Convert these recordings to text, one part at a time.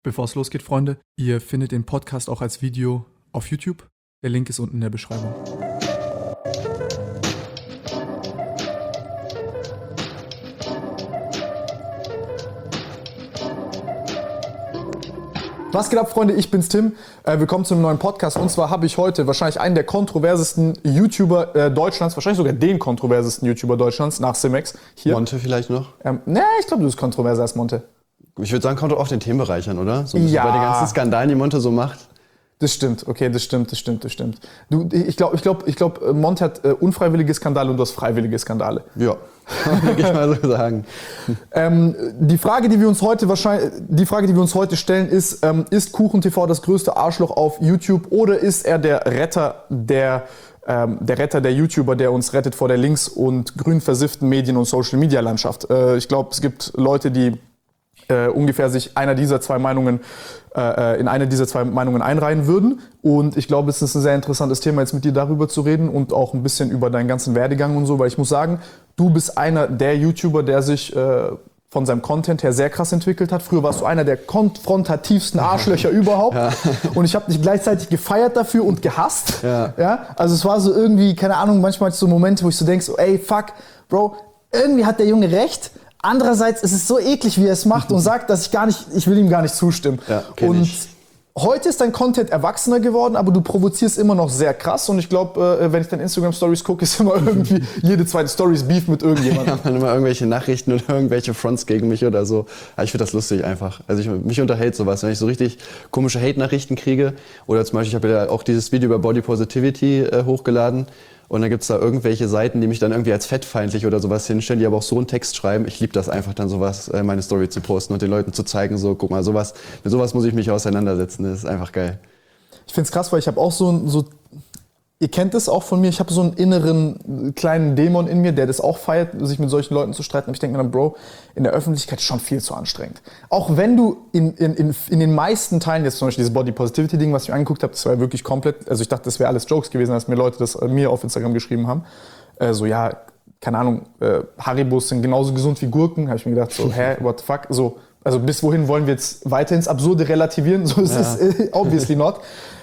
Bevor es losgeht, Freunde, ihr findet den Podcast auch als Video auf YouTube. Der Link ist unten in der Beschreibung. Was geht ab, Freunde? Ich bin's, Tim. Willkommen zu einem neuen Podcast. Und zwar habe ich heute wahrscheinlich einen der kontroversesten YouTuber Deutschlands, wahrscheinlich sogar den kontroversesten YouTuber Deutschlands, nach Simex. Hier. Monte vielleicht noch? Ich glaube, du bist kontroverser als Monte. Ich würde sagen, kommt doch auf den Themenbereichern, oder? So ja. Bei den ganzen Skandalen, die Monte so macht. Das stimmt, okay, das stimmt. Ich glaube, Monte hat unfreiwillige Skandale und du hast freiwillige Skandale. Ja, kann ich mal so sagen. Die Frage, die wir uns heute stellen, ist KuchenTV das größte Arschloch auf YouTube oder ist er der Retter der YouTuber, der uns rettet vor der links- und grün versifften Medien- und Social-Media-Landschaft? Ich glaube, es gibt Leute, die ungefähr sich in eine dieser zwei Meinungen einreihen würden. Und ich glaube, es ist ein sehr interessantes Thema, jetzt mit dir darüber zu reden und auch ein bisschen über deinen ganzen Werdegang und so, weil ich muss sagen, du bist einer der YouTuber, der sich von seinem Content her sehr krass entwickelt hat. Früher warst du einer der konfrontativsten Arschlöcher überhaupt. Ja. Und ich habe dich gleichzeitig gefeiert dafür und gehasst. Ja? Also es war so irgendwie, keine Ahnung, manchmal so Momente, wo ich so denke, so, ey, fuck, Bro, irgendwie hat der Junge recht. Andererseits ist es so eklig, wie er es macht und sagt, dass ich will ihm gar nicht zustimmen. Ja, und heute ist dein Content erwachsener geworden, aber du provozierst immer noch sehr krass. Und ich glaube, wenn ich deine Instagram-Stories gucke, ist immer irgendwie jede zweite Story ist Beef mit irgendjemandem. Ja, man immer irgendwelche Nachrichten oder irgendwelche Fronts gegen mich oder so. Aber ich finde das lustig einfach. Also mich unterhält sowas, wenn ich so richtig komische Hate-Nachrichten kriege. Oder zum Beispiel, ich habe ja auch dieses Video über Body Positivity hochgeladen. Und dann gibt es da irgendwelche Seiten, die mich dann irgendwie als fettfeindlich oder sowas hinstellen, die aber auch so einen Text schreiben. Ich liebe das einfach dann sowas, meine Story zu posten und den Leuten zu zeigen, so, guck mal, mit sowas muss ich mich auseinandersetzen. Das ist einfach geil. Ich find's krass, weil ich habe auch ihr kennt es auch von mir, ich habe so einen inneren kleinen Dämon in mir, der das auch feiert, sich mit solchen Leuten zu streiten. Und ich denke mir dann, Bro, in der Öffentlichkeit ist schon viel zu anstrengend. Auch wenn du in den meisten Teilen, jetzt zum Beispiel dieses Body Positivity Ding, was ich mir angeguckt habe, das war ja wirklich komplett, also ich dachte, das wäre alles Jokes gewesen, als mir Leute das mir auf Instagram geschrieben haben. Keine Ahnung, Haribos sind genauso gesund wie Gurken. Habe ich mir gedacht, so, what the fuck? So, also bis wohin wollen wir jetzt weiter ins Absurde relativieren? So ist es obviously not.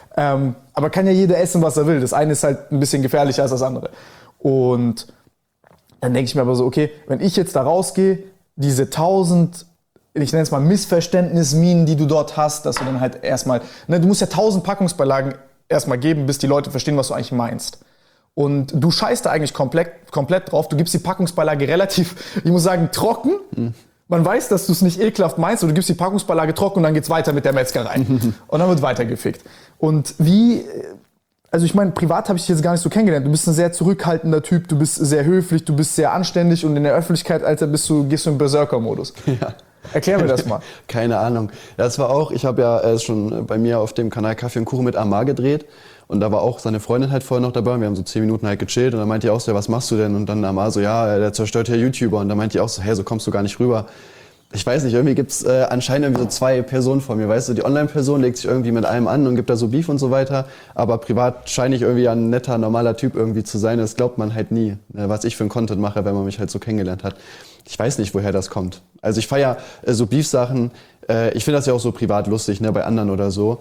Aber kann ja jeder essen, was er will. Das eine ist halt ein bisschen gefährlicher als das andere. Und dann denke ich mir aber so, okay, wenn ich jetzt da rausgehe, diese 1000, ich nenne es mal Missverständnisminen, die du dort hast, dass du dann halt erstmal, du musst ja 1000 Packungsbeilagen erstmal geben, bis die Leute verstehen, was du eigentlich meinst. Und du scheißt da eigentlich komplett drauf. Du gibst die Packungsbeilage relativ, ich muss sagen, trocken. Man weiß, dass du es nicht ekelhaft meinst und du gibst die Packungsbeilage trocken und dann geht's weiter mit der Metzgerei. Und dann wird weitergefickt. Und also ich meine, privat habe ich dich jetzt gar nicht so kennengelernt. Du bist ein sehr zurückhaltender Typ, du bist sehr höflich, du bist sehr anständig und in der Öffentlichkeit, Alter, gehst du in Berserker-Modus. Ja. Erklär mir das mal. Keine Ahnung. Das war auch, ich habe ja schon bei mir auf dem Kanal Kaffee und Kuchen mit Amar gedreht. Und da war auch seine Freundin halt vorher noch dabei und wir haben so 10 Minuten halt gechillt und dann meinte ich auch so, ja, was machst du denn? Und dann Amar so, ja, der zerstört ja YouTuber. Und dann meinte ich auch so, hey, so kommst du gar nicht rüber. Ich weiß nicht, irgendwie gibt's anscheinend irgendwie so zwei Personen vor mir, weißt du, die Online-Person legt sich irgendwie mit allem an und gibt da so Beef und so weiter, aber privat scheine ich irgendwie ein netter, normaler Typ irgendwie zu sein, das glaubt man halt nie, was ich für einen Content mache, wenn man mich halt so kennengelernt hat. Ich weiß nicht, woher das kommt. Also ich feiere so Beef-Sachen, ich finde das ja auch so privat lustig, bei anderen oder so,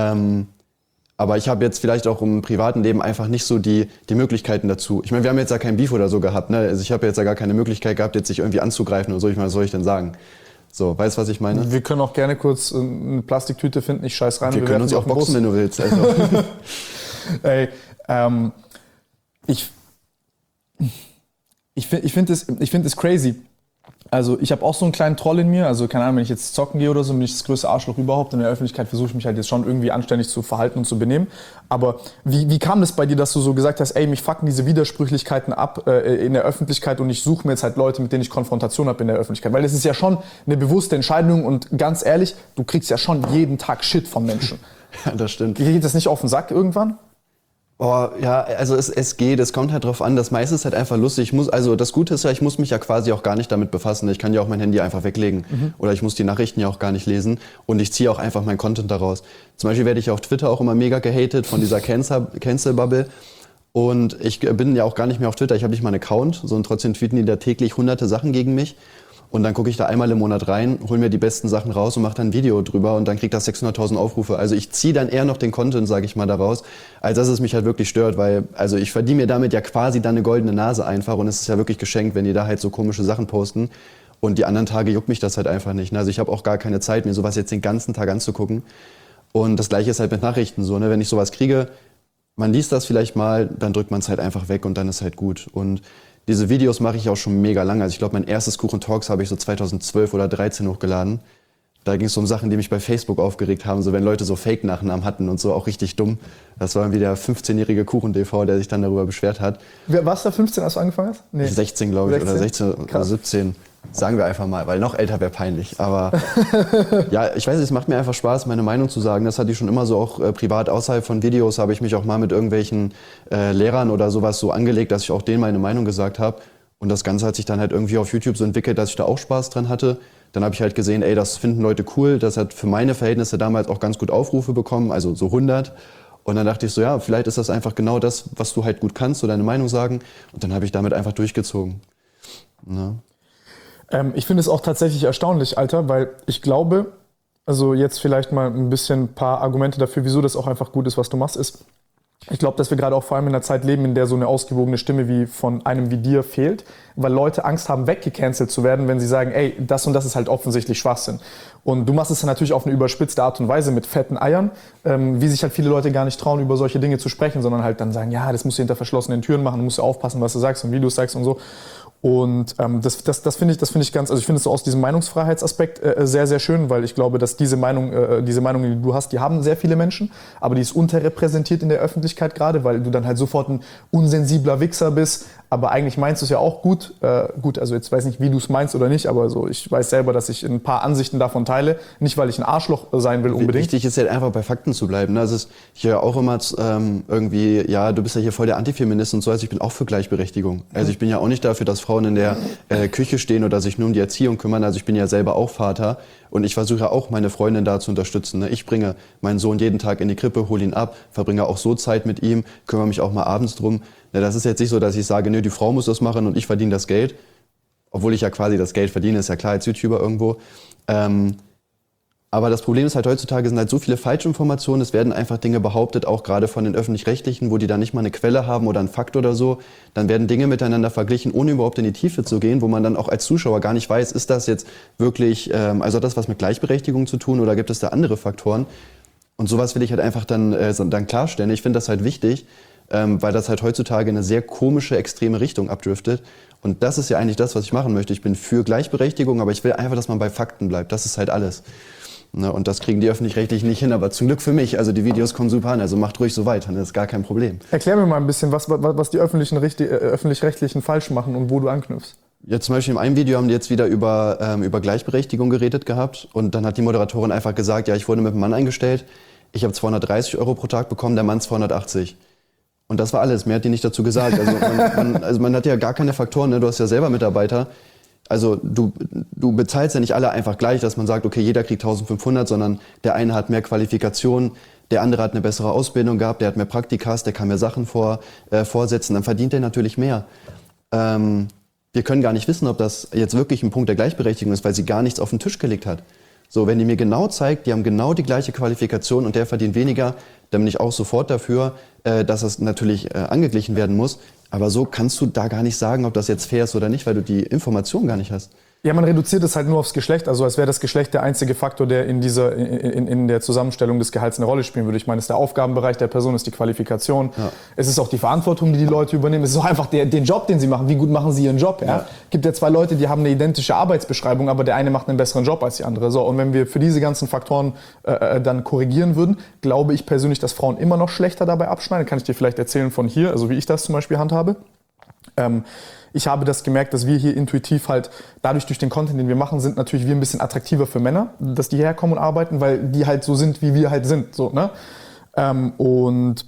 aber ich habe jetzt vielleicht auch im privaten Leben einfach nicht so die Möglichkeiten dazu. Ich meine, wir haben jetzt ja kein Beef oder so gehabt, ne? Also ich habe jetzt ja gar keine Möglichkeit gehabt, jetzt sich irgendwie anzugreifen oder so. Ich meine, was soll ich denn sagen? So, weißt du, was ich meine? Wir können auch gerne kurz eine Plastiktüte finden, ich scheiß rein. Wir können uns auch boxen, wenn du willst. Also. Ey, ich finde es crazy. Also ich habe auch so einen kleinen Troll in mir, also keine Ahnung, wenn ich jetzt zocken gehe oder so, bin ich das größte Arschloch überhaupt. In der Öffentlichkeit versuche ich mich halt jetzt schon irgendwie anständig zu verhalten und zu benehmen. Aber wie kam das bei dir, dass du so gesagt hast, ey, mich fucken diese Widersprüchlichkeiten ab in der Öffentlichkeit und ich suche mir jetzt halt Leute, mit denen ich Konfrontation habe in der Öffentlichkeit? Weil das ist ja schon eine bewusste Entscheidung und ganz ehrlich, du kriegst ja schon jeden Tag Shit von Menschen. Ja, das stimmt. Geht das nicht auf den Sack irgendwann? Oh, ja, also es geht, es kommt halt drauf an, das meiste ist halt einfach lustig. Das Gute ist ja, ich muss mich ja quasi auch gar nicht damit befassen. Ich kann ja auch mein Handy einfach weglegen. Oder ich muss die Nachrichten ja auch gar nicht lesen. Und ich ziehe auch einfach mein Content daraus. Zum Beispiel werde ich auf Twitter auch immer mega gehatet von dieser Cancel-Bubble. Und ich bin ja auch gar nicht mehr auf Twitter. Ich habe nicht mal einen Account. Und trotzdem tweeten die da täglich hunderte Sachen gegen mich. Und dann gucke ich da einmal im Monat rein, hole mir die besten Sachen raus und mache dann ein Video drüber und dann kriegt das 600.000 Aufrufe. Also ich ziehe dann eher noch den Content, sage ich mal, daraus, als dass es mich halt wirklich stört, weil also ich verdiene mir damit ja quasi dann eine goldene Nase einfach und es ist ja wirklich geschenkt, wenn die da halt so komische Sachen posten. Und die anderen Tage juckt mich das halt einfach nicht. Also ich habe auch gar keine Zeit, mir sowas jetzt den ganzen Tag anzugucken. Und das Gleiche ist halt mit Nachrichten so, ne? Wenn ich sowas kriege, man liest das vielleicht mal, dann drückt man es halt einfach weg und dann ist halt gut. Und diese Videos mache ich auch schon mega lange. Also ich glaube, mein erstes Kuchen Talks habe ich so 2012 oder 2013 hochgeladen. Da ging es um Sachen, die mich bei Facebook aufgeregt haben, so wenn Leute so Fake-Nachnamen hatten und so, auch richtig dumm. Das war irgendwie der 15-jährige Kuchen-DV, der sich dann darüber beschwert hat. Warst du da 15, als du angefangen hast? Nee. 16, glaube ich, 16? Oder 16 oder 17. Sagen wir einfach mal, weil noch älter wäre peinlich. Aber ja, ich weiß nicht, es macht mir einfach Spaß, meine Meinung zu sagen. Das hatte ich schon immer so auch privat. Außerhalb von Videos habe ich mich auch mal mit irgendwelchen Lehrern oder sowas so angelegt, dass ich auch denen meine Meinung gesagt habe. Und das Ganze hat sich dann halt irgendwie auf YouTube so entwickelt, dass ich da auch Spaß dran hatte. Dann habe ich halt gesehen, ey, das finden Leute cool. Das hat für meine Verhältnisse damals auch ganz gut Aufrufe bekommen, also so 100. Und dann dachte ich so, ja, vielleicht ist das einfach genau das, was du halt gut kannst, so deine Meinung sagen. Und dann habe ich damit einfach durchgezogen. Ja. Ich finde es auch tatsächlich erstaunlich, Alter, weil ich glaube, also jetzt vielleicht mal ein paar Argumente dafür, wieso das auch einfach gut ist, was du machst, ist, ich glaube, dass wir gerade auch vor allem in einer Zeit leben, in der so eine ausgewogene Stimme wie von einem wie dir fehlt, weil Leute Angst haben, weggecancelt zu werden, wenn sie sagen, ey, das und das ist halt offensichtlich Schwachsinn. Und du machst es dann natürlich auf eine überspitzte Art und Weise mit fetten Eiern, wie sich halt viele Leute gar nicht trauen, über solche Dinge zu sprechen, sondern halt dann sagen, ja, das musst du hinter verschlossenen Türen machen, du musst ja aufpassen, was du sagst und wie du es sagst und so. Und das finde ich ganz, also ich finde es so aus diesem Meinungsfreiheitsaspekt sehr, sehr schön, weil ich glaube, dass diese Meinung, die du hast, die haben sehr viele Menschen, aber die ist unterrepräsentiert in der Öffentlichkeit gerade, weil du dann halt sofort ein unsensibler Wichser bist, aber eigentlich meinst du es ja auch gut. Gut, also jetzt weiß ich nicht, wie du es meinst oder nicht, aber so, ich weiß selber, dass ich ein paar Ansichten davon teile, nicht weil ich ein Arschloch sein will unbedingt. Wichtig ist halt einfach bei Fakten zu bleiben. Ne? Also ich höre auch immer irgendwie, ja, du bist ja hier voll der Antifeminist und so, also ich bin auch für Gleichberechtigung. Also ich bin ja auch nicht dafür, dass Frauen in der Küche stehen oder sich nur um die Erziehung kümmern. Also ich bin ja selber auch Vater und ich versuche auch meine Freundin da zu unterstützen. Ne? Ich bringe meinen Sohn jeden Tag in die Krippe, hole ihn ab, verbringe auch so Zeit mit ihm, kümmere mich auch mal abends drum. Ne, das ist jetzt nicht so, dass ich sage, nö, die Frau muss das machen und ich verdiene das Geld. Obwohl ich ja quasi das Geld verdiene, ist ja klar als YouTuber irgendwo. Aber das Problem ist halt, heutzutage sind halt so viele Falschinformationen, es werden einfach Dinge behauptet, auch gerade von den Öffentlich-Rechtlichen, wo die dann nicht mal eine Quelle haben oder einen Fakt oder so. Dann werden Dinge miteinander verglichen, ohne überhaupt in die Tiefe zu gehen, wo man dann auch als Zuschauer gar nicht weiß, ist das jetzt wirklich, also hat das was mit Gleichberechtigung zu tun oder gibt es da andere Faktoren? Und sowas will ich halt einfach dann klarstellen. Ich finde das halt wichtig, weil das halt heutzutage in eine sehr komische, extreme Richtung abdriftet. Und das ist ja eigentlich das, was ich machen möchte. Ich bin für Gleichberechtigung, aber ich will einfach, dass man bei Fakten bleibt. Das ist halt alles. Ne, und das kriegen die Öffentlich-Rechtlichen nicht hin, aber zum Glück für mich. Also die Videos kommen super an, also macht ruhig so weiter, das ist gar kein Problem. Erklär mir mal ein bisschen, was die Öffentlich-Rechtlichen falsch machen und wo du anknüpfst. Ja, zum Beispiel in einem Video haben die jetzt wieder über Gleichberechtigung geredet gehabt und dann hat die Moderatorin einfach gesagt, ja, ich wurde mit einem Mann eingestellt, ich habe 230 € pro Tag bekommen, der Mann 280. Und das war alles, mehr hat die nicht dazu gesagt. Also man hat ja gar keine Faktoren, ne? Du hast ja selber Mitarbeiter. Also du bezahlst ja nicht alle einfach gleich, dass man sagt, okay, jeder kriegt 1500, sondern der eine hat mehr Qualifikation, der andere hat eine bessere Ausbildung gehabt, der hat mehr Praktikas, der kann mehr Sachen vorsetzen, dann verdient der natürlich mehr. Wir können gar nicht wissen, ob das jetzt wirklich ein Punkt der Gleichberechtigung ist, weil sie gar nichts auf den Tisch gelegt hat. So, wenn die mir genau zeigt, die haben genau die gleiche Qualifikation und der verdient weniger, dann bin ich auch sofort dafür, dass das natürlich angeglichen werden muss. Aber so kannst du da gar nicht sagen, ob das jetzt fair ist oder nicht, weil du die Information gar nicht hast. Ja, man reduziert es halt nur aufs Geschlecht, also als wäre das Geschlecht der einzige Faktor, der in der Zusammenstellung des Gehalts eine Rolle spielen würde. Ich meine, es ist der Aufgabenbereich der Person, es ist die Qualifikation, ja. Es ist auch die Verantwortung, die Leute übernehmen, es ist auch einfach den Job, den sie machen. Wie gut machen sie ihren Job? Ja? Gibt ja zwei Leute, die haben eine identische Arbeitsbeschreibung, aber der eine macht einen besseren Job als die andere. So, und wenn wir für diese ganzen Faktoren dann korrigieren würden, glaube ich persönlich, dass Frauen immer noch schlechter dabei abschneiden. Kann ich dir vielleicht erzählen von hier, also wie ich das zum Beispiel handhabe. Ich habe das gemerkt, dass wir hier intuitiv halt, dadurch durch den Content, den wir machen, sind natürlich wir ein bisschen attraktiver für Männer, dass die herkommen und arbeiten, weil die halt so sind, wie wir halt sind. So, ne? Und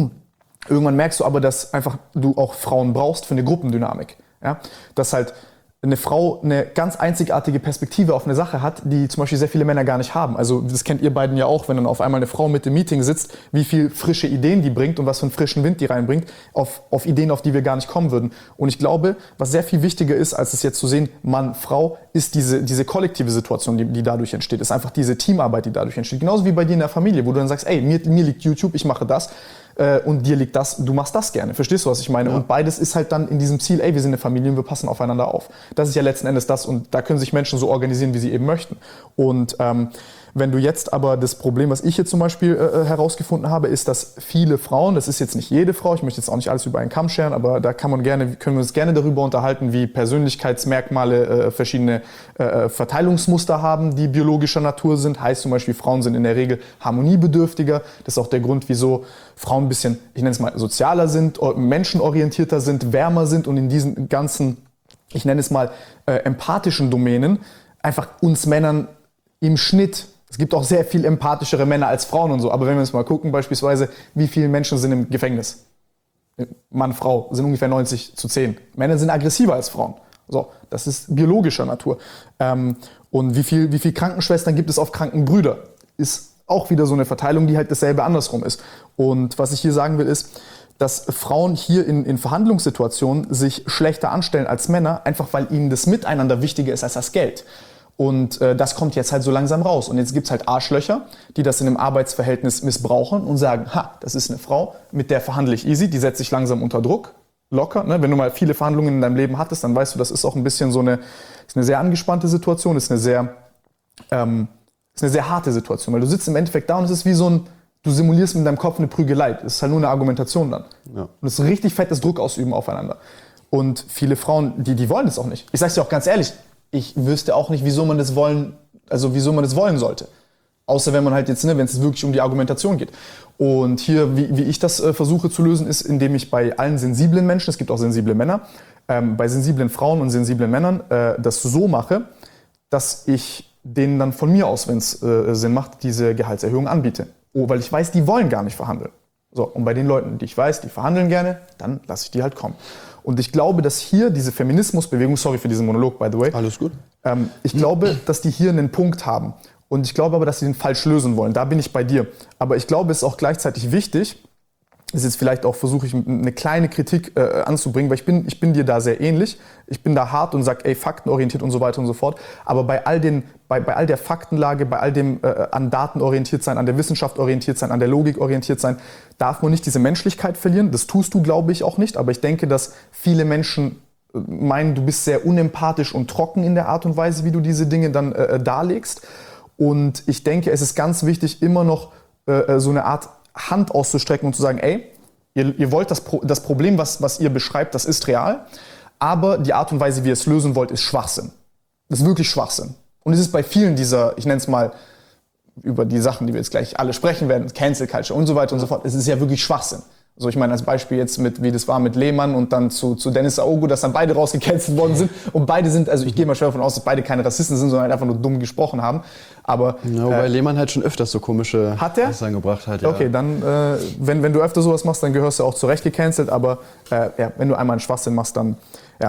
irgendwann merkst du aber, dass einfach du auch Frauen brauchst für eine Gruppendynamik. Ja? Dass halt eine Frau eine ganz einzigartige Perspektive auf eine Sache hat, die zum Beispiel sehr viele Männer gar nicht haben. Also das kennt ihr beiden ja auch, wenn dann auf einmal eine Frau mit im Meeting sitzt, wie viel frische Ideen die bringt und was für einen frischen Wind die reinbringt, auf Ideen, auf die wir gar nicht kommen würden. Und ich glaube, was sehr viel wichtiger ist, als es jetzt zu sehen, Mann, Frau, ist diese kollektive Situation, die dadurch entsteht. Ist einfach diese Teamarbeit, die dadurch entsteht. Genauso wie bei dir in der Familie, wo du dann sagst, ey, mir liegt YouTube, ich mache das. Und dir liegt das, du machst das gerne. Verstehst du, was ich meine? Ja. Und beides ist halt dann in diesem Ziel, ey, wir sind eine Familie und wir passen aufeinander auf. Das ist ja letzten Endes das und da können sich Menschen so organisieren, wie sie eben möchten. Und wenn du jetzt aber das Problem, was ich hier zum Beispiel herausgefunden habe, ist, dass viele Frauen, das ist jetzt nicht jede Frau, ich möchte jetzt auch nicht alles über einen Kamm scheren, aber da können wir uns gerne darüber unterhalten, wie Persönlichkeitsmerkmale verschiedene Verteilungsmuster haben, die biologischer Natur sind. Heißt zum Beispiel, Frauen sind in der Regel harmoniebedürftiger. Das ist auch der Grund, wieso Frauen ein bisschen, ich nenne es mal, sozialer sind, menschenorientierter sind, wärmer sind und in diesen ganzen, ich nenne es mal, empathischen Domänen einfach uns Männern im Schnitt, es gibt auch sehr viel empathischere Männer als Frauen und so, aber wenn wir uns mal gucken, beispielsweise, wie viele Menschen sind im Gefängnis? Mann, Frau sind ungefähr 90:10. Männer sind aggressiver als Frauen. So, das ist biologischer Natur. Und wie viel Krankenschwestern gibt es auf Krankenbrüder? Ist auch wieder so eine Verteilung, die halt dasselbe andersrum ist. Und was ich hier sagen will, ist, dass Frauen hier in Verhandlungssituationen sich schlechter anstellen als Männer, einfach weil ihnen das Miteinander wichtiger ist als das Geld. Und das kommt jetzt halt so langsam raus. Und jetzt gibt's halt Arschlöcher, die das in einem Arbeitsverhältnis missbrauchen und sagen, das ist eine Frau, mit der verhandle ich easy, die setzt sich langsam unter Druck, locker. Ne? Wenn du mal viele Verhandlungen in deinem Leben hattest, dann weißt du, das ist auch ein bisschen ist eine sehr angespannte Situation, ist eine sehr harte Situation, weil du sitzt im Endeffekt da und es ist wie du simulierst mit deinem Kopf eine Prügelei. Es ist halt nur eine Argumentation dann. Ja. Und es ist richtig fettes Druck ausüben aufeinander. Und viele Frauen, die wollen das auch nicht. Ich sag's dir auch ganz ehrlich, ich wüsste auch nicht, wieso man das wollen sollte. Außer wenn man halt jetzt, wenn es wirklich um die Argumentation geht. Und hier, wie ich das versuche zu lösen, ist, indem ich bei allen sensiblen Menschen, es gibt auch sensible Männer, bei sensiblen Frauen und sensiblen Männern das so mache, dass ich denen dann von mir aus, wenn es Sinn macht, diese Gehaltserhöhung anbiete. Weil ich weiß, die wollen gar nicht verhandeln. So, und bei den Leuten, die ich weiß, die verhandeln gerne, dann lasse ich die halt kommen. Und ich glaube, dass hier diese Feminismusbewegung, sorry für diesen Monolog, by the way. Alles gut. Ich glaube, dass die hier einen Punkt haben. Und ich glaube aber, dass sie den falsch lösen wollen. Da bin ich bei dir. Aber ich glaube, es ist auch gleichzeitig wichtig, das ist jetzt vielleicht auch, versuche ich eine kleine Kritik anzubringen, weil ich bin dir da sehr ähnlich. Ich bin da hart und sage, ey, faktenorientiert und so weiter und so fort. Aber bei all der Faktenlage, bei all dem an Daten orientiert sein, an der Wissenschaft orientiert sein, an der Logik orientiert sein, darf man nicht diese Menschlichkeit verlieren. Das tust du, glaube ich, auch nicht. Aber ich denke, dass viele Menschen meinen, du bist sehr unempathisch und trocken in der Art und Weise, wie du diese Dinge dann darlegst. Und ich denke, es ist ganz wichtig, immer noch so eine Art Hand auszustrecken und zu sagen, ey, ihr wollt das Problem, was ihr beschreibt, das ist real, aber die Art und Weise, wie ihr es lösen wollt, ist Schwachsinn. Das ist wirklich Schwachsinn. Und es ist bei vielen dieser, ich nenne es mal, über die Sachen, die wir jetzt gleich alle sprechen werden, Cancel Culture und so weiter und so fort, es ist ja wirklich Schwachsinn. Also ich meine als Beispiel jetzt wie das war mit Lehmann und dann zu Dennis Aogo, dass dann beide rausgecancelt worden sind und beide sind, also ich gehe mal schwer davon aus, dass beide keine Rassisten sind, sondern halt einfach nur dumm gesprochen haben. Aber wobei Lehmann halt schon öfters so komische Aussagen gebracht hat. Ja. Okay, dann wenn du öfter sowas machst, dann gehörst du auch zurecht gecancelt, aber wenn du einmal einen Schwachsinn machst, dann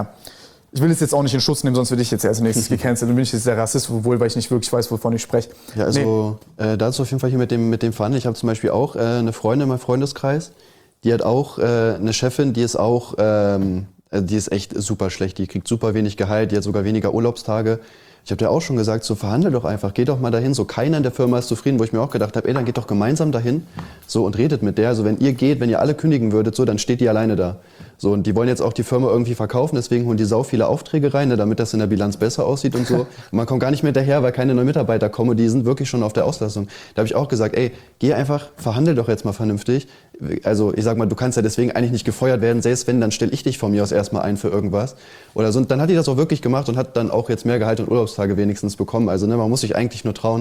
ich will es jetzt auch nicht in Schutz nehmen, sonst werde ich jetzt als nächstes gecancelt. Dann bin ich jetzt der Rassist, weil ich nicht wirklich weiß, wovon ich spreche. Ja, also dazu auf jeden Fall hier mit dem Verhandeln. Ich habe zum Beispiel auch eine Freundin in meinem Freundeskreis, die hat auch eine Chefin, die ist auch, die ist echt super schlecht. Die kriegt super wenig Gehalt, die hat sogar weniger Urlaubstage. Ich habe dir auch schon gesagt, so verhandel doch einfach, geh doch mal dahin. So keiner in der Firma ist zufrieden, wo ich mir auch gedacht habe, ey, dann geht doch gemeinsam dahin so und redet mit der. Also wenn ihr alle kündigen würdet, so, dann steht die alleine da. So, und die wollen jetzt auch die Firma irgendwie verkaufen, deswegen holen die sau viele Aufträge rein, ne, damit das in der Bilanz besser aussieht und so. Und man kommt gar nicht mehr hinterher, weil keine neuen Mitarbeiter kommen und die sind wirklich schon auf der Auslastung. Da habe ich auch gesagt, ey, geh einfach, verhandel doch jetzt mal vernünftig. Also ich sag mal, du kannst ja deswegen eigentlich nicht gefeuert werden, selbst wenn, dann stelle ich dich von mir aus erstmal ein für irgendwas. Oder so. Und dann hat die das auch wirklich gemacht und hat dann auch jetzt mehr Gehalt und Urlaubstage wenigstens bekommen. Also ne, man muss sich eigentlich nur trauen.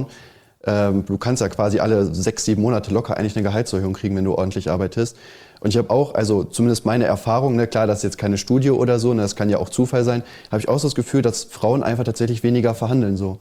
Du kannst ja quasi alle 6-7 Monate locker eigentlich eine Gehaltserhöhung kriegen, wenn du ordentlich arbeitest. Und ich habe auch, also zumindest meine Erfahrung, ne, klar, das ist jetzt keine Studie oder so, ne, das kann ja auch Zufall sein, habe ich auch so das Gefühl, dass Frauen einfach tatsächlich weniger verhandeln so.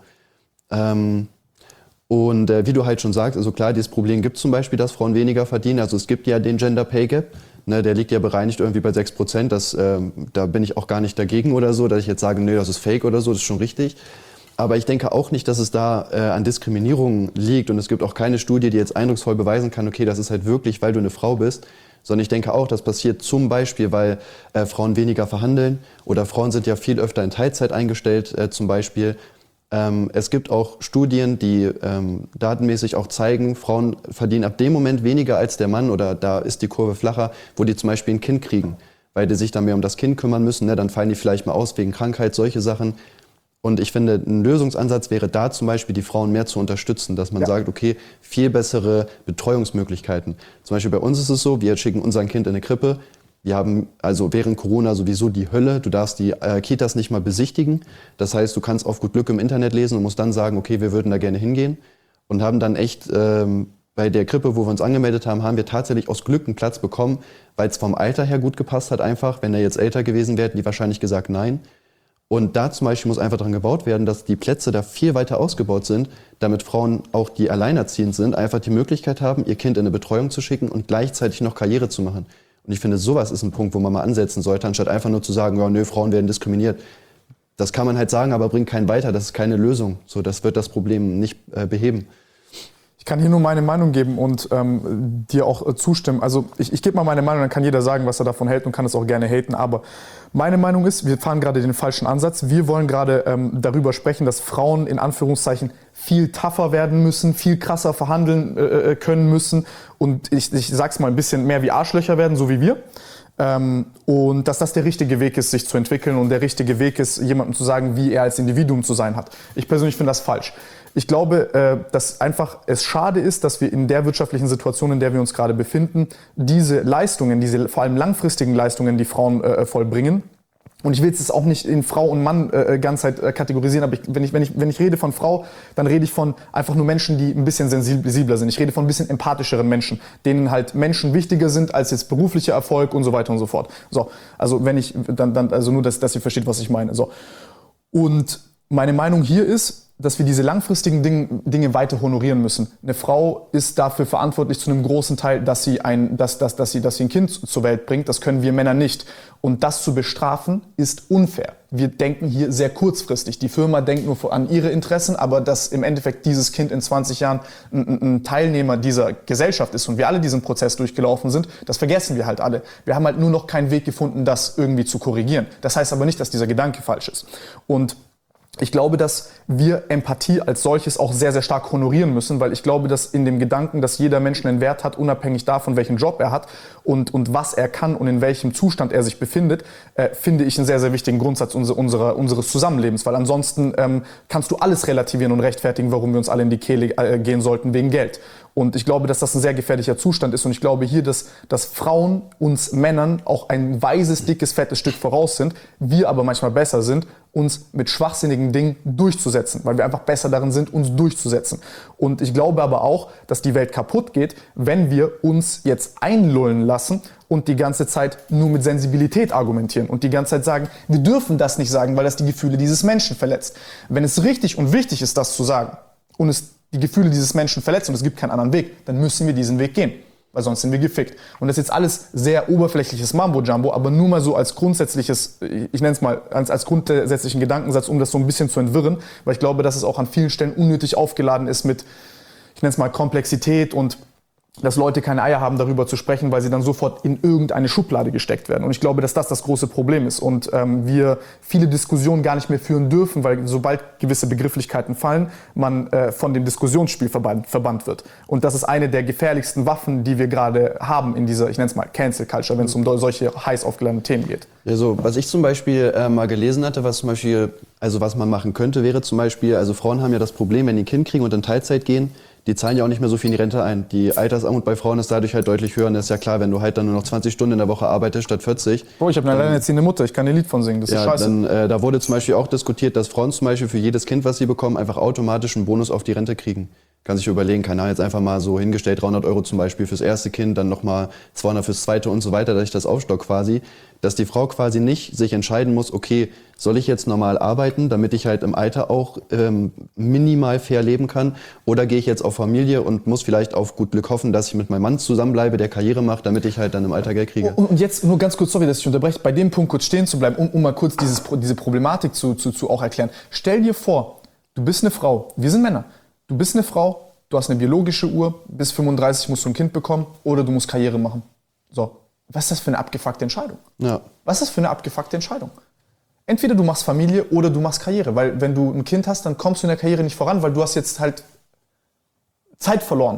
Wie du halt schon sagst, also klar, dieses Problem gibt zum Beispiel, dass Frauen weniger verdienen. Also es gibt ja den Gender Pay Gap, Ne, der liegt ja bereinigt irgendwie bei 6%. Da bin ich auch gar nicht dagegen oder so, dass ich jetzt sage, nee, das ist fake oder so, das ist schon richtig. Aber ich denke auch nicht, dass es da an Diskriminierung liegt. Und es gibt auch keine Studie, die jetzt eindrucksvoll beweisen kann, okay, das ist halt wirklich, weil du eine Frau bist. Sondern ich denke auch, das passiert zum Beispiel, weil Frauen weniger verhandeln oder Frauen sind ja viel öfter in Teilzeit eingestellt zum Beispiel. Es gibt auch Studien, die datenmäßig auch zeigen, Frauen verdienen ab dem Moment weniger als der Mann oder da ist die Kurve flacher, wo die zum Beispiel ein Kind kriegen, weil die sich dann mehr um das Kind kümmern müssen. Ne? Dann fallen die vielleicht mal aus wegen Krankheit, solche Sachen. Und ich finde, ein Lösungsansatz wäre da zum Beispiel, die Frauen mehr zu unterstützen, dass man sagt, okay, viel bessere Betreuungsmöglichkeiten. Zum Beispiel bei uns ist es so, wir schicken unser Kind in eine Krippe. Wir haben also während Corona sowieso die Hölle. Du darfst die Kitas nicht mal besichtigen. Das heißt, du kannst auf gut Glück im Internet lesen und musst dann sagen, okay, wir würden da gerne hingehen. Und haben dann echt bei der Krippe, wo wir uns angemeldet haben, haben wir tatsächlich aus Glück einen Platz bekommen, weil es vom Alter her gut gepasst hat einfach. Wenn er jetzt älter gewesen wäre, hätten die wahrscheinlich gesagt nein. Und da zum Beispiel muss einfach daran gebaut werden, dass die Plätze da viel weiter ausgebaut sind, damit Frauen, auch die alleinerziehend sind, einfach die Möglichkeit haben, ihr Kind in eine Betreuung zu schicken und gleichzeitig noch Karriere zu machen. Und ich finde, sowas ist ein Punkt, wo man mal ansetzen sollte, anstatt einfach nur zu sagen, ja, nö, Frauen werden diskriminiert. Das kann man halt sagen, aber bringt keinen weiter. Das ist keine Lösung. So, das wird das Problem nicht beheben. Ich kann hier nur meine Meinung geben und dir auch zustimmen. Also ich gebe mal meine Meinung, dann kann jeder sagen, was er davon hält und kann es auch gerne haten. Aber meine Meinung ist, wir fahren gerade den falschen Ansatz. Wir wollen gerade darüber sprechen, dass Frauen in Anführungszeichen viel tougher werden müssen, viel krasser verhandeln können müssen. Und ich sag's mal ein bisschen mehr wie Arschlöcher werden, so wie wir. Und dass das der richtige Weg ist, sich zu entwickeln und der richtige Weg ist, jemandem zu sagen, wie er als Individuum zu sein hat. Ich persönlich finde das falsch. Ich glaube, dass einfach es schade ist, dass wir in der wirtschaftlichen Situation, in der wir uns gerade befinden, diese Leistungen, diese vor allem langfristigen Leistungen, die Frauen vollbringen. Und ich will es jetzt auch nicht in Frau und Mann ganz halt kategorisieren, aber wenn ich rede von Frau, dann rede ich von einfach nur Menschen, die ein bisschen sensibler sind. Ich rede von ein bisschen empathischeren Menschen, denen halt Menschen wichtiger sind als jetzt beruflicher Erfolg und so weiter und so fort. So, also wenn ich also nur, dass ihr versteht, was ich meine. So. Und meine Meinung hier ist, dass wir diese langfristigen Dinge weiter honorieren müssen. Eine Frau ist dafür verantwortlich zu einem großen Teil, dass sie ein Kind zur Welt bringt. Das können wir Männer nicht. Und das zu bestrafen, ist unfair. Wir denken hier sehr kurzfristig. Die Firma denkt nur an ihre Interessen, aber dass im Endeffekt dieses Kind in 20 Jahren ein Teilnehmer dieser Gesellschaft ist und wir alle diesen Prozess durchgelaufen sind, das vergessen wir halt alle. Wir haben halt nur noch keinen Weg gefunden, das irgendwie zu korrigieren. Das heißt aber nicht, dass dieser Gedanke falsch ist. Und ich glaube, dass wir Empathie als solches auch sehr, sehr stark honorieren müssen, weil ich glaube, dass in dem Gedanken, dass jeder Mensch einen Wert hat, unabhängig davon, welchen Job er hat und was er kann und in welchem Zustand er sich befindet, finde ich einen sehr, sehr wichtigen Grundsatz unseres Zusammenlebens, weil ansonsten kannst du alles relativieren und rechtfertigen, warum wir uns alle in die Kehle gehen sollten wegen Geld. Und ich glaube, dass das ein sehr gefährlicher Zustand ist. Und ich glaube hier, dass Frauen uns Männern auch ein weises, dickes, fettes Stück voraus sind, wir aber manchmal besser sind, uns mit schwachsinnigen Dingen durchzusetzen, weil wir einfach besser darin sind, uns durchzusetzen. Und ich glaube aber auch, dass die Welt kaputt geht, wenn wir uns jetzt einlullen lassen und die ganze Zeit nur mit Sensibilität argumentieren und die ganze Zeit sagen, wir dürfen das nicht sagen, weil das die Gefühle dieses Menschen verletzt. Wenn es richtig und wichtig ist, das zu sagen und es die Gefühle dieses Menschen verletzt und es gibt keinen anderen Weg, dann müssen wir diesen Weg gehen, weil sonst sind wir gefickt. Und das ist jetzt alles sehr oberflächliches Mambo-Jumbo, aber nur mal so als grundsätzliches, ich nenne es mal als grundsätzlichen Gedankensatz, um das so ein bisschen zu entwirren, weil ich glaube, dass es auch an vielen Stellen unnötig aufgeladen ist mit, ich nenne es mal Komplexität und dass Leute keine Eier haben, darüber zu sprechen, weil sie dann sofort in irgendeine Schublade gesteckt werden. Und ich glaube, dass das große Problem ist und wir viele Diskussionen gar nicht mehr führen dürfen, weil sobald gewisse Begrifflichkeiten fallen, man von dem Diskussionsspiel verbannt wird. Und das ist eine der gefährlichsten Waffen, die wir gerade haben in dieser, ich nenne es mal Cancel Culture, wenn es um solche heiß aufgeladenen Themen geht. Also, was ich zum Beispiel mal gelesen hatte, was man machen könnte, wäre zum Beispiel, also Frauen haben ja das Problem, wenn die ein Kind kriegen und in Teilzeit gehen, die zahlen ja auch nicht mehr so viel in die Rente ein. Die Altersarmut bei Frauen ist dadurch halt deutlich höher. Und das ist ja klar, wenn du halt dann nur noch 20 Stunden in der Woche arbeitest statt 40. Bro, ich habe eine alleinerziehende Mutter, ich kann ein Lied von singen, das ist scheiße. Dann, da wurde zum Beispiel auch diskutiert, dass Frauen zum Beispiel für jedes Kind, was sie bekommen, einfach automatisch einen Bonus auf die Rente kriegen. Kann sich überlegen, keine Ahnung, jetzt einfach mal so hingestellt, 300 Euro zum Beispiel fürs erste Kind, dann nochmal 200 fürs zweite und so weiter, dass ich das aufstock quasi. Dass die Frau quasi nicht sich entscheiden muss, okay, soll ich jetzt normal arbeiten, damit ich halt im Alter auch minimal fair leben kann, oder gehe ich jetzt auf Familie und muss vielleicht auf gut Glück hoffen, dass ich mit meinem Mann zusammenbleibe, der Karriere macht, damit ich halt dann im Alter Geld kriege. Und jetzt nur ganz kurz, sorry, dass ich unterbreche, bei dem Punkt kurz stehen zu bleiben, um mal kurz diese Problematik zu auch erklären. Stell dir vor, du bist eine Frau, wir sind Männer. Du bist eine Frau, du hast eine biologische Uhr, bis 35 musst du ein Kind bekommen oder du musst Karriere machen. So, was ist das für eine abgefuckte Entscheidung? Ja. Was ist das für eine abgefuckte Entscheidung? Entweder du machst Familie oder du machst Karriere, weil wenn du ein Kind hast, dann kommst du in der Karriere nicht voran, weil du hast jetzt halt Zeit verloren.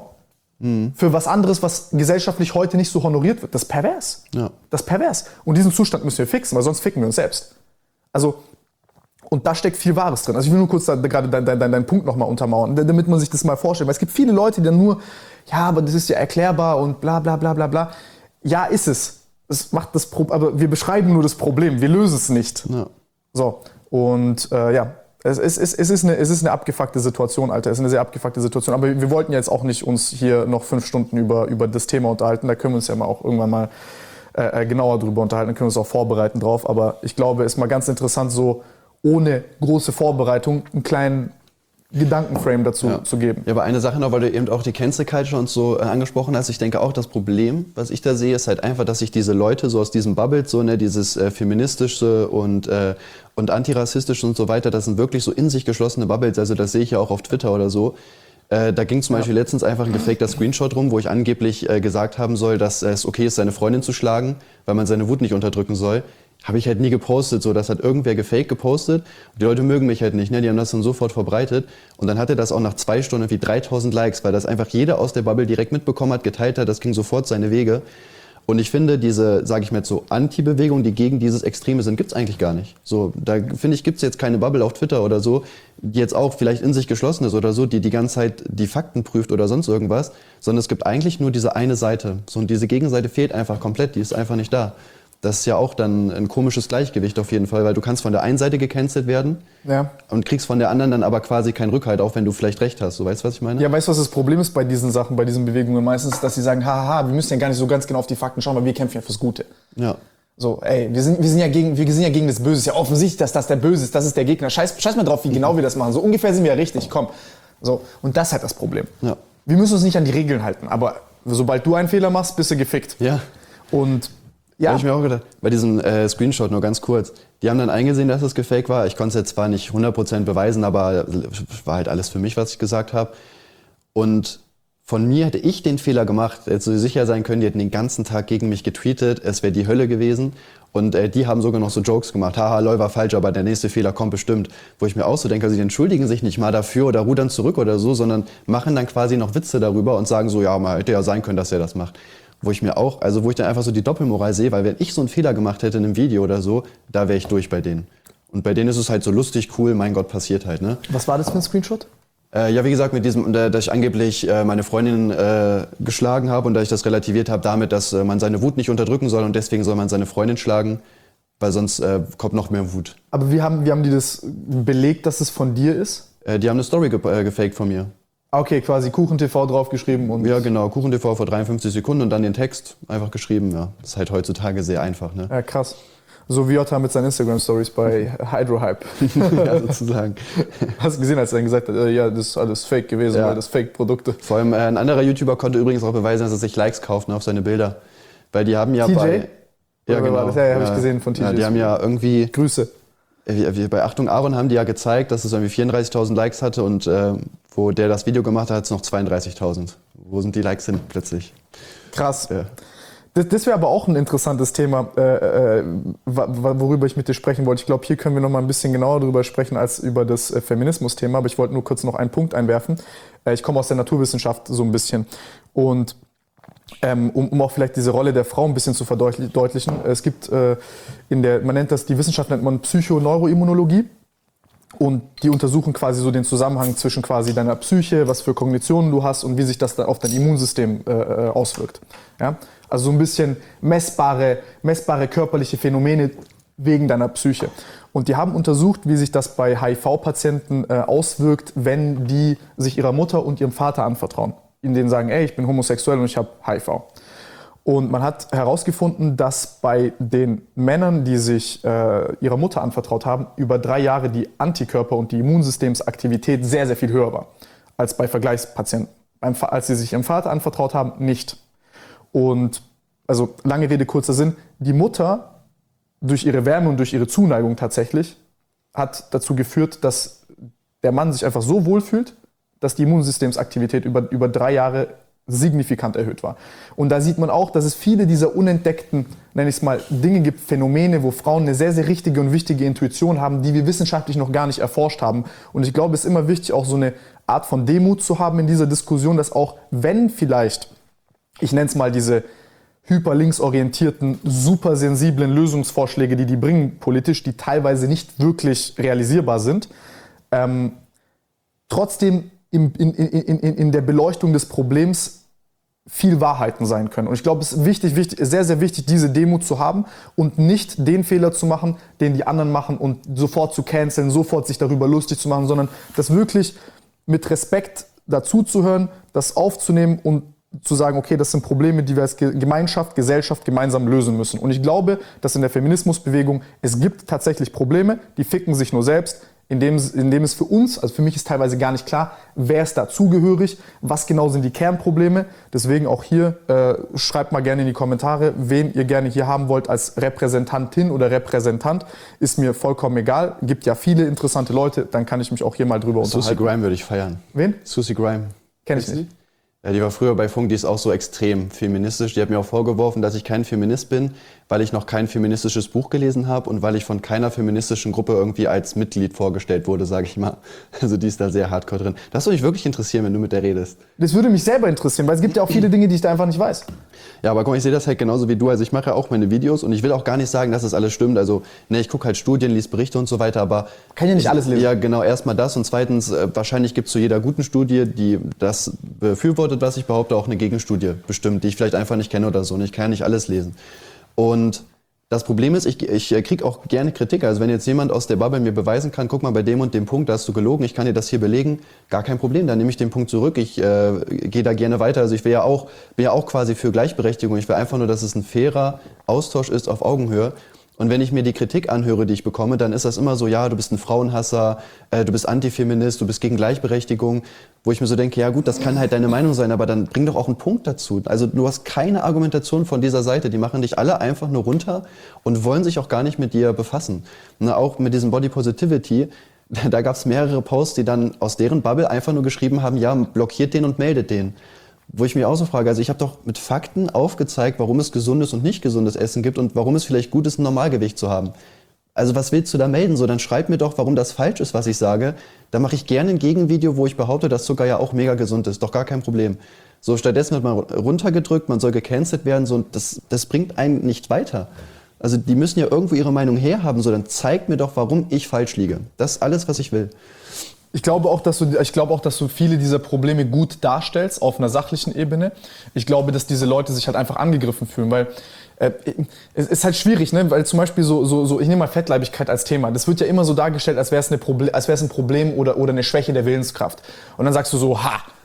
Für was anderes, was gesellschaftlich heute nicht so honoriert wird. Das ist pervers. Ja. Das ist pervers. Und diesen Zustand müssen wir fixen, weil sonst ficken wir uns selbst. Also, und da steckt viel Wahres drin. Also ich will nur kurz gerade deinen Punkt nochmal untermauern, damit man sich das mal vorstellt. Weil es gibt viele Leute, die dann nur, ja, aber das ist ja erklärbar und bla bla bla bla bla. Ja, ist es. Es macht das aber wir beschreiben nur das Problem, wir lösen es nicht. Ja. So, und ja, es ist eine abgefuckte Situation, Alter. Es ist eine sehr abgefuckte Situation. Aber wir wollten jetzt auch nicht uns hier noch 5 Stunden über das Thema unterhalten. Da können wir uns ja mal auch irgendwann mal genauer drüber unterhalten. Da können wir uns auch vorbereiten drauf. Aber ich glaube, es ist mal ganz interessant, so ohne große Vorbereitung einen kleinen Gedankenframe dazu zu geben. Ja, aber eine Sache noch, weil du eben auch die Cancel Culture und so angesprochen hast. Ich denke auch, das Problem, was ich da sehe, ist halt einfach, dass sich diese Leute so aus diesem Bubble, so dieses feministische und antirassistische und so weiter, das sind wirklich so in sich geschlossene Bubbles. Also das sehe ich ja auch auf Twitter oder so. Da ging zum Beispiel letztens einfach ein gefakter Screenshot rum, wo ich angeblich gesagt haben soll, dass es okay ist, seine Freundin zu schlagen, weil man seine Wut nicht unterdrücken soll. Habe ich halt nie gepostet, so, das hat irgendwer gefaked gepostet. Und die Leute mögen mich halt nicht, ne? Die haben das dann sofort verbreitet. Und dann hatte das auch nach 2 Stunden irgendwie 3000 Likes, weil das einfach jeder aus der Bubble direkt mitbekommen hat, geteilt hat, das ging sofort seine Wege. Und ich finde, diese, sage ich mal jetzt so, Anti-Bewegung, die gegen dieses Extreme sind, gibt's eigentlich gar nicht. So, da finde ich, gibt's jetzt keine Bubble auf Twitter oder so, die jetzt auch vielleicht in sich geschlossen ist oder so, die die ganze Zeit die Fakten prüft oder sonst irgendwas, sondern es gibt eigentlich nur diese eine Seite. So, und diese Gegenseite fehlt einfach komplett, die ist einfach nicht da. Das ist ja auch dann ein komisches Gleichgewicht auf jeden Fall, weil du kannst von der einen Seite gecancelt werden und kriegst von der anderen dann aber quasi keinen Rückhalt, auch wenn du vielleicht recht hast. So, weißt du, was ich meine? Ja, weißt du, was das Problem ist bei diesen Sachen, bei diesen Bewegungen meistens, dass sie sagen, haha, wir müssen ja gar nicht so ganz genau auf die Fakten schauen, weil wir kämpfen ja fürs Gute. Ja. So, ey, wir sind ja gegen das Böse. Es ist ja offensichtlich, dass das der Böse ist, das ist der Gegner. Scheiß mal drauf, wie genau wir das machen. So ungefähr sind wir ja richtig, komm. So, und das ist halt das Problem. Ja. Wir müssen uns nicht an die Regeln halten, aber sobald du einen Fehler machst, bist du gefickt. Ja. Und ja. Habe ich mir auch gedacht, bei diesem Screenshot nur ganz kurz, die haben dann eingesehen, dass es gefaked war. Ich konnte es jetzt zwar nicht 100% beweisen, aber war halt alles für mich, was ich gesagt habe. Und von mir hätte ich den Fehler gemacht, hätte so sicher sein können, die hätten den ganzen Tag gegen mich getweetet, es wäre die Hölle gewesen. Und die haben sogar noch so Jokes gemacht, haha, lol, war falsch, aber der nächste Fehler kommt bestimmt. Wo ich mir auch so denke, also die entschuldigen sich nicht mal dafür oder rudern zurück oder so, sondern machen dann quasi noch Witze darüber und sagen so, ja, mal hätte ja sein können, dass er das macht. Wo ich mir auch, also wo ich dann einfach so die Doppelmoral sehe, weil wenn ich so einen Fehler gemacht hätte in einem Video oder so, da wäre ich durch bei denen. Und bei denen ist es halt so lustig, cool, mein Gott, passiert halt, ne? Was war das für ein Screenshot? Ja, wie gesagt, mit diesem, dass ich angeblich meine Freundin geschlagen habe und dass ich das relativiert habe damit, dass man seine Wut nicht unterdrücken soll und deswegen soll man seine Freundin schlagen, weil sonst kommt noch mehr Wut. Aber wie haben die das belegt, dass es von dir ist? Die haben eine Story gefaked von mir. Okay, quasi KuchenTV draufgeschrieben und... Ja, genau, KuchenTV vor 53 Sekunden und dann den Text einfach geschrieben, ja. Das ist halt heutzutage sehr einfach, ne? Ja, krass. So wie Jota mit seinen Instagram-Stories bei Hydrohype. Ja, sozusagen. Hast du gesehen, als er dann gesagt hat, ja, das ist alles fake gewesen, weil das Fake-Produkte. Vor allem ein anderer YouTuber konnte übrigens auch beweisen, dass er sich Likes kauft, ne, auf seine Bilder. Weil die haben ja TJ? bei... Ja, genau. Ja, habe ich gesehen von TJ. Ja, die haben ja irgendwie... Grüße. Bei Achtung Aaron haben die ja gezeigt, dass es irgendwie 34.000 Likes hatte und wo der das Video gemacht hat, hat es noch 32.000. Wo sind die Likes hin plötzlich? Krass. Ja. Das wäre aber auch ein interessantes Thema, worüber ich mit dir sprechen wollte. Ich glaube, hier können wir noch mal ein bisschen genauer drüber sprechen als über das Feminismus-Thema. Aber ich wollte nur kurz noch einen Punkt einwerfen. Ich komme aus der Naturwissenschaft so ein bisschen. Und um auch vielleicht diese Rolle der Frau ein bisschen zu verdeutlichen. Es gibt man nennt das, die Wissenschaft nennt man Psychoneuroimmunologie. Und die untersuchen quasi so den Zusammenhang zwischen quasi deiner Psyche, was für Kognitionen du hast und wie sich das dann auf dein Immunsystem auswirkt. Ja? Also so ein bisschen messbare körperliche Phänomene wegen deiner Psyche. Und die haben untersucht, wie sich das bei HIV-Patienten auswirkt, wenn die sich ihrer Mutter und ihrem Vater anvertrauen. In denen sagen, ey, ich bin homosexuell und ich habe HIV. Und man hat herausgefunden, dass bei den Männern, die sich ihrer Mutter anvertraut haben, über 3 Jahre die Antikörper und die Immunsystemsaktivität sehr, sehr viel höher war als bei Vergleichspatienten. Als sie sich ihrem Vater anvertraut haben, nicht. Und also lange Rede, kurzer Sinn, die Mutter durch ihre Wärme und durch ihre Zuneigung tatsächlich hat dazu geführt, dass der Mann sich einfach so wohlfühlt, dass die Immunsystemsaktivität über 3 Jahre signifikant erhöht war. Und da sieht man auch, dass es viele dieser unentdeckten, nenne ich es mal, Dinge gibt, Phänomene, wo Frauen eine sehr, sehr richtige und wichtige Intuition haben, die wir wissenschaftlich noch gar nicht erforscht haben. Und ich glaube, es ist immer wichtig, auch so eine Art von Demut zu haben in dieser Diskussion, dass auch wenn vielleicht, ich nenne es mal diese hyperlinksorientierten, supersensiblen Lösungsvorschläge, die bringen politisch, die teilweise nicht wirklich realisierbar sind, trotzdem in der Beleuchtung des Problems viel Wahrheiten sein können. Und ich glaube, es ist sehr, sehr wichtig, diese Demut zu haben und nicht den Fehler zu machen, den die anderen machen und sofort zu canceln, sofort sich darüber lustig zu machen, sondern das wirklich mit Respekt dazuzuhören, das aufzunehmen und zu sagen, okay, das sind Probleme, die wir als Gemeinschaft, Gesellschaft gemeinsam lösen müssen. Und ich glaube, dass in der Feminismusbewegung es gibt tatsächlich Probleme, die ficken sich nur selbst, indem es für uns, also für mich ist teilweise gar nicht klar, wer ist dazugehörig, was genau sind die Kernprobleme. Deswegen auch hier, schreibt mal gerne in die Kommentare, wen ihr gerne hier haben wollt als Repräsentantin oder Repräsentant. Ist mir vollkommen egal. Gibt ja viele interessante Leute, dann kann ich mich auch hier mal drüber unterhalten. Susie Grime würde ich feiern. Wen? Susie Grime. Kenn ich nicht. Ja, die war früher bei Funk, die ist auch so extrem feministisch. Die hat mir auch vorgeworfen, dass ich kein Feminist bin, weil ich noch kein feministisches Buch gelesen habe und weil ich von keiner feministischen Gruppe irgendwie als Mitglied vorgestellt wurde, sage ich mal. Also die ist da sehr hardcore drin. Das würde mich wirklich interessieren, wenn du mit der redest. Das würde mich selber interessieren, weil es gibt ja auch viele Dinge, die ich da einfach nicht weiß. Ja, aber guck mal, ich sehe das halt genauso wie du. Also ich mache ja auch meine Videos und ich will auch gar nicht sagen, dass das alles stimmt. Also ne, ich gucke halt Studien, lese Berichte und so weiter, aber... Kann ja nicht alles lesen. Ja, genau, erstmal das und zweitens, wahrscheinlich gibt es zu jeder guten Studie, die das befürwortet, was ich behaupte, auch eine Gegenstudie bestimmt, die ich vielleicht einfach nicht kenne oder so. Und ich kann ja nicht alles lesen. Und das Problem ist, ich kriege auch gerne Kritik. Also wenn jetzt jemand aus der Bubble mir beweisen kann, guck mal, bei dem und dem Punkt, da hast du gelogen, ich kann dir das hier belegen, gar kein Problem, dann nehme ich den Punkt zurück, ich gehe da gerne weiter. Also ich bin ja auch quasi für Gleichberechtigung. Ich will einfach nur, dass es ein fairer Austausch ist auf Augenhöhe. Und wenn ich mir die Kritik anhöre, die ich bekomme, dann ist das immer so, ja, du bist ein Frauenhasser, du bist Antifeminist, du bist gegen Gleichberechtigung, wo ich mir so denke, ja gut, das kann halt deine Meinung sein, aber dann bring doch auch einen Punkt dazu. Also du hast keine Argumentation von dieser Seite, die machen dich alle einfach nur runter und wollen sich auch gar nicht mit dir befassen. Na, auch mit diesem Body Positivity, da gab es mehrere Posts, die dann aus deren Bubble einfach nur geschrieben haben, ja, blockiert den und meldet den. Wo ich mich auch so frage, also ich habe doch mit Fakten aufgezeigt, warum es gesundes und nicht gesundes Essen gibt und warum es vielleicht gut ist, ein Normalgewicht zu haben. Also was willst du da melden? So, dann schreib mir doch, warum das falsch ist, was ich sage. Dann mache ich gerne ein Gegenvideo, wo ich behaupte, dass Zucker ja auch mega gesund ist. Doch gar kein Problem. So, stattdessen wird man runtergedrückt, man soll gecancelt werden. So, und das bringt einen nicht weiter. Also die müssen ja irgendwo ihre Meinung herhaben. So, dann zeig mir doch, warum ich falsch liege. Das ist alles, was ich will. Ich glaube auch, dass du viele dieser Probleme gut darstellst auf einer sachlichen Ebene. Ich glaube, dass diese Leute sich halt einfach angegriffen fühlen, weil es ist halt schwierig, ne? Weil zum Beispiel so, ich nehme mal Fettleibigkeit als Thema. Das wird ja immer so dargestellt, als wäre es ein Problem oder eine Schwäche der Willenskraft. Und dann sagst du so,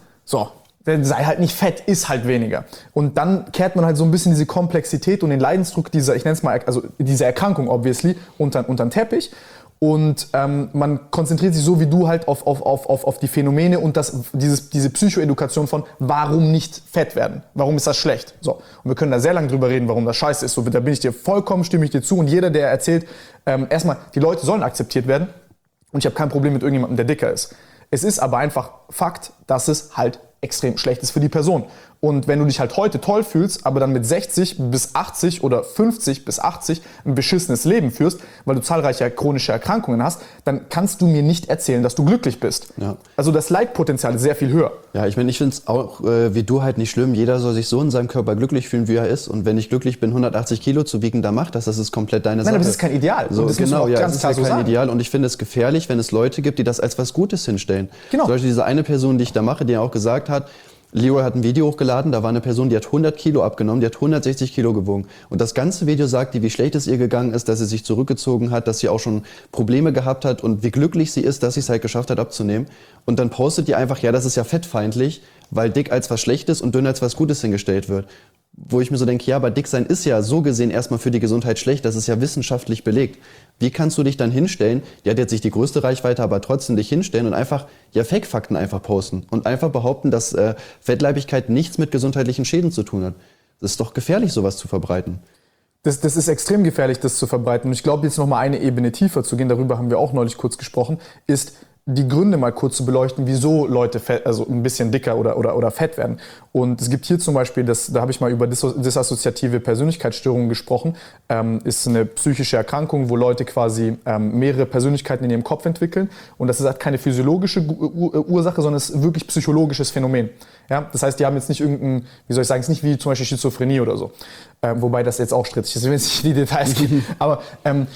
sei halt nicht fett, isst halt weniger. Und dann kehrt man halt so ein bisschen diese Komplexität und den Leidensdruck dieser, ich nenne es mal, also dieser Erkrankung obviously, unter den Teppich. Und man konzentriert sich so wie du halt auf die Phänomene und diese Psychoedukation von, warum nicht fett werden? Warum ist das schlecht? So. Und wir können da sehr lange drüber reden, warum das scheiße ist. So, da bin ich dir stimme ich dir zu. Und jeder, der erzählt, erstmal, die Leute sollen akzeptiert werden. Und ich habe kein Problem mit irgendjemandem, der dicker ist. Es ist aber einfach Fakt, dass es halt extrem schlecht ist für die Person. Und wenn du dich halt heute toll fühlst, aber dann mit 60 bis 80 oder 50 bis 80 ein beschissenes Leben führst, weil du zahlreiche chronische Erkrankungen hast, dann kannst du mir nicht erzählen, dass du glücklich bist. Ja. Also das Leidpotenzial ist sehr viel höher. Ja, ich meine, ich finde es auch wie du halt nicht schlimm. Jeder soll sich so in seinem Körper glücklich fühlen, wie er ist. Und wenn ich glücklich bin, 180 Kilo zu wiegen, dann mach das. Das ist komplett deine Sache. Nein, aber das ist kein Ideal. So, das genau, muss man auch ganz das klar ist ja so kein sagen. Ideal. Und ich finde es gefährlich, wenn es Leute gibt, die das als was Gutes hinstellen. Genau. Zum Beispiel diese eine Person, die ich da mache, die ja auch gesagt hat, Leroy hat ein Video hochgeladen, da war eine Person, die hat 100 Kilo abgenommen, die hat 160 Kilo gewogen. Und das ganze Video sagt ihr, wie schlecht es ihr gegangen ist, dass sie sich zurückgezogen hat, dass sie auch schon Probleme gehabt hat und wie glücklich sie ist, dass sie es halt geschafft hat abzunehmen. Und dann postet ihr einfach, ja, das ist ja fettfeindlich, weil dick als was Schlechtes und dünn als was Gutes hingestellt wird. Wo ich mir so denke, ja, aber dick sein ist ja so gesehen erstmal für die Gesundheit schlecht, das ist ja wissenschaftlich belegt. Wie kannst du dich dann hinstellen, die hat jetzt nicht die größte Reichweite, aber trotzdem dich hinstellen und einfach, ja, Fake-Fakten einfach posten und einfach behaupten, dass Fettleibigkeit nichts mit gesundheitlichen Schäden zu tun hat. Das ist doch gefährlich, sowas zu verbreiten. Das ist extrem gefährlich, das zu verbreiten. Und ich glaube, jetzt noch mal eine Ebene tiefer zu gehen, darüber haben wir auch neulich kurz gesprochen, ist die Gründe mal kurz zu beleuchten, wieso Leute fett, also ein bisschen dicker oder fett werden. Und es gibt hier zum Beispiel, da habe ich mal über disassoziative Persönlichkeitsstörungen gesprochen, ist eine psychische Erkrankung, wo Leute quasi mehrere Persönlichkeiten in ihrem Kopf entwickeln. Und das hat keine physiologische Ursache, sondern es ist wirklich psychologisches Phänomen. Ja? Das heißt, die haben jetzt nicht irgendein, wie soll ich sagen, es ist nicht wie zum Beispiel Schizophrenie oder so. Wobei das jetzt auch strittig ist, wenn es nicht in die Details geht. Aber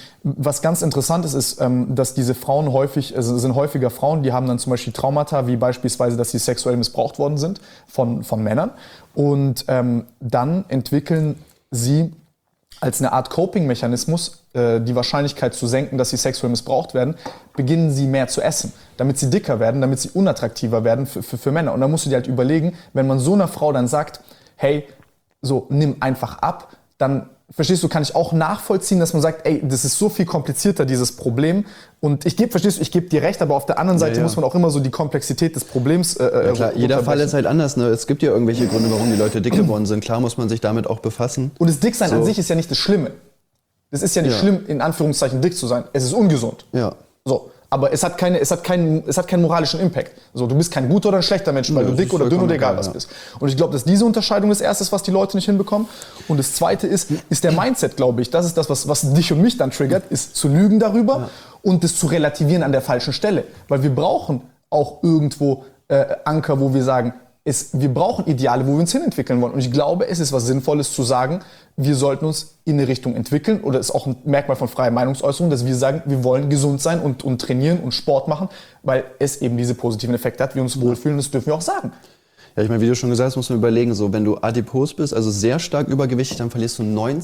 was ganz interessant ist, dass diese Frauen sind häufiger Frauen, die haben dann zum Beispiel Traumata, wie beispielsweise, dass sie sexuell missbraucht worden sind von Männern. Und dann entwickeln sie als eine Art Coping-Mechanismus, die Wahrscheinlichkeit zu senken, dass sie sexuell missbraucht werden, beginnen sie mehr zu essen, damit sie dicker werden, damit sie unattraktiver werden für Männer. Und da musst du dir halt überlegen, wenn man so einer Frau dann sagt, hey, so, nimm einfach ab, dann, verstehst du, kann ich auch nachvollziehen, dass man sagt, ey, das ist so viel komplizierter, dieses Problem. Und ich gebe dir recht, aber auf der anderen Seite muss man auch immer so die Komplexität des Problems ja, klar, jeder Fall ist halt anders, ne? Es gibt ja irgendwelche Gründe, warum die Leute dick geworden sind. Klar muss man sich damit auch befassen. Und das Dicksein an sich ist ja nicht das Schlimme. Das ist ja nicht schlimm, in Anführungszeichen dick zu sein. Es ist ungesund. Ja. So. Aber es hat keinen moralischen Impact. So, du bist kein guter oder ein schlechter Mensch, weil du dick oder dünn oder egal was bist. Und ich glaube, dass diese Unterscheidung das Erste ist, was die Leute nicht hinbekommen. Und das Zweite ist der Mindset, glaube ich. Das ist das, was dich und mich dann triggert, ist zu lügen darüber und das zu relativieren an der falschen Stelle. Weil wir brauchen auch irgendwo Anker, wo wir sagen, wir brauchen Ideale, wo wir uns hinentwickeln wollen. Und ich glaube, es ist was Sinnvolles zu sagen, wir sollten uns in eine Richtung entwickeln. Oder es ist auch ein Merkmal von freier Meinungsäußerung, dass wir sagen, wir wollen gesund sein und trainieren und Sport machen, weil es eben diese positiven Effekte hat, wir uns wohlfühlen, das dürfen wir auch sagen. Ja, ich meine, wie du schon gesagt hast, muss man überlegen, so, wenn du adipos bist, also sehr stark übergewichtig, dann verlierst du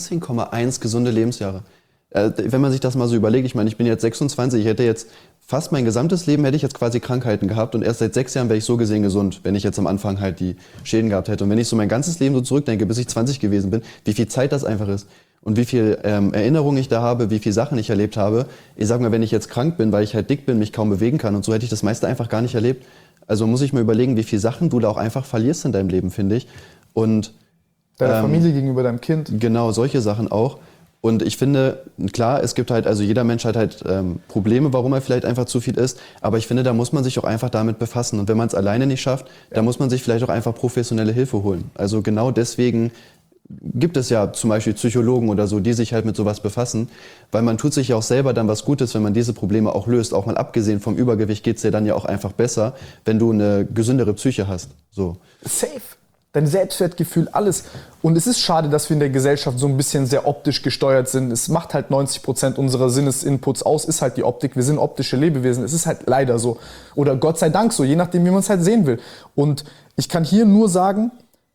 19,1 gesunde Lebensjahre. Wenn man sich das mal so überlegt, ich meine, ich bin jetzt 26, ich hätte jetzt fast mein gesamtes Leben hätte ich jetzt quasi Krankheiten gehabt und erst seit 6 Jahren wäre ich so gesehen gesund, wenn ich jetzt am Anfang halt die Schäden gehabt hätte. Und wenn ich so mein ganzes Leben so zurückdenke, bis ich 20 gewesen bin, wie viel Zeit das einfach ist und wie viel Erinnerungen ich da habe, wie viele Sachen ich erlebt habe. Ich sag mal, wenn ich jetzt krank bin, weil ich halt dick bin, mich kaum bewegen kann und so, hätte ich das meiste einfach gar nicht erlebt. Also muss ich mir überlegen, wie viele Sachen du da auch einfach verlierst in deinem Leben, finde ich. Und deiner Familie gegenüber deinem Kind. Genau, solche Sachen auch. Und ich finde, klar, es gibt halt, also jeder Mensch hat halt Probleme, warum er vielleicht einfach zu viel isst. Aber ich finde, da muss man sich auch einfach damit befassen. Und wenn man es alleine nicht schafft, dann muss man sich vielleicht auch einfach professionelle Hilfe holen. Also genau deswegen gibt es ja zum Beispiel Psychologen oder so, die sich halt mit sowas befassen. Weil man tut sich ja auch selber dann was Gutes, wenn man diese Probleme auch löst. Auch mal abgesehen vom Übergewicht geht's dir dann ja auch einfach besser, wenn du eine gesündere Psyche hast. So. Safe. Dein Selbstwertgefühl, alles. Und es ist schade, dass wir in der Gesellschaft so ein bisschen sehr optisch gesteuert sind. Es macht halt 90% unserer Sinnesinputs aus, ist halt die Optik. Wir sind optische Lebewesen. Es ist halt leider so. Oder Gott sei Dank so, je nachdem, wie man es halt sehen will. Und ich kann hier nur sagen,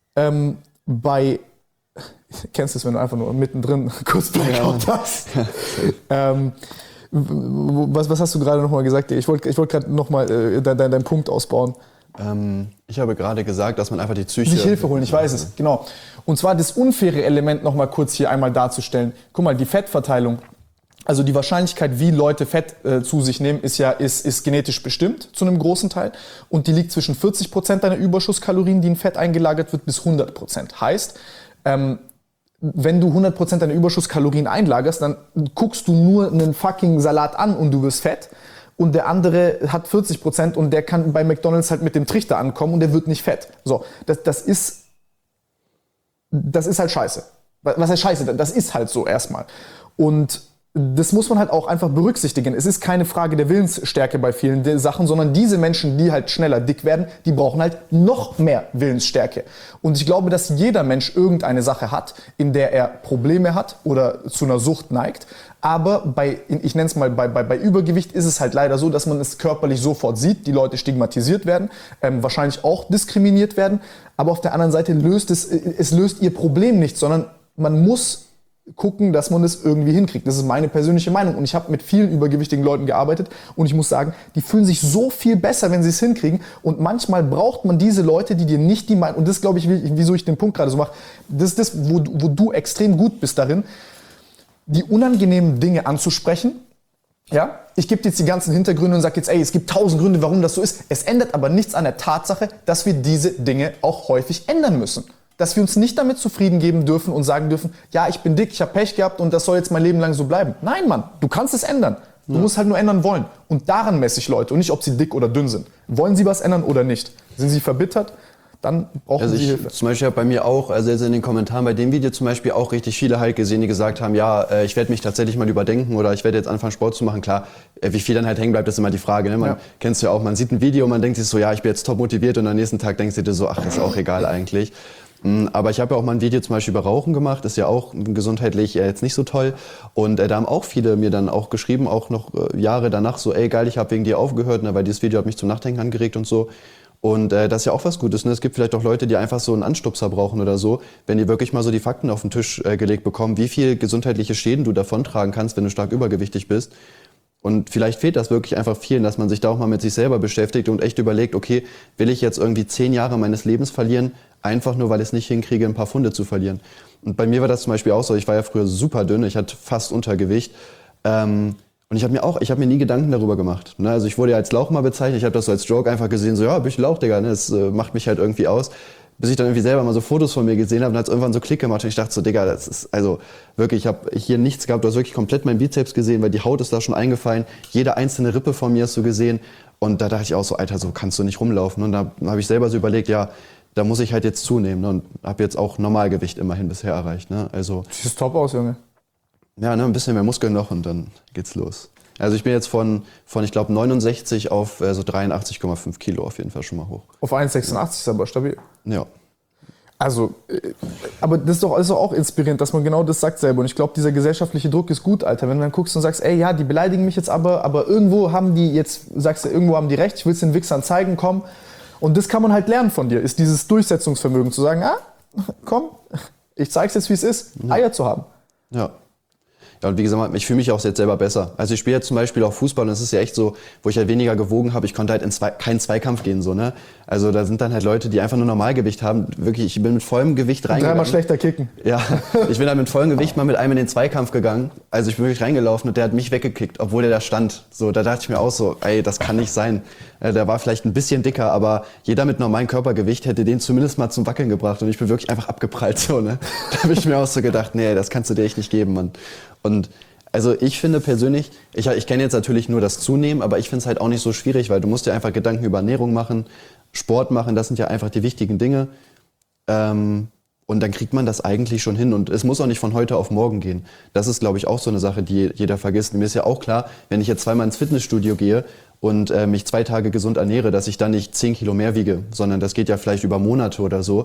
kennst du es, wenn du einfach nur mittendrin kurz Blackout hast? Was hast du gerade nochmal gesagt? Ich wollte gerade nochmal deinen Punkt ausbauen. Ich habe gerade gesagt, dass man einfach die Psyche... Sich Hilfe holen, ich weiß es, genau. Und zwar das unfaire Element nochmal kurz hier einmal darzustellen. Guck mal, die Fettverteilung, also die Wahrscheinlichkeit, wie Leute Fett zu sich nehmen, ist genetisch bestimmt zu einem großen Teil. Und die liegt zwischen 40% deiner Überschusskalorien, die in Fett eingelagert wird, bis 100%. Heißt, wenn du 100% deiner Überschusskalorien einlagerst, dann guckst du nur einen fucking Salat an und du wirst fett. Und der andere hat 40% und der kann bei McDonald's halt mit dem Trichter ankommen und der wird nicht fett. So, das ist halt scheiße. Was heißt scheiße? Das ist halt so erstmal. Und das muss man halt auch einfach berücksichtigen. Es ist keine Frage der Willensstärke bei vielen Sachen, sondern diese Menschen, die halt schneller dick werden, die brauchen halt noch mehr Willensstärke. Und ich glaube, dass jeder Mensch irgendeine Sache hat, in der er Probleme hat oder zu einer Sucht neigt. Aber ich nenne es mal, bei Übergewicht ist es halt leider so, dass man es körperlich sofort sieht, die Leute stigmatisiert werden, wahrscheinlich auch diskriminiert werden. Aber auf der anderen Seite löst es löst ihr Problem nicht, sondern man muss gucken, dass man das irgendwie hinkriegt. Das ist meine persönliche Meinung. Und ich habe mit vielen übergewichtigen Leuten gearbeitet und ich muss sagen, die fühlen sich so viel besser, wenn sie es hinkriegen. Und manchmal braucht man diese Leute, die dir nicht die Meinung, und das glaube ich, wieso ich den Punkt gerade so mache, das ist das, wo du extrem gut bist darin, die unangenehmen Dinge anzusprechen. Ja, ich gebe dir jetzt die ganzen Hintergründe und sage jetzt, ey, es gibt 1000 Gründe, warum das so ist. Es ändert aber nichts an der Tatsache, dass wir diese Dinge auch häufig ändern müssen. Dass wir uns nicht damit zufrieden geben dürfen und sagen dürfen, ja, ich bin dick, ich habe Pech gehabt und das soll jetzt mein Leben lang so bleiben. Nein, Mann, du kannst es ändern. Du musst halt nur ändern wollen. Und daran messe ich Leute und nicht, ob sie dick oder dünn sind. Wollen sie was ändern oder nicht? Sind sie verbittert? Dann brauchen sie Hilfe. Zum Beispiel habe bei mir auch, also in den Kommentaren bei dem Video zum Beispiel auch richtig viele halt gesehen, die gesagt haben, ja, ich werde mich tatsächlich mal überdenken oder ich werde jetzt anfangen Sport zu machen. Klar, wie viel dann halt hängen bleibt, ist immer die Frage. Ne? Man kennst du ja auch, man sieht ein Video, man denkt sich so, ja, ich bin jetzt top motiviert und am nächsten Tag denkst du dir so, ach, ist auch egal eigentlich. Aber ich habe ja auch mal ein Video zum Beispiel über Rauchen gemacht, ist ja auch gesundheitlich jetzt nicht so toll. Und da haben auch viele mir dann auch geschrieben, auch noch Jahre danach, so, ey geil, ich habe wegen dir aufgehört, ne, weil dieses Video hat mich zum Nachdenken angeregt und so. Und das ist ja auch was Gutes. Ne? Es gibt vielleicht auch Leute, die einfach so einen Anstupser brauchen oder so, wenn die wirklich mal so die Fakten auf den Tisch gelegt bekommen, wie viel gesundheitliche Schäden du davontragen kannst, wenn du stark übergewichtig bist. Und vielleicht fehlt das wirklich einfach vielen, dass man sich da auch mal mit sich selber beschäftigt und echt überlegt, okay, will ich jetzt irgendwie 10 Jahre meines Lebens verlieren, einfach nur, weil ich es nicht hinkriege, ein paar Pfunde zu verlieren. Und bei mir war das zum Beispiel auch so, ich war ja früher super dünn, ich hatte fast Untergewicht. Und ich habe mir nie Gedanken darüber gemacht. Ne? Also ich wurde ja als Lauch mal bezeichnet, ich habe das so als Joke einfach gesehen, so ja, bin ich Lauch, Digga, ne? Das macht mich halt irgendwie aus. Bis ich dann irgendwie selber mal so Fotos von mir gesehen habe und hat es irgendwann so Klick gemacht und ich dachte so, Digga, das ist, also wirklich, ich habe hier nichts gehabt, du hast wirklich komplett meinen Bizeps gesehen, weil die Haut ist da schon eingefallen, jede einzelne Rippe von mir hast du gesehen und da dachte ich auch so, Alter, so kannst du nicht rumlaufen. Und da habe ich selber so überlegt, ja, da muss ich halt jetzt zunehmen, ne? Und habe jetzt auch Normalgewicht immerhin bisher erreicht. Ne? Also, Siehst top aus, Junge. Ja, ne, ein bisschen mehr Muskeln noch und dann geht's los. Also ich bin jetzt von ich glaube 69 auf so 83,5 Kilo auf jeden Fall schon mal hoch. Auf 1,86 ist aber stabil. Ja. Also, aber das ist doch auch inspirierend, dass man genau das sagt selber. Und ich glaube, dieser gesellschaftliche Druck ist gut, Alter. Wenn du dann guckst und sagst, ey, ja, die beleidigen mich jetzt aber irgendwo haben die jetzt, sagst du, irgendwo haben die recht, ich will es den Wichsern zeigen, komm. Und das kann man halt lernen von dir, ist dieses Durchsetzungsvermögen, zu sagen, komm, ich zeig's jetzt, wie es ist, Eier zu haben. Ja. Ja, und wie gesagt, ich fühle mich auch jetzt selber besser. Also ich spiele jetzt zum Beispiel auch Fußball und es ist ja echt so, wo ich halt weniger gewogen habe, ich konnte halt in keinen Zweikampf gehen, so, ne? Also da sind dann halt Leute, die einfach nur Normalgewicht haben. Wirklich, ich bin mit vollem Gewicht reingegangen. Dreimal schlechter kicken. Ja, ich bin da mit vollem Gewicht mal mit einem in den Zweikampf gegangen. Also ich bin wirklich reingelaufen und der hat mich weggekickt, obwohl der da stand. So, da dachte ich mir auch so, ey, das kann nicht sein. Der war vielleicht ein bisschen dicker, aber jeder mit normalem Körpergewicht hätte den zumindest mal zum Wackeln gebracht und ich bin wirklich einfach abgeprallt, so, ne? Da habe ich mir auch so gedacht, nee, das kannst du dir echt nicht geben, Mann. Und also ich finde persönlich, ich kenne jetzt natürlich nur das Zunehmen, aber ich finde es halt auch nicht so schwierig, weil du musst dir einfach Gedanken über Ernährung machen, Sport machen, das sind ja einfach die wichtigen Dinge. Und dann kriegt man das eigentlich schon hin und es muss auch nicht von heute auf morgen gehen. Das ist, glaube ich, auch so eine Sache, die jeder vergisst. Und mir ist ja auch klar, wenn ich jetzt zweimal ins Fitnessstudio gehe und mich 2 Tage gesund ernähre, dass ich dann nicht 10 Kilo mehr wiege, sondern das geht ja vielleicht über Monate oder so.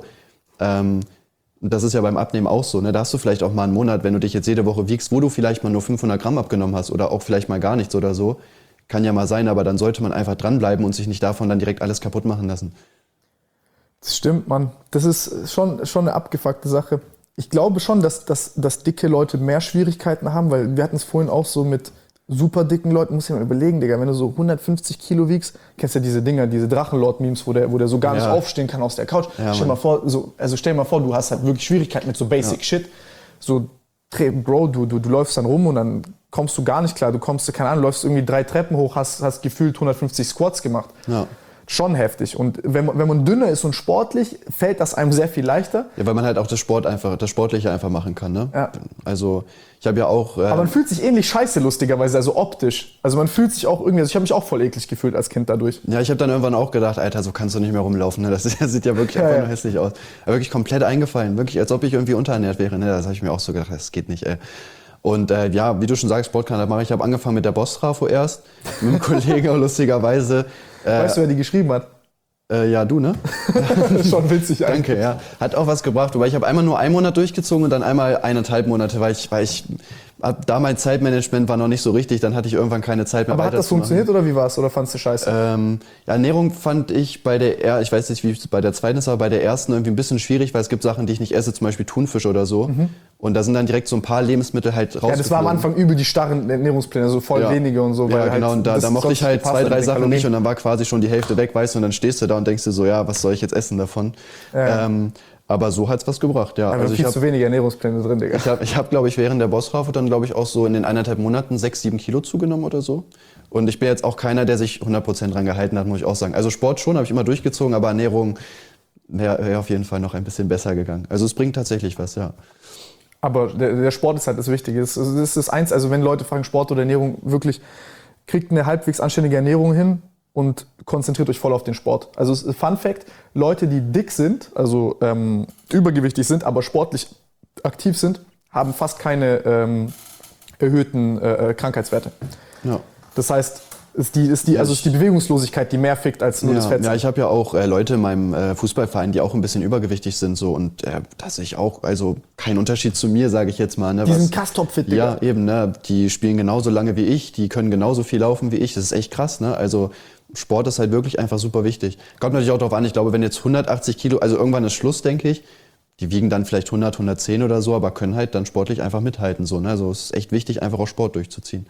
Und das ist ja beim Abnehmen auch so. Ne? Da hast du vielleicht auch mal einen Monat, wenn du dich jetzt jede Woche wiegst, wo du vielleicht mal nur 500 Gramm abgenommen hast oder auch vielleicht mal gar nichts oder so. Kann ja mal sein, aber dann sollte man einfach dranbleiben und sich nicht davon dann direkt alles kaputt machen lassen. Das stimmt, Mann. Das ist schon eine abgefuckte Sache. Ich glaube schon, dass dicke Leute mehr Schwierigkeiten haben, weil wir hatten es vorhin auch so mit super dicken Leuten. Muss ich mal überlegen, Digga, wenn du so 150 Kilo wiegst, kennst du ja diese Dinger, diese Drachenlord-Memes, wo der so gar nicht aufstehen kann aus der Couch. Ja, stell dir mal vor, du hast halt wirklich Schwierigkeiten mit so Basic Shit. So, Bro, du läufst dann rum und dann kommst du gar nicht klar. Du kommst, keine Ahnung, läufst irgendwie 3 Treppen hoch, hast gefühlt 150 Squats gemacht. Ja. Schon heftig. Und wenn man dünner ist und sportlich, fällt das einem sehr viel leichter. Ja, weil man halt auch das Sportliche einfach machen kann, ne? Ja. Also, ich habe ja auch... Aber man fühlt sich ähnlich scheiße, lustigerweise, also optisch. Also man fühlt sich auch irgendwie, also ich habe mich auch voll eklig gefühlt als Kind dadurch. Ja, ich habe dann irgendwann auch gedacht, Alter, so kannst du nicht mehr rumlaufen, ne? Das sieht ja wirklich einfach nur hässlich aus. Aber wirklich komplett eingefallen, wirklich, als ob ich irgendwie unterernährt wäre, ne? Das habe ich mir auch so gedacht, das geht nicht, ey. Und ja, wie du schon sagst, Sportkanal mache ich. Ich habe angefangen mit der Boss-Trafo erst, mit einem Kollegen lustigerweise. Weißt du, wer die geschrieben hat? Ja, du, ne? Schon witzig eigentlich. Danke, ja. Hat auch was gebracht, wobei ich habe einmal nur einen Monat durchgezogen und dann einmal 1,5 Monate, weil ich da mein Zeitmanagement war noch nicht so richtig, dann hatte ich irgendwann keine Zeit mehr. Aber hat das funktioniert oder wie war's? Oder fandst du scheiße? Ja, Ernährung fand ich ich weiß nicht, wie es bei der zweiten ist, aber bei der ersten irgendwie ein bisschen schwierig, weil es gibt Sachen, die ich nicht esse, zum Beispiel Thunfisch oder so. Und da sind dann direkt so ein paar Lebensmittel halt rausgeflogen. Ja, das war am Anfang übel die starren Ernährungspläne, so voll wenige und so. Ja, weil genau, halt und da mochte ich halt 2, 3 Sachen nicht und dann war quasi schon die Hälfte weg, weißt du, und dann stehst du da und denkst dir so, ja, was soll ich jetzt essen davon? Ja. Aber so hat's was gebracht, ja. Also viel zu wenige Ernährungspläne drin, Digga. Ich hab, glaube ich, während der Boss-Trafo dann, glaube ich, auch so in den 1,5 Monaten 6, 7 Kilo zugenommen oder so. Und ich bin jetzt auch keiner, der sich 100% dran gehalten hat, muss ich auch sagen. Also Sport schon, habe ich immer durchgezogen, aber Ernährung wäre auf jeden Fall noch ein bisschen besser gegangen. Also es bringt tatsächlich was, ja. Aber der Sport ist halt das Wichtige. Das ist das eins, also wenn Leute fragen, Sport oder Ernährung, wirklich, kriegt eine halbwegs anständige Ernährung hin und konzentriert euch voll auf den Sport. Also Fun Fact, Leute, die dick sind, also übergewichtig sind, aber sportlich aktiv sind, haben fast keine erhöhten Krankheitswerte. Ja. Das heißt, ist die Bewegungslosigkeit, die mehr fickt als nur das Fett. Ja, ich habe ja auch Leute in meinem Fußballverein, die auch ein bisschen übergewichtig sind so und das ist auch, also kein Unterschied zu mir, sage ich jetzt mal. Ne, die sind Kass-Top-fit, Digga. Ja, eben, ne, die spielen genauso lange wie ich, die können genauso viel laufen wie ich, das ist echt krass, ne, also Sport ist halt wirklich einfach super wichtig. Kommt natürlich auch darauf an, ich glaube, wenn jetzt 180 Kilo, also irgendwann ist Schluss, denke ich, die wiegen dann vielleicht 100, 110 oder so, aber können halt dann sportlich einfach mithalten, so, ne, also es ist echt wichtig, einfach auch Sport durchzuziehen.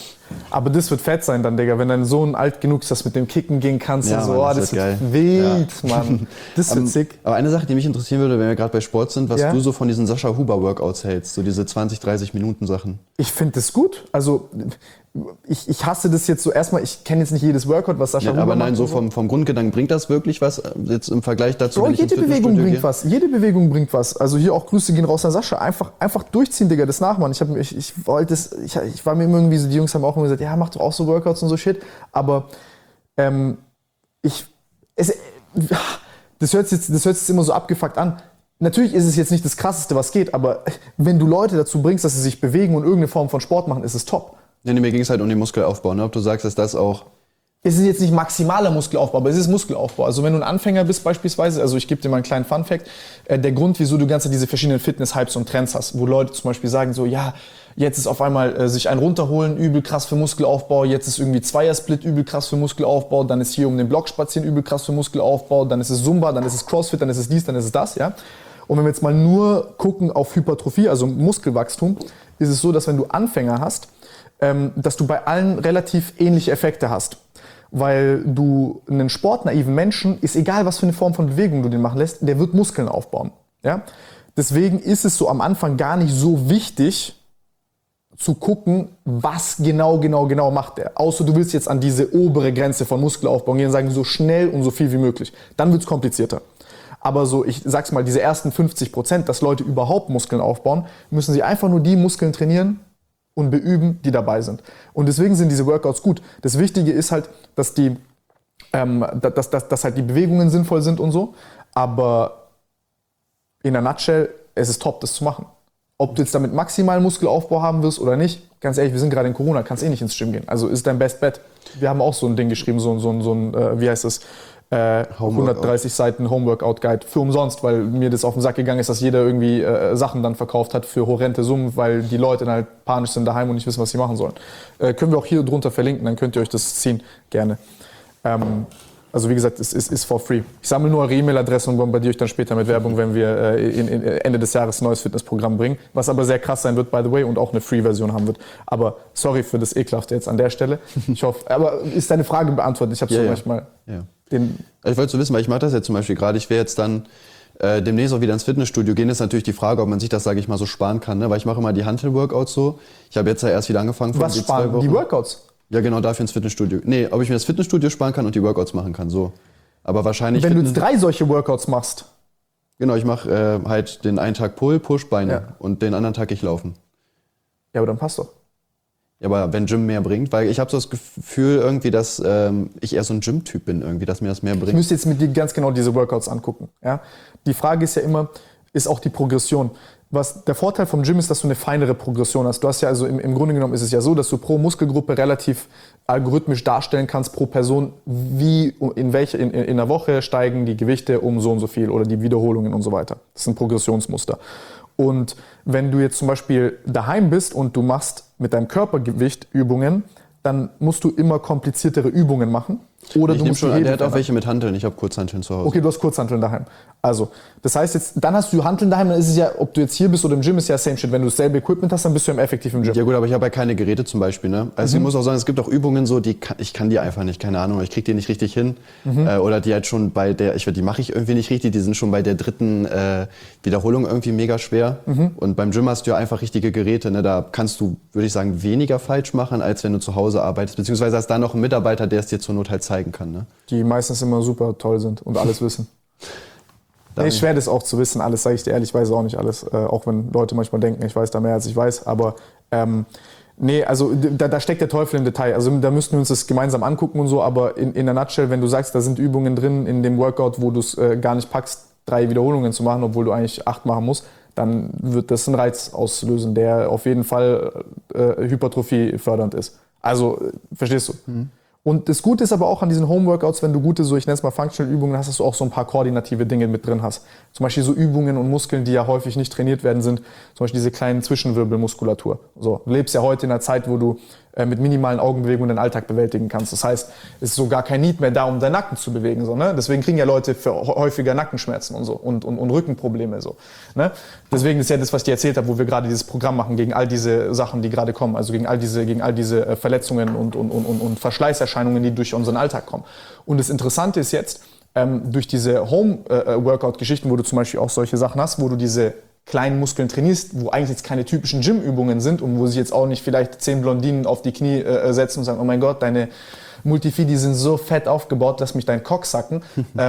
Aber das wird fett sein dann, Digga, wenn dein Sohn alt genug ist, dass mit dem Kicken gehen kannst Ja, und so. Mann, Das wird wild, Mann. Das wird sick. Aber eine Sache, die mich interessieren würde, wenn wir gerade bei Sport sind, was Ja? du so von diesen Sascha Huber Workouts hältst, so diese 20, 30 Minuten Sachen. Ich finde das gut. Also ich hasse das jetzt so erstmal, ich kenne jetzt nicht jedes Workout, was Sascha Huber Aber macht. nein, so vom Grundgedanken bringt das wirklich was, jetzt im Vergleich dazu, Bro, wenn ich ins jede Bewegung Fitnessstudio bringt gehe? was. Jede Bewegung bringt was. Also hier auch Grüße gehen raus an Sascha. Einfach durchziehen, Digga, das nachmachen. Ich war mir immer irgendwie so, die Jungs haben auch immer gesagt, ja, mach doch auch so Workouts und so Shit. Aber das hört sich jetzt immer so abgefuckt an. Natürlich ist es jetzt nicht das Krasseste, was geht, aber wenn du Leute dazu bringst, dass sie sich bewegen und irgendeine Form von Sport machen, ist es top. Nee, mir ging es halt um den Muskelaufbau, ne? Ob du sagst, dass das auch... Es ist jetzt nicht maximaler Muskelaufbau, aber es ist Muskelaufbau. Also wenn du ein Anfänger bist beispielsweise, also ich gebe dir mal einen kleinen Funfact, der Grund, wieso du ganze diese verschiedenen Fitness-Hypes und Trends hast, wo Leute zum Beispiel sagen so, ja, jetzt ist auf einmal sich ein runterholen übel krass für Muskelaufbau, jetzt ist irgendwie Zweiersplit übel krass für Muskelaufbau, dann ist hier um den Block spazieren übel krass für Muskelaufbau, dann ist es Zumba, dann ist es Crossfit, dann ist es dies, dann ist es das, ja. Und wenn wir jetzt mal nur gucken auf Hypertrophie, also Muskelwachstum, ist es so, dass wenn du Anfänger hast, dass du bei allen relativ ähnliche Effekte hast. Weil du einen sportnaiven Menschen, ist egal, was für eine Form von Bewegung du den machen lässt, der wird Muskeln aufbauen. Ja? Deswegen ist es so am Anfang gar nicht so wichtig, zu gucken, was genau macht der. Außer du willst jetzt an diese obere Grenze von Muskelaufbau gehen und sagen, so schnell und so viel wie möglich. Dann wird es komplizierter. Aber so, ich sag's mal, diese ersten 50%, dass Leute überhaupt Muskeln aufbauen, müssen sie einfach nur die Muskeln trainieren und beüben, die dabei sind. Und deswegen sind diese Workouts gut. Das Wichtige ist halt, dass dass halt die Bewegungen sinnvoll sind und so. Aber in der Nutshell, es ist top, das zu machen. Ob du jetzt damit maximalen Muskelaufbau haben wirst oder nicht, ganz ehrlich, wir sind gerade in Corona, kannst eh nicht ins Gym gehen. Also ist dein Best Bet. Wir haben auch so ein Ding geschrieben, wie heißt es? 130 Seiten Homeworkout-Guide für umsonst, weil mir das auf den Sack gegangen ist, dass jeder irgendwie Sachen dann verkauft hat für horrende Summen, weil die Leute dann halt panisch sind daheim und nicht wissen, was sie machen sollen. Können wir auch hier drunter verlinken, dann könnt ihr euch das ziehen, gerne. Also wie gesagt, es ist for free. Ich sammle nur eure E-Mail-Adresse und bombardiere euch dann später mit Werbung, wenn wir Ende des Jahres ein neues Fitnessprogramm bringen, was aber sehr krass sein wird, by the way, und auch eine Free-Version haben wird. Aber sorry für das Ekelhafte jetzt an der Stelle. Ich hoffe, aber ist deine Frage beantwortet? Ich habe so manchmal... Ja. Ich wollte so wissen, weil ich mache das jetzt zum Beispiel gerade. Ich werde jetzt dann demnächst auch wieder ins Fitnessstudio gehen. Das ist natürlich die Frage, ob man sich das, sage ich mal, so sparen kann. Ne? Weil ich mache immer die Hantel-Workouts so. Ich habe jetzt ja erst wieder angefangen. Was sparen? Die Workouts? Ja, genau, dafür ins Fitnessstudio. Nee, ob ich mir das Fitnessstudio sparen kann und die Workouts machen kann, so. Aber wahrscheinlich... Wenn du jetzt 3 solche Workouts machst. Genau, ich mache halt den einen Tag Pull, Push, Beine und den anderen Tag ich laufen. Ja, aber dann passt doch. Ja, aber wenn Gym mehr bringt, weil ich habe so das Gefühl irgendwie, dass ich eher so ein Gym-Typ bin irgendwie, dass mir das mehr bringt. Ich müsste jetzt mit dir ganz genau diese Workouts angucken. Ja? Die Frage ist ja immer, ist auch die Progression. Der Vorteil vom Gym ist, dass du eine feinere Progression hast. Du hast ja also im Grunde genommen ist es ja so, dass du pro Muskelgruppe relativ algorithmisch darstellen kannst pro Person, wie in der Woche steigen die Gewichte um so und so viel oder die Wiederholungen und so weiter. Das ist ein Progressionsmuster. Und wenn du jetzt zum Beispiel daheim bist und du machst mit deinem Körpergewicht Übungen, dann musst du immer kompliziertere Übungen machen. Oder ich du musst schon, der hat auch welche mit Hanteln. Ich habe Kurzhanteln zu Hause. Okay, du hast Kurzhanteln daheim. Also, das heißt jetzt, dann hast du Hanteln daheim, dann ist es ja, ob du jetzt hier bist oder im Gym, ist ja same shit. Wenn du dasselbe Equipment hast, dann bist du ja effektiv im Gym. Ja gut, aber ich habe ja keine Geräte zum Beispiel. Ne? Also ich muss auch sagen, es gibt auch Übungen so, ich kann die einfach nicht, keine Ahnung, ich kriege die nicht richtig hin. Oder die halt schon bei die mache ich irgendwie nicht richtig, die sind schon bei der dritten Wiederholung irgendwie mega schwer. Und beim Gym hast du ja einfach richtige Geräte. Ne? Da kannst du, würde ich sagen, weniger falsch machen, als wenn du zu Hause arbeitest. Beziehungsweise hast da noch einen Mitarbeiter, der es dir zur Not halt zeigen kann. Ne? Die meistens immer super toll sind und alles wissen. Nee, schwer das auch zu wissen, alles, sage ich dir ehrlich, ich weiß auch nicht alles. Auch wenn Leute manchmal denken, ich weiß da mehr als ich weiß. Aber nee, also da steckt der Teufel im Detail. Also da müssten wir uns das gemeinsam angucken und so. Aber in der Nutshell, wenn du sagst, da sind Übungen drin in dem Workout, wo du es gar nicht packst, 3 Wiederholungen zu machen, obwohl du eigentlich 8 machen musst, dann wird das einen Reiz auslösen, der auf jeden Fall Hypertrophie fördernd ist. Also, verstehst du? Und das Gute ist aber auch an diesen Home-Workouts, wenn du gute, so ich nenne es mal Functional-Übungen hast, dass du auch so ein paar koordinative Dinge mit drin hast. Zum Beispiel so Übungen und Muskeln, die ja häufig nicht trainiert werden, sind zum Beispiel diese kleinen Zwischenwirbelmuskulatur. So, du lebst ja heute in einer Zeit, wo du mit minimalen Augenbewegungen den Alltag bewältigen kannst. Das heißt, es ist so gar kein Need mehr da, um deinen Nacken zu bewegen. So, ne? Deswegen kriegen ja Leute häufiger Nackenschmerzen und so und Rückenprobleme. So, ne? Deswegen ist ja das, was ich dir erzählt habe, wo wir gerade dieses Programm machen gegen all diese Sachen, die gerade kommen. Also gegen all diese Verletzungen und Verschleißerscheinungen, die durch unseren Alltag kommen. Und das Interessante ist jetzt, durch diese Home-Workout-Geschichten, wo du zum Beispiel auch solche Sachen hast, wo du diese kleinen Muskeln trainierst, wo eigentlich jetzt keine typischen Gym-Übungen sind und wo sich jetzt auch nicht vielleicht 10 Blondinen auf die Knie setzen und sagen, oh mein Gott, deine Multifidi sind so fett aufgebaut, lass mich deinen Cock sacken.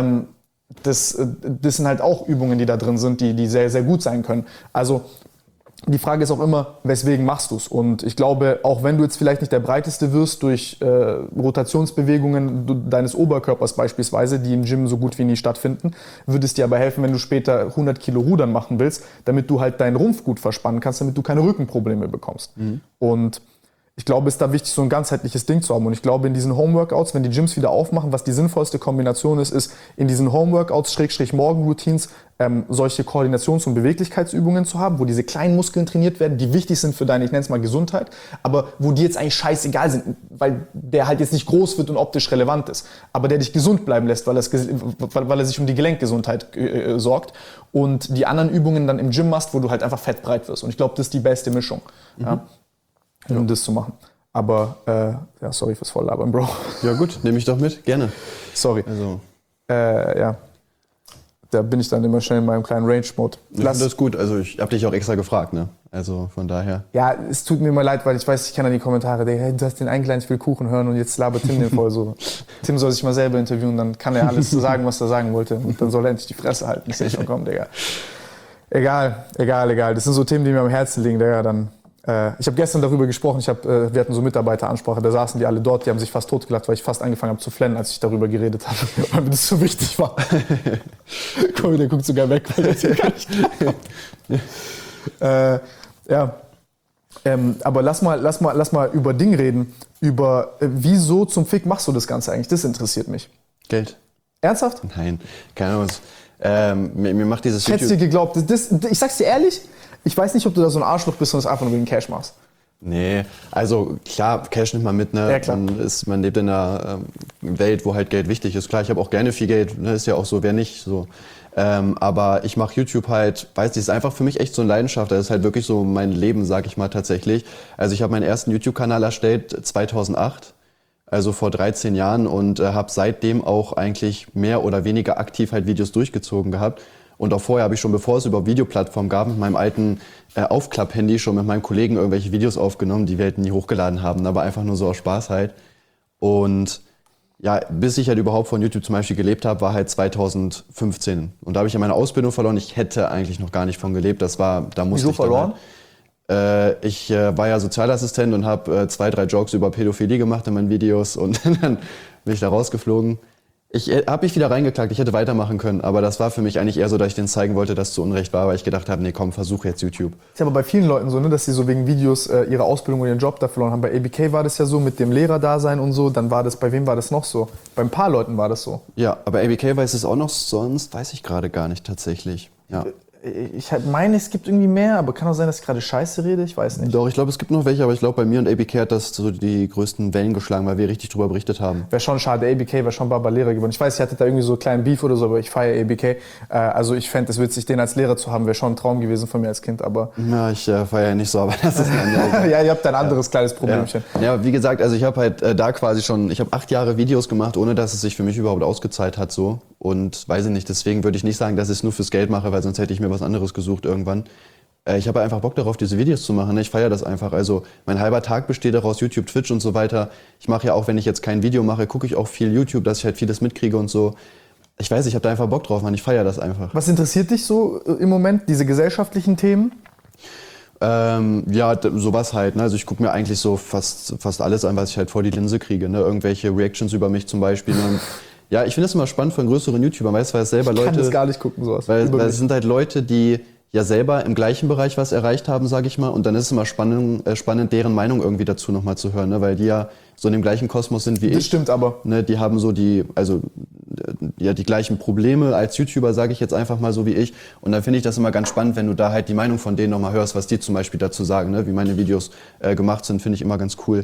Das sind halt auch Übungen, die da drin sind, die sehr, sehr gut sein können. Also die Frage ist auch immer, weswegen machst du es? Und ich glaube, auch wenn du jetzt vielleicht nicht der Breiteste wirst durch Rotationsbewegungen deines Oberkörpers beispielsweise, die im Gym so gut wie nie stattfinden, würde es dir aber helfen, wenn du später 100 Kilo Rudern machen willst, damit du halt deinen Rumpf gut verspannen kannst, damit du keine Rückenprobleme bekommst. Und ich glaube, es ist da wichtig, so ein ganzheitliches Ding zu haben. Und ich glaube, in diesen Homeworkouts, wenn die Gyms wieder aufmachen, was die sinnvollste Kombination ist in diesen Homeworkouts, Morgenroutines, solche Koordinations- und Beweglichkeitsübungen zu haben, wo diese kleinen Muskeln trainiert werden, die wichtig sind für deine, ich nenne es mal Gesundheit, aber wo die jetzt eigentlich scheißegal sind, weil der halt jetzt nicht groß wird und optisch relevant ist, aber der dich gesund bleiben lässt, weil er sich um die Gelenkgesundheit sorgt und die anderen Übungen dann im Gym machst, wo du halt einfach fettbreit wirst. Und ich glaube, das ist die beste Mischung. Ja? Um das zu machen. Aber, ja, sorry fürs Volllabern, Bro. Ja gut, nehme ich doch mit, gerne. Sorry. Also. Ja, da bin ich dann immer schnell in meinem kleinen Range-Mode. Ich finde das gut, also ich habe dich auch extra gefragt, ne? Also von daher. Ja, es tut mir immer leid, weil ich weiß, ich kann an die Kommentare denken, hey, du hast den eingeladen, ich will Kuchen hören und jetzt labert Tim den voll so. Tim soll sich mal selber interviewen, dann kann er alles sagen, was er sagen wollte und dann soll er endlich die Fresse halten. Ich sehe schon, komm, Digga. Egal. Das sind so Themen, die mir am Herzen liegen, Digga, dann... Ich habe gestern darüber gesprochen, wir hatten so Mitarbeiteransprache, da saßen die alle dort, die haben sich fast totgelacht, weil ich fast angefangen habe zu flennen, als ich darüber geredet habe, weil mir das so wichtig war. Guck mal, der guckt sogar weg, weil der hier gar nicht ja. Aber lass mal über Ding reden, über wieso zum Fick machst du das Ganze eigentlich, das interessiert mich. Geld. Ernsthaft? Nein, keine Ahnung. Mir macht dieses Ich hätte dir geglaubt, ich sag's dir ehrlich, ich weiß nicht, ob du da so ein Arschloch bist und es einfach nur wegen Cash machst. Nee, also klar, Cash nimmt man mit, ne? Ja, klar. Man lebt in einer Welt, wo halt Geld wichtig ist. Klar, ich habe auch gerne viel Geld, ne? Ist ja auch so, wer nicht so. Aber ich mache YouTube halt, weiß nicht, ist einfach für mich echt so eine Leidenschaft. Das ist halt wirklich so mein Leben, sag ich mal tatsächlich. Also ich habe meinen ersten YouTube-Kanal erstellt 2008. Also vor 13 Jahren und habe seitdem auch eigentlich mehr oder weniger aktiv halt Videos durchgezogen gehabt. Und auch vorher habe ich schon, bevor es über Videoplattformen gab, mit meinem alten Aufklapp-Handy schon mit meinem Kollegen irgendwelche Videos aufgenommen, die wir halt nie hochgeladen haben, aber einfach nur so aus Spaß halt. Und ja, bis ich halt überhaupt von YouTube zum Beispiel gelebt habe, war halt 2015. Und da habe ich ja meine Ausbildung verloren. Ich hätte eigentlich noch gar nicht von gelebt. Da musste Wieso verloren? Ich war ja Sozialassistent und habe 2, 3 Jokes über Pädophilie gemacht in meinen Videos und dann bin ich da rausgeflogen. Ich habe mich wieder reingeklagt, ich hätte weitermachen können, aber das war für mich eigentlich eher so, dass ich denen zeigen wollte, dass es zu Unrecht war, weil ich gedacht habe, nee komm, versuch jetzt YouTube. Ist aber bei vielen Leuten so, ne, dass sie so wegen Videos ihre Ausbildung und ihren Job da verloren haben. Bei ABK war das ja so mit dem Lehrerdasein und so, dann war das, bei wem war das noch so? Bei ein paar Leuten war das so. Ja, aber ABK weiß es auch noch, sonst weiß ich gerade gar nicht tatsächlich. Ja. Ich meine, es gibt irgendwie mehr, aber kann auch sein, dass ich gerade Scheiße rede, ich weiß nicht. Doch, ich glaube, es gibt noch welche, aber ich glaube, bei mir und ABK hat das so die größten Wellen geschlagen, weil wir richtig drüber berichtet haben. Wäre schon schade, ABK wäre schon Baba Lehrer geworden. Ich weiß, ich hatte da irgendwie so einen kleinen Beef oder so, aber ich feiere ABK. Also ich fände es witzig, den als Lehrer zu haben, wäre schon ein Traum gewesen von mir als Kind, aber... Ja, ich feiere nicht so, aber das ist ein anderes. Ja, ihr habt ein anderes kleines Problemchen. Ja, wie gesagt, also ich habe halt da quasi schon, ich habe 8 Jahre Videos gemacht, ohne dass es sich für mich überhaupt ausgezahlt hat so. Und weiß ich nicht, deswegen würde ich nicht sagen, dass ich es nur fürs Geld mache, weil sonst hätte ich mir was anderes gesucht irgendwann. Ich habe einfach Bock darauf, diese Videos zu machen. Ich feiere das einfach. Also mein halber Tag besteht daraus, YouTube, Twitch und so weiter. Ich mache ja auch, wenn ich jetzt kein Video mache, gucke ich auch viel YouTube, dass ich halt vieles mitkriege und so. Ich weiß, ich habe da einfach Bock drauf, Mann. Ich feiere das einfach. Was interessiert dich so im Moment, diese gesellschaftlichen Themen? Ja, sowas halt. Ne? Also ich gucke mir eigentlich so fast alles an, was ich halt vor die Linse kriege. Ne? Irgendwelche Reactions über mich zum Beispiel. Ne? Ja, ich finde es immer spannend von größeren YouTubern, weißt du, weil es selber Leute... Ich kann das gar nicht gucken, sowas. Weil es sind halt Leute, die ja selber im gleichen Bereich was erreicht haben, sage ich mal. Und dann ist es immer spannend, deren Meinung irgendwie dazu nochmal zu hören, ne? Weil die ja so in dem gleichen Kosmos sind wie ich. Das stimmt aber. Ne? Die haben so die gleichen Probleme als YouTuber, sage ich jetzt einfach mal so wie ich. Und dann finde ich das immer ganz spannend, wenn du da halt die Meinung von denen nochmal hörst, was die zum Beispiel dazu sagen, ne? Wie meine Videos gemacht sind, finde ich immer ganz cool.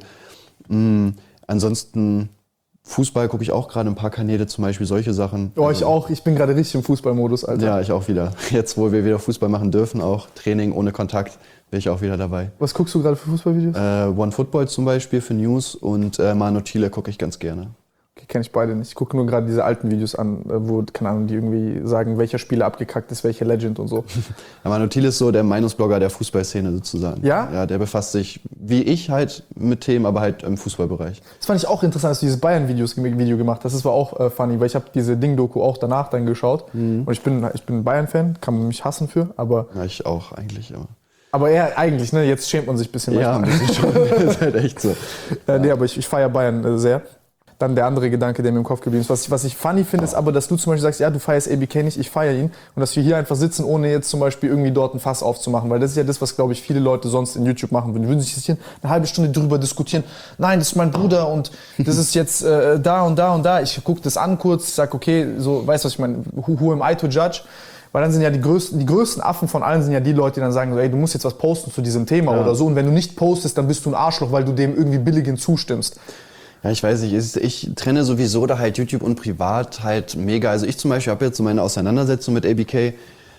Ansonsten... Fußball gucke ich auch gerade ein paar Kanäle, zum Beispiel solche Sachen. Oh, ich auch. Ich bin gerade richtig im Fußballmodus, Alter. Ja, ich auch wieder. Jetzt, wo wir wieder Fußball machen dürfen, auch Training ohne Kontakt, bin ich auch wieder dabei. Was guckst du gerade für Fußballvideos? OneFootball zum Beispiel für News und Manu Thiele gucke ich ganz gerne. Okay, kenne ich beide nicht. Ich gucke nur gerade diese alten Videos an, wo, keine Ahnung, die irgendwie sagen, welcher Spieler abgekackt ist, welcher Legend und so. Ja, Manu Thiele ist so der Meinungsblogger der Fußballszene sozusagen. Ja? Ja, der befasst sich, wie ich halt, mit Themen, aber halt im Fußballbereich. Das fand ich auch interessant, dass du dieses Bayern-Video gemacht hast. Das war auch funny, weil ich habe diese Ding-Doku auch danach dann geschaut. Und ich bin ein Bayern-Fan, kann man mich hassen für, aber... Ja, ich auch eigentlich, ja. Aber eher eigentlich, ne? Jetzt schämt man sich ein bisschen. Ja, ein bisschen schon. Das ist halt echt so. Nee, aber ich feiere Bayern sehr. Dann der andere Gedanke, der mir im Kopf geblieben ist. Was ich funny finde, ist aber, dass du zum Beispiel sagst, ja, du feierst ABK nicht, ich feiere ihn. Und dass wir hier einfach sitzen, ohne jetzt zum Beispiel irgendwie dort ein Fass aufzumachen. Weil das ist ja das, was, glaube ich, viele Leute sonst in YouTube machen würden. Die würden sich hier eine halbe Stunde drüber diskutieren. Nein, das ist mein Bruder und das ist jetzt da und da und da. Ich gucke das an kurz, ich sag, okay, so, weißt du, was ich meine? Who am I to judge? Weil dann sind ja die größten Affen von allen sind ja die Leute, die dann sagen, so, ey, du musst jetzt was posten zu diesem Thema oder so. Und wenn du nicht postest, dann bist du ein Arschloch, weil du dem irgendwie billigend zustimmst. Ja, ich weiß nicht, ich trenne sowieso da halt YouTube und Privat halt mega. Also ich zum Beispiel habe jetzt so meine Auseinandersetzung mit ABK,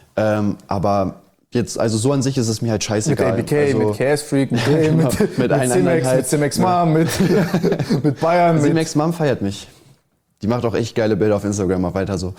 aber jetzt, also so an sich ist es mir halt scheißegal. Mit ABK, also, mit Chaos Freak, mit dem, genau, mit Cimex, halt, mit Cimex Mom, mit Bayern. Cimex Mom feiert mich. Die macht auch echt geile Bilder auf Instagram, mach weiter so.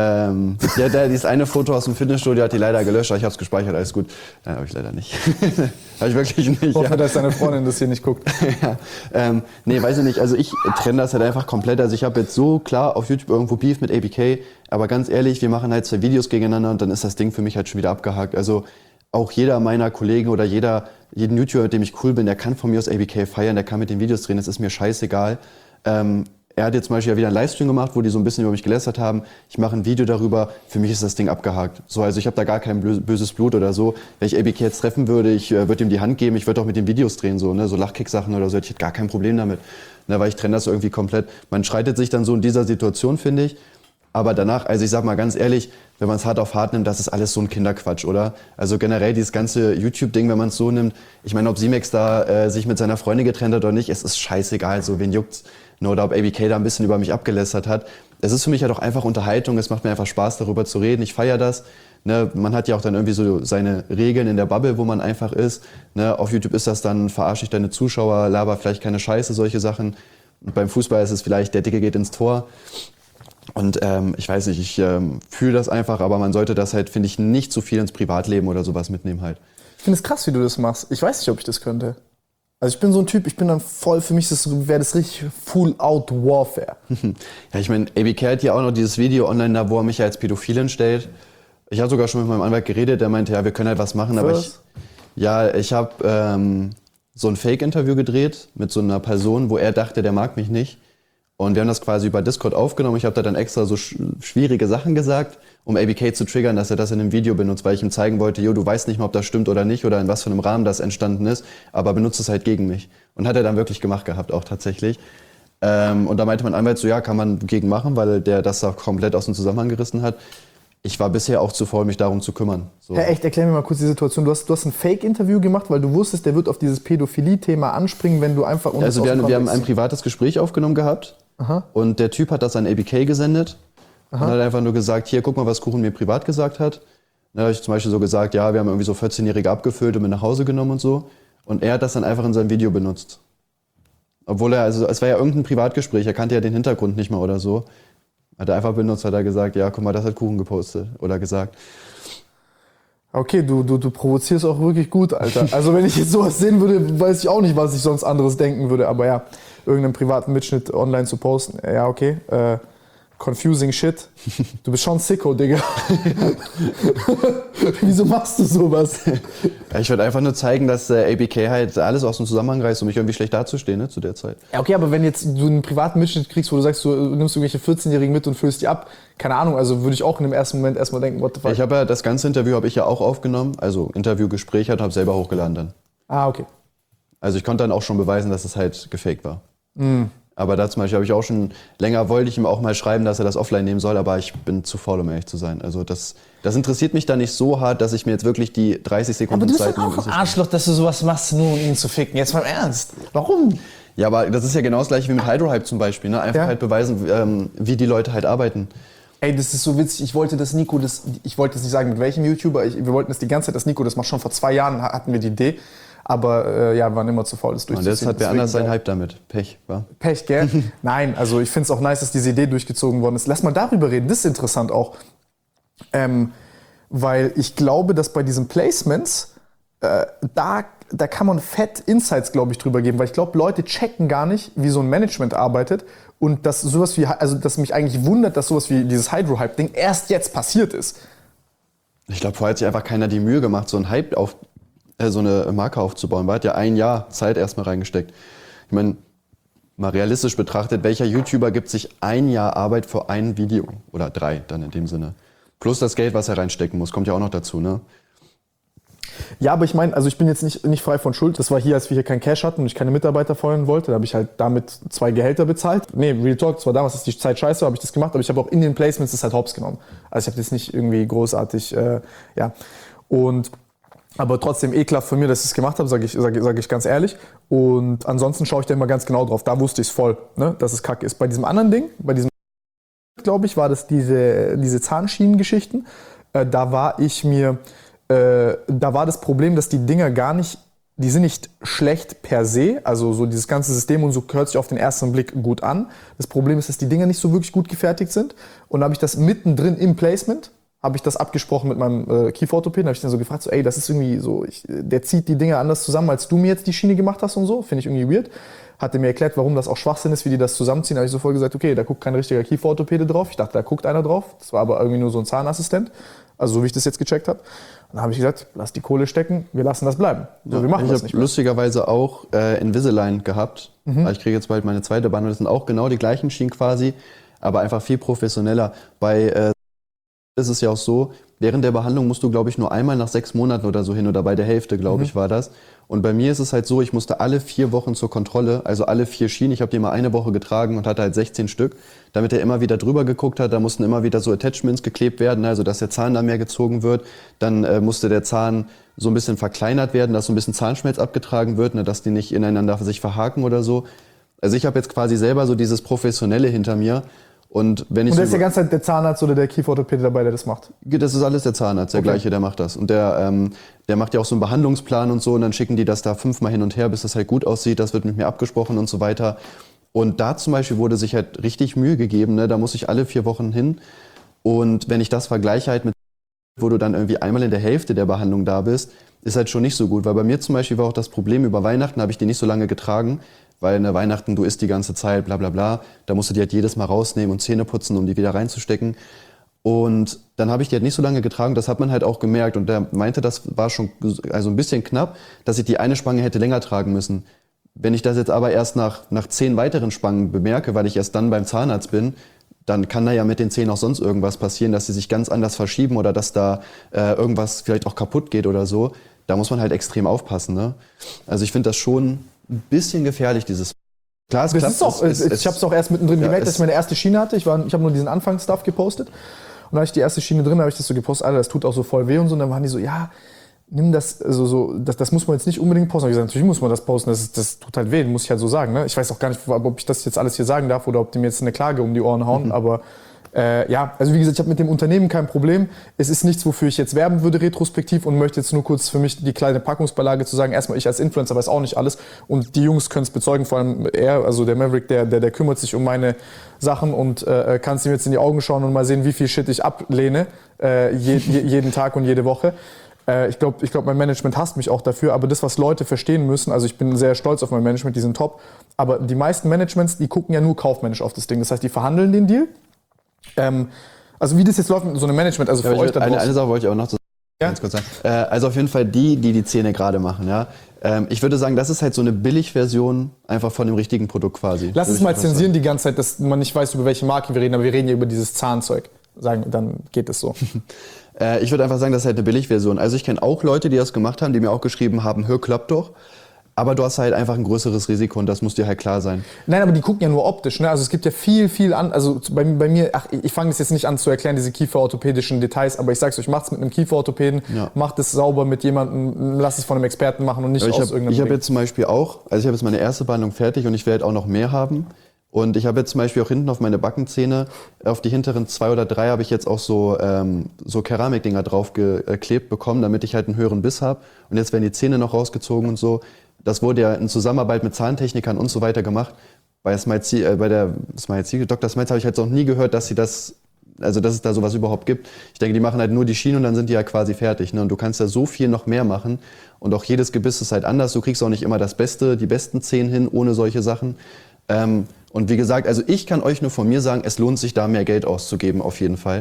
Dieses eine Foto aus dem Fitnessstudio hat die leider gelöscht, aber ich hab's gespeichert, alles gut. Nein, habe ich leider nicht. Habe ich wirklich nicht. Ich hoffe, dass deine Freundin das hier nicht guckt. Ja. Nee, weiß ich nicht. Also ich trenne das halt einfach komplett. Also ich habe jetzt so klar auf YouTube irgendwo Beef mit ABK, aber ganz ehrlich, wir machen halt 2 Videos gegeneinander und dann ist das Ding für mich halt schon wieder abgehakt. Also auch jeder meiner Kollegen oder jeden YouTuber, mit dem ich cool bin, der kann von mir aus ABK feiern, der kann mit den Videos drehen, das ist mir scheißegal. Er hat jetzt zum Beispiel ja wieder einen Livestream gemacht, wo die so ein bisschen über mich gelästert haben. Ich mache ein Video darüber, für mich ist das Ding abgehakt. So, also ich habe da gar kein böses Blut oder so. Wenn ich ABK jetzt treffen würde, ich würde ihm die Hand geben, ich würde auch mit den Videos drehen, so Lachkick-Sachen oder so, ich hätte gar kein Problem damit. Ne, weil ich trenne das irgendwie komplett. Man streitet sich dann so in dieser Situation, finde ich. Aber danach, also ich sag mal ganz ehrlich, wenn man es hart auf hart nimmt, das ist alles so ein Kinderquatsch, oder? Also generell dieses ganze YouTube-Ding, wenn man es so nimmt, ich meine, ob Cimex da sich mit seiner Freundin getrennt hat oder nicht, es ist scheißegal, so wen juckt's. Oder ob ABK da ein bisschen über mich abgelästert hat. Es ist für mich ja doch einfach Unterhaltung, es macht mir einfach Spaß, darüber zu reden, ich feiere das. Ne, man hat ja auch dann irgendwie so seine Regeln in der Bubble, wo man einfach ist. Ne, auf YouTube ist das dann, verarsche ich deine Zuschauer, laber vielleicht keine Scheiße, solche Sachen. Und beim Fußball ist es vielleicht, der Dicke geht ins Tor. Und ich weiß nicht, ich fühle das einfach, aber man sollte das halt, finde ich, nicht zu viel ins Privatleben oder sowas mitnehmen halt. Ich finde es krass, wie du das machst. Ich weiß nicht, ob ich das könnte. Also ich bin so ein Typ, ich bin dann voll, für mich wäre das richtig Full-Out-Warfare. Ja, ich meine, ABK hat ja auch noch dieses Video online da, wo er mich ja als Pädophilin stellt. Ich habe sogar schon mit meinem Anwalt geredet, der meinte, ja, wir können halt was machen, aber ich habe so ein Fake-Interview gedreht mit so einer Person, wo er dachte, der mag mich nicht. Und wir haben das quasi über Discord aufgenommen. Ich habe da dann extra so schwierige Sachen gesagt, um ABK zu triggern, dass er das in einem Video benutzt, weil ich ihm zeigen wollte, du weißt nicht mal, ob das stimmt oder nicht oder in was für einem Rahmen das entstanden ist, aber benutzt es halt gegen mich. Und hat er dann wirklich gemacht gehabt, auch tatsächlich. Und da meinte mein Anwalt so, ja, kann man gegen machen, weil der das da komplett aus dem Zusammenhang gerissen hat. Ich war bisher auch zu faul, mich darum zu kümmern. So. Ja, echt, erklär mir mal kurz die Situation. Du hast ein Fake-Interview gemacht, weil du wusstest, der wird auf dieses Pädophilie-Thema anspringen, wenn du einfach... Also wir haben ein privates Gespräch aufgenommen gehabt. Aha. Und der Typ hat das an ABK gesendet. Aha. Und hat einfach nur gesagt, hier, guck mal, was Kuchen mir privat gesagt hat. Da habe ich zum Beispiel so gesagt, ja, wir haben irgendwie so 14-Jährige abgefüllt und mit nach Hause genommen und so. Und er hat das dann einfach in seinem Video benutzt. Obwohl es war ja irgendein Privatgespräch, er kannte ja den Hintergrund nicht mal oder so. Hat er einfach benutzt, hat er gesagt, ja, guck mal, das hat Kuchen gepostet oder gesagt. Okay, du provozierst auch wirklich gut, Alter. Also wenn ich jetzt sowas sehen würde, weiß ich auch nicht, was ich sonst anderes denken würde. Aber ja, irgendeinen privaten Mitschnitt online zu posten, ja, okay. Confusing shit. Du bist schon Sicko, Digga. Wieso machst du sowas? Ja, ich würde einfach nur zeigen, dass ABK halt alles aus dem Zusammenhang reißt, um mich irgendwie schlecht dazustehen, ne, zu der Zeit. Ja, okay, aber wenn jetzt du einen privaten Mitschnitt kriegst, wo du sagst, du nimmst irgendwelche 14-Jährigen mit und füllst die ab, keine Ahnung, also würde ich auch in dem ersten Moment erstmal denken, what the fuck. Ich habe ja das ganze Interview habe ich ja auch aufgenommen, also Interviewgespräch und habe selber hochgeladen dann. Ah, okay. Also ich konnte dann auch schon beweisen, dass es halt gefaked war. Mhm. Aber da zum Beispiel habe ich auch schon länger, wollte ich ihm auch mal schreiben, dass er das offline nehmen soll, aber ich bin zu faul, um ehrlich zu sein. Also das interessiert mich dann nicht so hart, dass ich mir jetzt wirklich die 30 Sekunden Zeit nehme. Aber du bist doch auch ein Arschloch, dass du sowas machst, nur um ihn zu ficken. Jetzt mal im Ernst. Warum? Ja, aber das ist ja genau das gleiche wie mit Hydrohype zum Beispiel. Ne? Einfach halt beweisen, wie die Leute halt arbeiten. Ey, das ist so witzig. Ich wollte jetzt nicht sagen, mit welchem YouTuber, wir wollten das die ganze Zeit, dass Nico das macht. Schon vor 2 Jahren hatten wir die Idee. Aber ja, waren immer zu faul, das durchzuziehen. Und jetzt hat wer anders seinen Hype damit. Pech, wa? Pech, gell? Nein, also ich finde es auch nice, dass diese Idee durchgezogen worden ist. Lass mal darüber reden, das ist interessant auch. Weil ich glaube, dass bei diesen Placements, da kann man fett Insights, glaube ich, drüber geben. Weil ich glaube, Leute checken gar nicht, wie so ein Management arbeitet. Und dass sowas wie, also dass mich eigentlich wundert, dass sowas wie dieses Hydro-Hype-Ding erst jetzt passiert ist. Ich glaube, vorher hat sich einfach keiner die Mühe gemacht, so einen Hype so eine Marke aufzubauen. Man hat ja 1 Jahr Zeit erstmal reingesteckt. Ich meine, mal realistisch betrachtet, welcher YouTuber gibt sich 1 Jahr Arbeit für ein Video? Oder 3 dann in dem Sinne. Plus das Geld, was er reinstecken muss, kommt ja auch noch dazu, ne? Ja, aber ich meine, also ich bin jetzt nicht frei von Schuld. Das war hier, als wir hier kein Cash hatten und ich keine Mitarbeiter feuern wollte. Da habe ich halt damit 2 Gehälter bezahlt. Nee, Real Talk, das war damals, dass die Zeit scheiße war, habe ich das gemacht. Aber ich habe auch in den Placements das halt hops genommen. Also ich habe das nicht irgendwie großartig, ja. Aber trotzdem ekelhaft von mir, dass ich es gemacht habe, sag ich ganz ehrlich. Und ansonsten schaue ich da immer ganz genau drauf. Da wusste ich es voll, ne, dass es kacke ist. Bei diesem anderen Ding, glaube ich, war das diese Zahnschienen-Geschichten. Da war das Problem, dass die Dinger die sind nicht schlecht per se. Also so dieses ganze System und so hört sich auf den ersten Blick gut an. Das Problem ist, dass die Dinger nicht so wirklich gut gefertigt sind. Und da habe ich das mittendrin im Placement, habe ich das abgesprochen mit meinem Kieferorthopäden, habe ich dann so gefragt, so, ey, das ist irgendwie so, der zieht die Dinge anders zusammen, als du mir jetzt die Schiene gemacht hast und so, finde ich irgendwie weird. Hat er mir erklärt, warum das auch Schwachsinn ist, wie die das zusammenziehen, habe ich sofort gesagt, okay, da guckt kein richtiger Kieferorthopäde drauf, ich dachte, da guckt einer drauf, das war aber irgendwie nur so ein Zahnassistent, also so wie ich das jetzt gecheckt habe. Und dann habe ich gesagt, lass die Kohle stecken, wir lassen das bleiben. So, wir machen das nicht mehr. Ich habe lustigerweise auch Invisalign gehabt, weil ich kriege jetzt bald meine 2. Behandlung, das sind auch genau die gleichen Schienen quasi, aber einfach viel professioneller. Bei ist es ja auch so, während der Behandlung musst du, glaube ich, nur einmal nach 6 Monaten oder so hin oder bei der Hälfte, glaube ich, war das. Und bei mir ist es halt so, ich musste alle 4 Wochen zur Kontrolle, also alle 4 Schienen. Ich habe die mal 1 Woche getragen und hatte halt 16 Stück, damit er immer wieder drüber geguckt hat. Da mussten immer wieder so Attachments geklebt werden, also dass der Zahn da mehr gezogen wird. Dann musste der Zahn so ein bisschen verkleinert werden, dass so ein bisschen Zahnschmelz abgetragen wird, ne, dass die nicht ineinander sich verhaken oder so. Also ich habe jetzt quasi selber so dieses Professionelle hinter mir. Und da ist die ganze Zeit der Zahnarzt oder der Kieferorthopäde dabei, der das macht? Das ist alles der Zahnarzt, der gleiche, der macht das. Und der macht ja auch so einen Behandlungsplan und so. Und dann schicken die das da 5-mal hin und her, bis das halt gut aussieht. Das wird mit mir abgesprochen und so weiter. Und da zum Beispiel wurde sich halt richtig Mühe gegeben. Ne? Da muss ich alle 4 Wochen hin. Und wenn ich das vergleiche halt mit, wo du dann irgendwie einmal in der Hälfte der Behandlung da bist, ist halt schon nicht so gut. Weil bei mir zum Beispiel war auch das Problem, über Weihnachten habe ich die nicht so lange getragen. Weil in Weihnachten, du isst die ganze Zeit, bla bla bla. Da musst du die halt jedes Mal rausnehmen und Zähne putzen, um die wieder reinzustecken. Und dann habe ich die halt nicht so lange getragen, das hat man halt auch gemerkt. Und der meinte, das war schon also ein bisschen knapp, dass ich die eine Spange hätte länger tragen müssen. Wenn ich das jetzt aber erst nach 10 weiteren Spangen bemerke, weil ich erst dann beim Zahnarzt bin, dann kann da ja mit den Zähnen auch sonst irgendwas passieren, dass sie sich ganz anders verschieben oder dass da irgendwas vielleicht auch kaputt geht oder so. Da muss man halt extrem aufpassen. Ne? Also ich finde das schon ein bisschen gefährlich, dieses... Klar, es klappt. Ich habe es auch erst mittendrin gemerkt, dass ich meine erste Schiene hatte. Ich habe nur diesen Anfangsstuff gepostet. Und da habe ich die erste Schiene drin, habe ich das so gepostet, Alter, das tut auch so voll weh und so. Und dann waren die so, ja, nimm das, also das muss man jetzt nicht unbedingt posten. Da habe ich gesagt, natürlich muss man das posten, das tut halt weh, muss ich halt so sagen. Ne? Ich weiß auch gar nicht, ob ich das jetzt alles hier sagen darf oder ob die mir jetzt eine Klage um die Ohren hauen, aber ja, also wie gesagt, ich habe mit dem Unternehmen kein Problem. Es ist nichts, wofür ich jetzt werben würde retrospektiv und möchte jetzt nur kurz für mich die kleine Packungsbeilage zu sagen, erstmal ich als Influencer weiß auch nicht alles und die Jungs können es bezeugen, vor allem er, also der Maverick, der kümmert sich um meine Sachen und kannst ihm jetzt in die Augen schauen und mal sehen, wie viel Shit ich ablehne, jeden Tag und jede Woche. Ich glaube, mein Management hasst mich auch dafür, aber das, was Leute verstehen müssen, also ich bin sehr stolz auf mein Management, die sind top, aber die meisten Managements, die gucken ja nur kaufmännisch auf das Ding. Das heißt, die verhandeln den Deal. Also wie das jetzt läuft mit so einem Management, also für euch da draußen. Eine Sache wollte ich auch noch ganz kurz sagen. Also auf jeden Fall die Zähne gerade machen, ja. Ich würde sagen, das ist halt so eine Billigversion einfach von dem richtigen Produkt quasi. Lass es mal zensieren die ganze Zeit, dass man nicht weiß, über welche Marke wir reden, aber wir reden ja über dieses Zahnzeug. Sagen, dann geht es so. Ich würde einfach sagen, das ist halt eine Billigversion. Also ich kenne auch Leute, die das gemacht haben, die mir auch geschrieben haben, hör, klappt doch. Aber du hast halt einfach ein größeres Risiko und das muss dir halt klar sein. Nein, aber die gucken ja nur optisch, ne? Also es gibt ja viel an, also bei mir, ich fange das jetzt nicht an zu erklären, diese kieferorthopädischen Details, aber ich sag's euch, macht's mit einem Kieferorthopäden, macht es sauber mit jemandem, lasst es von einem Experten machen und nicht aus irgendeinem Ich habe jetzt zum Beispiel auch, also ich habe jetzt meine erste Behandlung fertig und ich werde auch noch mehr haben. Und ich habe jetzt zum Beispiel auch hinten auf meine Backenzähne, auf die hinteren 2 oder 3 habe ich jetzt auch so Keramikdinger drauf geklebt bekommen, damit ich halt einen höheren Biss habe. Und jetzt werden die Zähne noch rausgezogen und so. Das wurde ja in Zusammenarbeit mit Zahntechnikern und so weiter gemacht. Bei der Dr. Smiles habe ich halt noch nie gehört, dass es da sowas überhaupt gibt. Ich denke, die machen halt nur die Schienen und dann sind die ja quasi fertig. Ne? Und du kannst ja so viel noch mehr machen. Und auch jedes Gebiss ist halt anders. Du kriegst auch nicht immer die besten Zähne hin, ohne solche Sachen. Und wie gesagt, also ich kann euch nur von mir sagen, es lohnt sich da mehr Geld auszugeben, auf jeden Fall.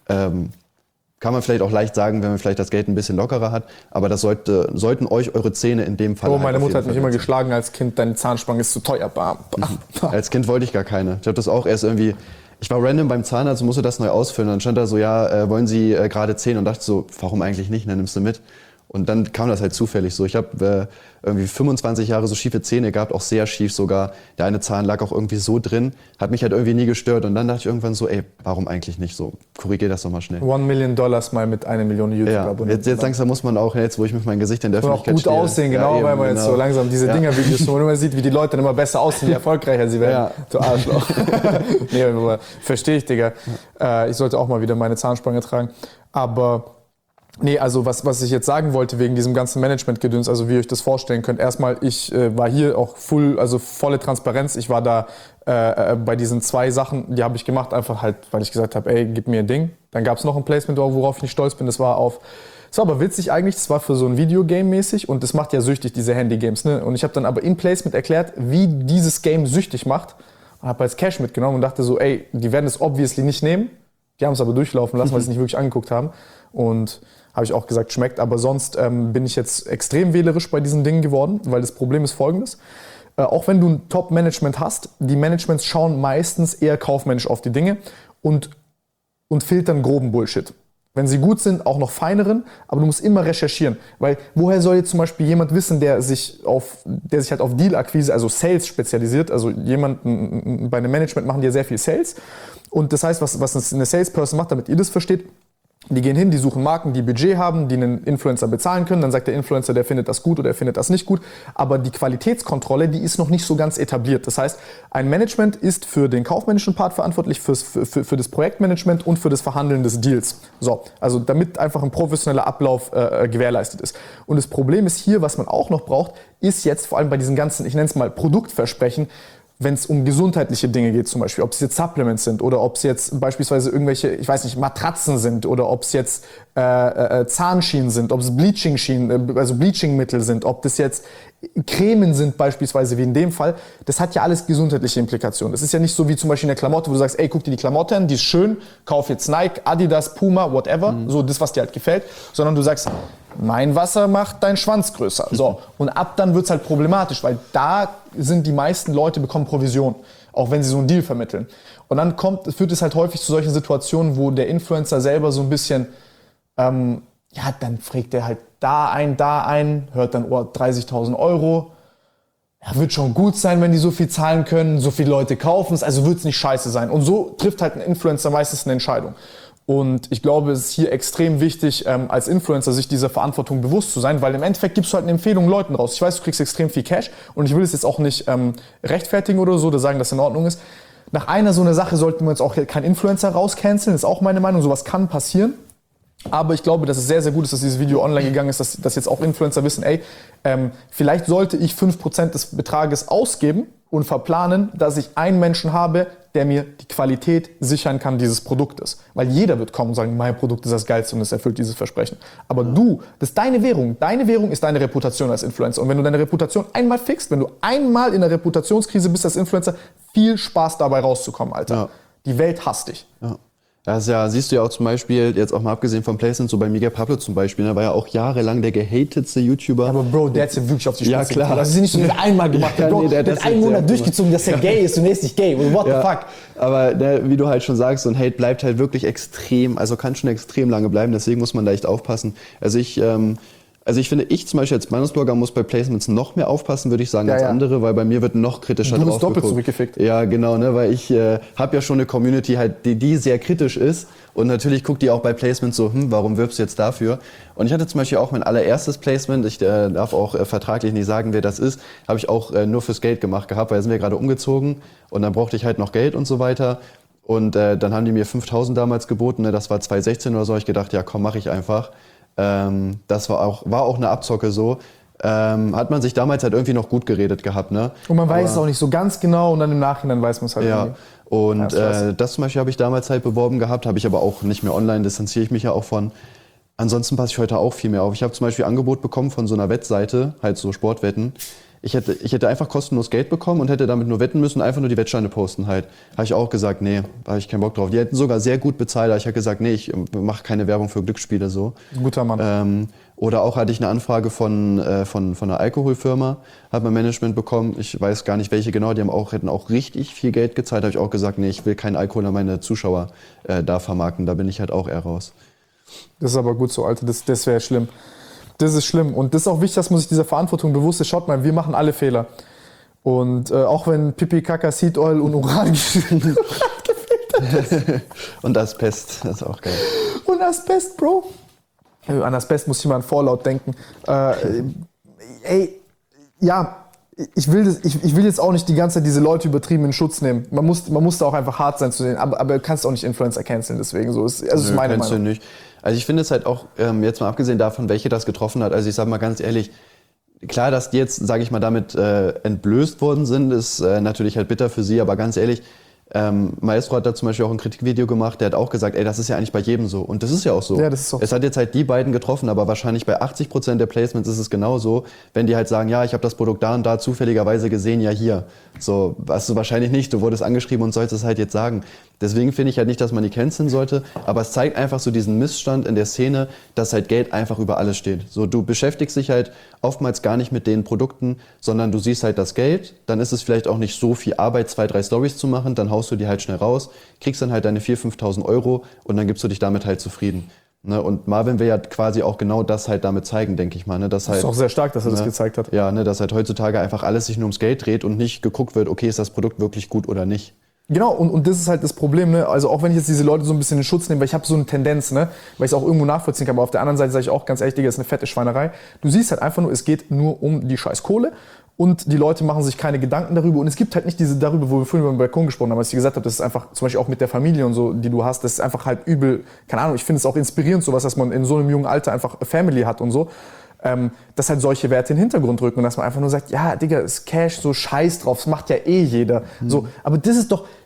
Kann man vielleicht auch leicht sagen, wenn man vielleicht das Geld ein bisschen lockerer hat, aber das sollten euch eure Zähne in dem Fall. Oh, meine Mutter hat mich immer geschlagen als Kind, deine Zahnspange ist zu teuer. Bam. Als Kind wollte ich gar keine. Ich habe das auch erst irgendwie, ich war random beim Zahnarzt und musste das neu ausfüllen. Und dann stand da so, ja, wollen Sie gerade Zähne? Und dachte so, warum eigentlich nicht? Dann nimmst du mit. Und dann kam das halt zufällig so. Ich habe irgendwie 25 Jahre so schiefe Zähne gehabt, auch sehr schief sogar. Der eine Zahn lag auch irgendwie so drin, hat mich halt irgendwie nie gestört. Und dann dachte ich irgendwann so, ey, warum eigentlich nicht so? Korrigier das doch mal schnell. $1 Million mal mit 1 Million YouTube-Abonnenten. Jetzt langsam muss man auch, jetzt wo ich mit meinem Gesicht in der Öffentlichkeit stehe. Auch gut aussehen, genau, eben, weil man jetzt so langsam diese Dinger-Videos, wo man immer sieht, wie die Leute dann immer besser aussehen, je erfolgreicher sie werden. Du Arschloch. Nee, aber verstehe ich, Digga. Ich sollte auch mal wieder meine Zahnspange tragen. Aber... Nee, also was ich jetzt sagen wollte wegen diesem ganzen Management-Gedöns, also wie ihr euch das vorstellen könnt. Erstmal, ich war hier auch volle Transparenz. Ich war da bei diesen 2 Sachen, die habe ich gemacht, einfach halt, weil ich gesagt habe, ey, gib mir ein Ding. Dann gab es noch ein Placement, worauf ich nicht stolz bin. Das war aber witzig eigentlich, das war für so ein Videogame mäßig und das macht ja süchtig, diese Handy-Games. Ne? Und ich habe dann aber in Placement erklärt, wie dieses Game süchtig macht. Und habe als Cash mitgenommen und dachte so, ey, die werden es obviously nicht nehmen. Die haben es aber durchlaufen lassen, weil sie es nicht wirklich angeguckt haben. Und habe ich auch gesagt, schmeckt. Aber sonst bin ich jetzt extrem wählerisch bei diesen Dingen geworden, weil das Problem ist folgendes. Auch wenn du ein Top-Management hast, die Managements schauen meistens eher kaufmännisch auf die Dinge und filtern groben Bullshit. Wenn sie gut sind, auch noch feineren, aber du musst immer recherchieren. Weil woher soll jetzt zum Beispiel jemand wissen, der sich halt auf Deal-Akquise, also Sales spezialisiert, also bei einem Management machen die ja sehr viel Sales. Und das heißt, was eine Salesperson macht, damit ihr das versteht, die gehen hin, die suchen Marken, die Budget haben, die einen Influencer bezahlen können. Dann sagt der Influencer, der findet das gut oder er findet das nicht gut. Aber die Qualitätskontrolle, die ist noch nicht so ganz etabliert. Das heißt, ein Management ist für den kaufmännischen Part verantwortlich, für das Projektmanagement und für das Verhandeln des Deals. So, also damit einfach ein professioneller Ablauf gewährleistet ist. Und das Problem ist hier, was man auch noch braucht, ist jetzt vor allem bei diesen ganzen, ich nenne es mal Produktversprechen, wenn es um gesundheitliche Dinge geht zum Beispiel, ob es jetzt Supplements sind oder ob es jetzt beispielsweise irgendwelche, ich weiß nicht, Matratzen sind oder ob es jetzt Zahnschienen sind, ob es Bleaching-Schienen, also Bleachingmittel sind, ob das jetzt Cremen sind beispielsweise wie in dem Fall, das hat ja alles gesundheitliche Implikationen. Das ist ja nicht so wie zum Beispiel eine Klamotte, wo du sagst, ey, guck dir die Klamotte an, die ist schön, kauf jetzt Nike, Adidas, Puma, whatever, so das, was dir halt gefällt, sondern du sagst, mein Wasser macht deinen Schwanz größer. So. Und ab dann wird es halt problematisch, weil da sind die meisten Leute bekommen Provision, auch wenn sie so einen Deal vermitteln. Und dann führt es halt häufig zu solchen Situationen, wo der Influencer selber so ein bisschen, dann fragt er halt da ein, hört dann 30.000 Euro. Ja, wird schon gut sein, wenn die so viel zahlen können, so viele Leute kaufen es, also wird es nicht scheiße sein. Und so trifft halt ein Influencer meistens eine Entscheidung. Und ich glaube, es ist hier extrem wichtig, als Influencer sich dieser Verantwortung bewusst zu sein, weil im Endeffekt gibst du halt eine Empfehlung Leuten raus. Ich weiß, du kriegst extrem viel Cash und ich will es jetzt auch nicht rechtfertigen oder so, oder sagen, dass es in Ordnung ist. Nach einer so einer Sache sollten wir uns auch keinen Influencer rauscanceln, ist auch meine Meinung, sowas kann passieren. Aber ich glaube, dass es sehr, sehr gut ist, dass dieses Video online gegangen ist, dass jetzt auch Influencer wissen, vielleicht sollte ich 5% des Betrages ausgeben und verplanen, dass ich einen Menschen habe, der mir die Qualität sichern kann dieses Produktes. Weil jeder wird kommen und sagen, mein Produkt ist das Geilste und es erfüllt dieses Versprechen. Aber das ist deine Währung. Deine Währung ist deine Reputation als Influencer. Und wenn du deine Reputation einmal fixst, wenn du einmal in der Reputationskrise bist als Influencer, viel Spaß dabei rauszukommen, Alter. Ja. Die Welt hasst dich. Ja. Das siehst du ja auch zum Beispiel, jetzt auch mal abgesehen vom Placement, so bei Miguel Pablo zum Beispiel, ne, war ja auch jahrelang der gehatetste YouTuber. Ja, aber Bro, der hat's ja wirklich auf die Spitze. Ja, klar. Das ist ja nicht so einmal gemacht. Ja, Bro, der hat einen Monat durchgezogen, dass er gay ist und er ist nicht gay. What the fuck? Aber wie du halt schon sagst, so ein Hate bleibt halt wirklich extrem, also kann schon extrem lange bleiben, deswegen muss man da echt aufpassen. Also ich finde, ich zum Beispiel als Meinungsblogger muss bei Placements noch mehr aufpassen, würde ich sagen, als andere, weil bei mir wird noch kritischer drauf geguckt. Du bist doppelt zurückgefickt. Ja, genau, ne, weil ich habe ja schon eine Community, halt, die sehr kritisch ist und natürlich guckt die auch bei Placements so, warum wirbst du jetzt dafür? Und ich hatte zum Beispiel auch mein allererstes Placement, ich darf auch vertraglich nicht sagen, wer das ist, habe ich auch nur fürs Geld gemacht gehabt, weil da sind wir gerade umgezogen und dann brauchte ich halt noch Geld und so weiter. Und dann haben die mir 5.000 damals geboten, ne, das war 2016 oder so, ich gedacht, ja komm, mache ich einfach. Das war auch eine Abzocke so. Hat man sich damals halt irgendwie noch gut geredet gehabt, ne? Und man weiß es auch nicht so ganz genau und dann im Nachhinein weiß man es halt irgendwie. Und das zum Beispiel habe ich damals halt beworben gehabt, habe ich aber auch nicht mehr online, distanziere ich mich ja auch von. Ansonsten passe ich heute auch viel mehr auf. Ich habe zum Beispiel Angebot bekommen von so einer Wettseite, halt so Sportwetten. Ich hätte einfach kostenlos Geld bekommen und hätte damit nur wetten müssen, einfach nur die Wettscheine posten halt. Habe ich auch gesagt, nee, da habe ich keinen Bock drauf. Die hätten sogar sehr gut bezahlt, aber ich habe gesagt, nee, ich mache keine Werbung für Glücksspiele so. Guter Mann. Oder auch hatte ich eine Anfrage von einer Alkoholfirma, hat mein Management bekommen, ich weiß gar nicht welche genau, die hätten auch richtig viel Geld gezahlt, habe ich auch gesagt, nee, ich will keinen Alkohol an meine Zuschauer da vermarkten, da bin ich halt auch eher raus. Das ist aber gut so, Alter, das wäre schlimm. Das ist schlimm und das ist auch wichtig, dass man sich dieser Verantwortung bewusst ist. Schaut mal, wir machen alle Fehler. Und auch wenn Pipi, Kaka, Seed Oil und Uran gefehlt hat. Und Asbest, das ist auch geil. Und Asbest, Bro. An Asbest muss ich mal an Vorlaut denken. Ich will jetzt auch nicht die ganze Zeit diese Leute übertrieben in Schutz nehmen. Man muss da auch einfach hart sein zu sehen, aber du kannst auch nicht Influencer canceln, deswegen so. Das ist meine Meinung. Du nicht. Also ich finde es halt auch, jetzt mal abgesehen davon, welche das getroffen hat, also ich sag mal ganz ehrlich, klar, dass die jetzt, sage ich mal, damit entblößt worden sind, ist natürlich halt bitter für sie, aber ganz ehrlich, Maestro hat da zum Beispiel auch ein Kritikvideo gemacht, der hat auch gesagt, das ist ja eigentlich bei jedem so. Und das ist ja auch so. Ja, das ist so. Es hat jetzt halt die beiden getroffen, aber wahrscheinlich bei 80% der Placements ist es genauso, wenn die halt sagen, ja, ich habe das Produkt da und da zufälligerweise gesehen, ja hier. So, hast du wahrscheinlich nicht, du wurdest angeschrieben und sollst es halt jetzt sagen. Deswegen finde ich halt nicht, dass man die canceln sollte, aber es zeigt einfach so diesen Missstand in der Szene, dass halt Geld einfach über alles steht. So, du beschäftigst dich halt oftmals gar nicht mit den Produkten, sondern du siehst halt das Geld, dann ist es vielleicht auch nicht so viel Arbeit, 2, 3 Stories zu machen, dann haust du die halt schnell raus, kriegst dann halt deine 4.000, 5.000 Euro und dann gibst du dich damit halt zufrieden. Ne? Und Marvin will ja quasi auch genau das halt damit zeigen, denke ich mal. Ne? Dass das ist halt, auch sehr stark, dass er das gezeigt hat. Ja, ne, dass halt heutzutage einfach alles sich nur ums Geld dreht und nicht geguckt wird, okay, ist das Produkt wirklich gut oder nicht. Genau, und das ist halt das Problem, ne? Also auch wenn ich jetzt diese Leute so ein bisschen in Schutz nehme, weil ich habe so eine Tendenz, ne? Weil ich es auch irgendwo nachvollziehen kann, aber auf der anderen Seite sage ich auch ganz ehrlich, Digga, das ist eine fette Schweinerei. Du siehst halt einfach nur, es geht nur um die scheiß Kohle und die Leute machen sich keine Gedanken darüber und es gibt halt nicht diese darüber, wo wir vorhin über den Balkon gesprochen haben, als ich gesagt habe, das ist einfach, zum Beispiel auch mit der Familie und so, die du hast, das ist einfach halt übel, keine Ahnung, ich finde es auch inspirierend sowas, dass man in so einem jungen Alter einfach Family hat und so. Dass halt solche Werte in den Hintergrund rücken und dass man einfach nur sagt, ja, Digga, ist Cash, so scheiß drauf, das macht ja eh jeder. So, aber das ist doch,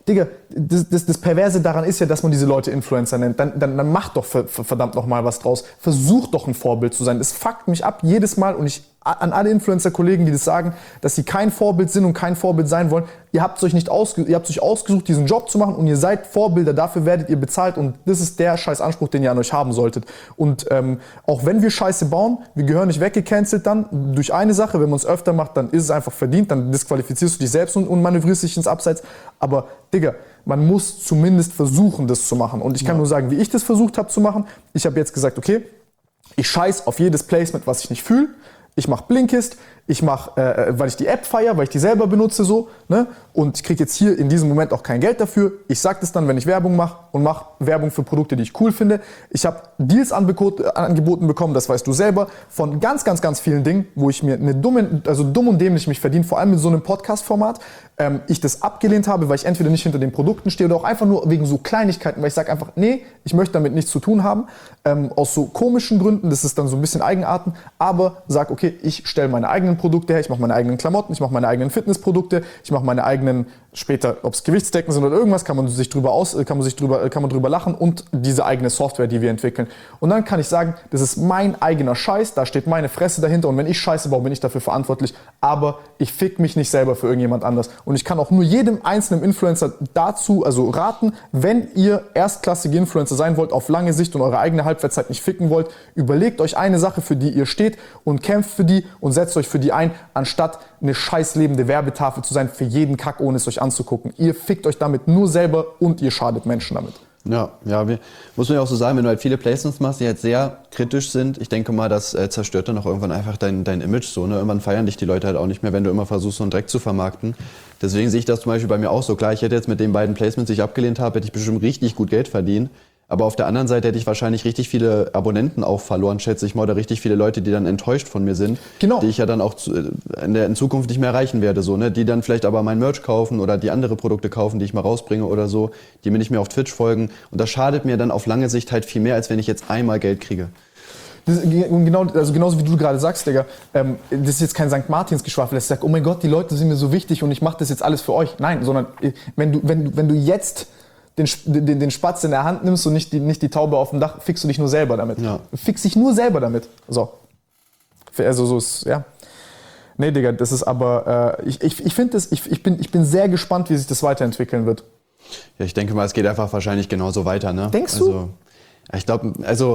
Digga, das Perverse daran ist ja, dass man diese Leute Influencer nennt. Dann mach doch verdammt nochmal was draus. Versuch doch ein Vorbild zu sein. Es fuckt mich ab jedes Mal und an alle Influencer-Kollegen, die das sagen, dass sie kein Vorbild sind und kein Vorbild sein wollen. Ihr habt euch ausgesucht, diesen Job zu machen und ihr seid Vorbilder, dafür werdet ihr bezahlt und das ist der scheiß Anspruch, den ihr an euch haben solltet. Und auch wenn wir Scheiße bauen, wir gehören nicht weggecancelt dann durch eine Sache, wenn man es öfter macht, dann ist es einfach verdient, dann disqualifizierst du dich selbst und manövrierst dich ins Abseits. Aber Digga, man muss zumindest versuchen, das zu machen. Und ich kann nur sagen, wie ich das versucht habe zu machen. Ich habe jetzt gesagt, okay, ich scheiß auf jedes Placement, was ich nicht fühle. Ich mache Blinkist, ich mache, weil ich die App feiere, weil ich die selber benutze so, ne? Und ich kriege jetzt hier in diesem Moment auch kein Geld dafür. Ich sage das dann, wenn ich Werbung mache und mache Werbung für Produkte, die ich cool finde. Ich habe Deals angeboten bekommen, das weißt du selber, von ganz, ganz, ganz vielen Dingen, wo ich mir dumm und dämlich mich verdiene, vor allem mit so einem Podcast-Format. Ich das abgelehnt habe, weil ich entweder nicht hinter den Produkten stehe oder auch einfach nur wegen so Kleinigkeiten, weil ich sage einfach, nee, ich möchte damit nichts zu tun haben, aus so komischen Gründen, das ist dann so ein bisschen Eigenarten, aber sag, okay, ich stelle meine eigenen Produkte her, ich mache meine eigenen Klamotten, ich mache meine eigenen Fitnessprodukte, ich mache meine eigenen, später, ob es Gewichtsdecken sind oder irgendwas, kann man drüber lachen und diese eigene Software, die wir entwickeln. Und dann kann ich sagen, das ist mein eigener Scheiß, da steht meine Fresse dahinter und wenn ich Scheiße baue, bin ich dafür verantwortlich, aber ich fick mich nicht selber für irgendjemand anders. Und ich kann auch nur jedem einzelnen Influencer dazu, also raten, wenn ihr erstklassige Influencer sein wollt, auf lange Sicht und eure eigene Halbwertszeit nicht ficken wollt, überlegt euch eine Sache, für die ihr steht und kämpft für die und setzt euch für die ein, anstatt eine scheiß lebende Werbetafel zu sein für jeden Kack, ohne es euch anzugucken. Ihr fickt euch damit nur selber und ihr schadet Menschen damit. Ja, muss man ja auch so sagen, wenn du halt viele Placements machst, die halt sehr kritisch sind, ich denke mal, das zerstört dann auch irgendwann einfach dein Image so, ne? Irgendwann feiern dich die Leute halt auch nicht mehr, wenn du immer versuchst, so einen Dreck zu vermarkten. Deswegen sehe ich das zum Beispiel bei mir auch so. Klar, ich hätte jetzt mit den beiden Placements, die ich abgelehnt habe, hätte ich bestimmt richtig gut Geld verdient. Aber auf der anderen Seite hätte ich wahrscheinlich richtig viele Abonnenten auch verloren, schätze ich mal, oder richtig viele Leute, die dann enttäuscht von mir sind, genau, die ich ja dann auch in Zukunft nicht mehr erreichen werde, so, ne? Die dann vielleicht aber mein Merch kaufen oder die andere Produkte kaufen, die ich mal rausbringe oder so, die mir nicht mehr auf Twitch folgen. Und das schadet mir dann auf lange Sicht halt viel mehr, als wenn ich jetzt einmal Geld kriege. Genauso wie du gerade sagst, Digga, das ist jetzt kein St. Martins-Geschwafel, dass ich sage, oh mein Gott, die Leute sind mir so wichtig und ich mache das jetzt alles für euch. Nein, sondern wenn du jetzt den Spatz in der Hand nimmst und nicht die Taube auf dem Dach, fickst du dich nur selber damit. Ja. Du fickst dich nur selber damit. So. Also so ist, ja. Nee, Digga, das ist aber, ich bin sehr gespannt, wie sich das weiterentwickeln wird. Ja, ich denke mal, es geht einfach wahrscheinlich genauso weiter, ne? Denkst du? Ich glaube,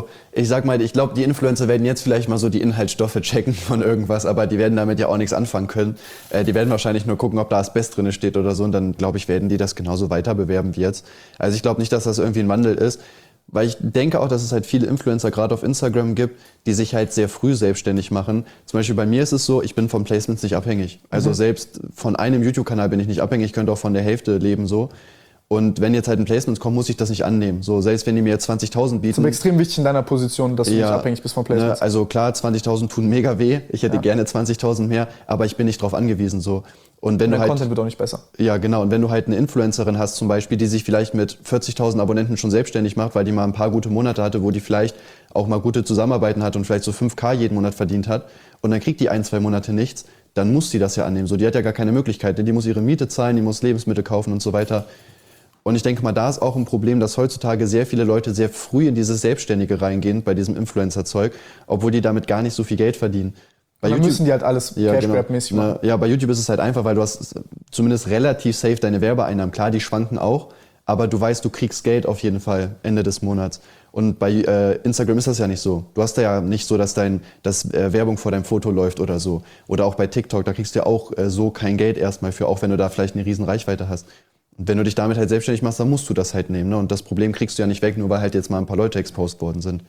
die Influencer werden jetzt vielleicht mal so die Inhaltsstoffe checken von irgendwas, aber die werden damit ja auch nichts anfangen können. Die werden wahrscheinlich nur gucken, ob da Asbest drin steht oder so und dann, glaube ich, werden die das genauso weiter bewerben wie jetzt. Also ich glaube nicht, dass das irgendwie ein Wandel ist, weil ich denke auch, dass es halt viele Influencer gerade auf Instagram gibt, die sich halt sehr früh selbstständig machen. Zum Beispiel bei mir ist es so, ich bin von Placements nicht abhängig. Also selbst von einem YouTube-Kanal bin ich nicht abhängig, ich könnte auch von der Hälfte leben so. Und wenn jetzt halt ein Placement kommt, muss ich das nicht annehmen. So, selbst wenn die mir jetzt 20.000 bieten. Das ist extrem wichtig in deiner Position, dass du nicht abhängig bist von Placements. Ne, also klar, 20.000 tun mega weh. Ich hätte gerne 20.000 mehr, aber ich bin nicht drauf angewiesen. So. Und wenn der du halt, Content wird auch nicht besser. Ja, genau. Und wenn du halt eine Influencerin hast zum Beispiel, die sich vielleicht mit 40.000 Abonnenten schon selbstständig macht, weil die mal ein paar gute Monate hatte, wo die vielleicht auch mal gute Zusammenarbeiten hat und vielleicht so 5.000 jeden Monat verdient hat und dann kriegt die 1-2 Monate nichts, dann muss die das ja annehmen. So, die hat ja gar keine Möglichkeit. Die muss ihre Miete zahlen, die muss Lebensmittel kaufen und so weiter. Und ich denke mal, da ist auch ein Problem, dass heutzutage sehr viele Leute sehr früh in dieses Selbstständige reingehen, bei diesem Influencer-Zeug, obwohl die damit gar nicht so viel Geld verdienen. Bei YouTube müssen die halt alles Cash-Grab-mäßig machen. Ja, bei YouTube ist es halt einfach, weil du hast zumindest relativ safe deine Werbeeinnahmen. Klar, die schwanken auch, aber du weißt, du kriegst Geld auf jeden Fall Ende des Monats. Und bei Instagram ist das ja nicht so. Du hast da ja nicht so, dass Werbung vor deinem Foto läuft oder so. Oder auch bei TikTok, da kriegst du ja auch so kein Geld erstmal für, auch wenn du da vielleicht eine riesen Reichweite hast. Und wenn du dich damit halt selbstständig machst, dann musst du das halt nehmen. Ne? Und das Problem kriegst du ja nicht weg, nur weil halt jetzt mal ein paar Leute exposed worden sind.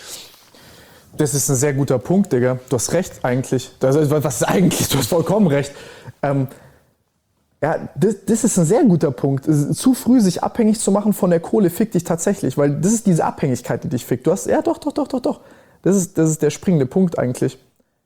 Das ist ein sehr guter Punkt, Digga. Du hast recht eigentlich. Was ist eigentlich? Du hast vollkommen recht. Das ist ein sehr guter Punkt. Zu früh sich abhängig zu machen von der Kohle fickt dich tatsächlich. Weil das ist diese Abhängigkeit, die dich fickt. Doch. Das ist der springende Punkt eigentlich.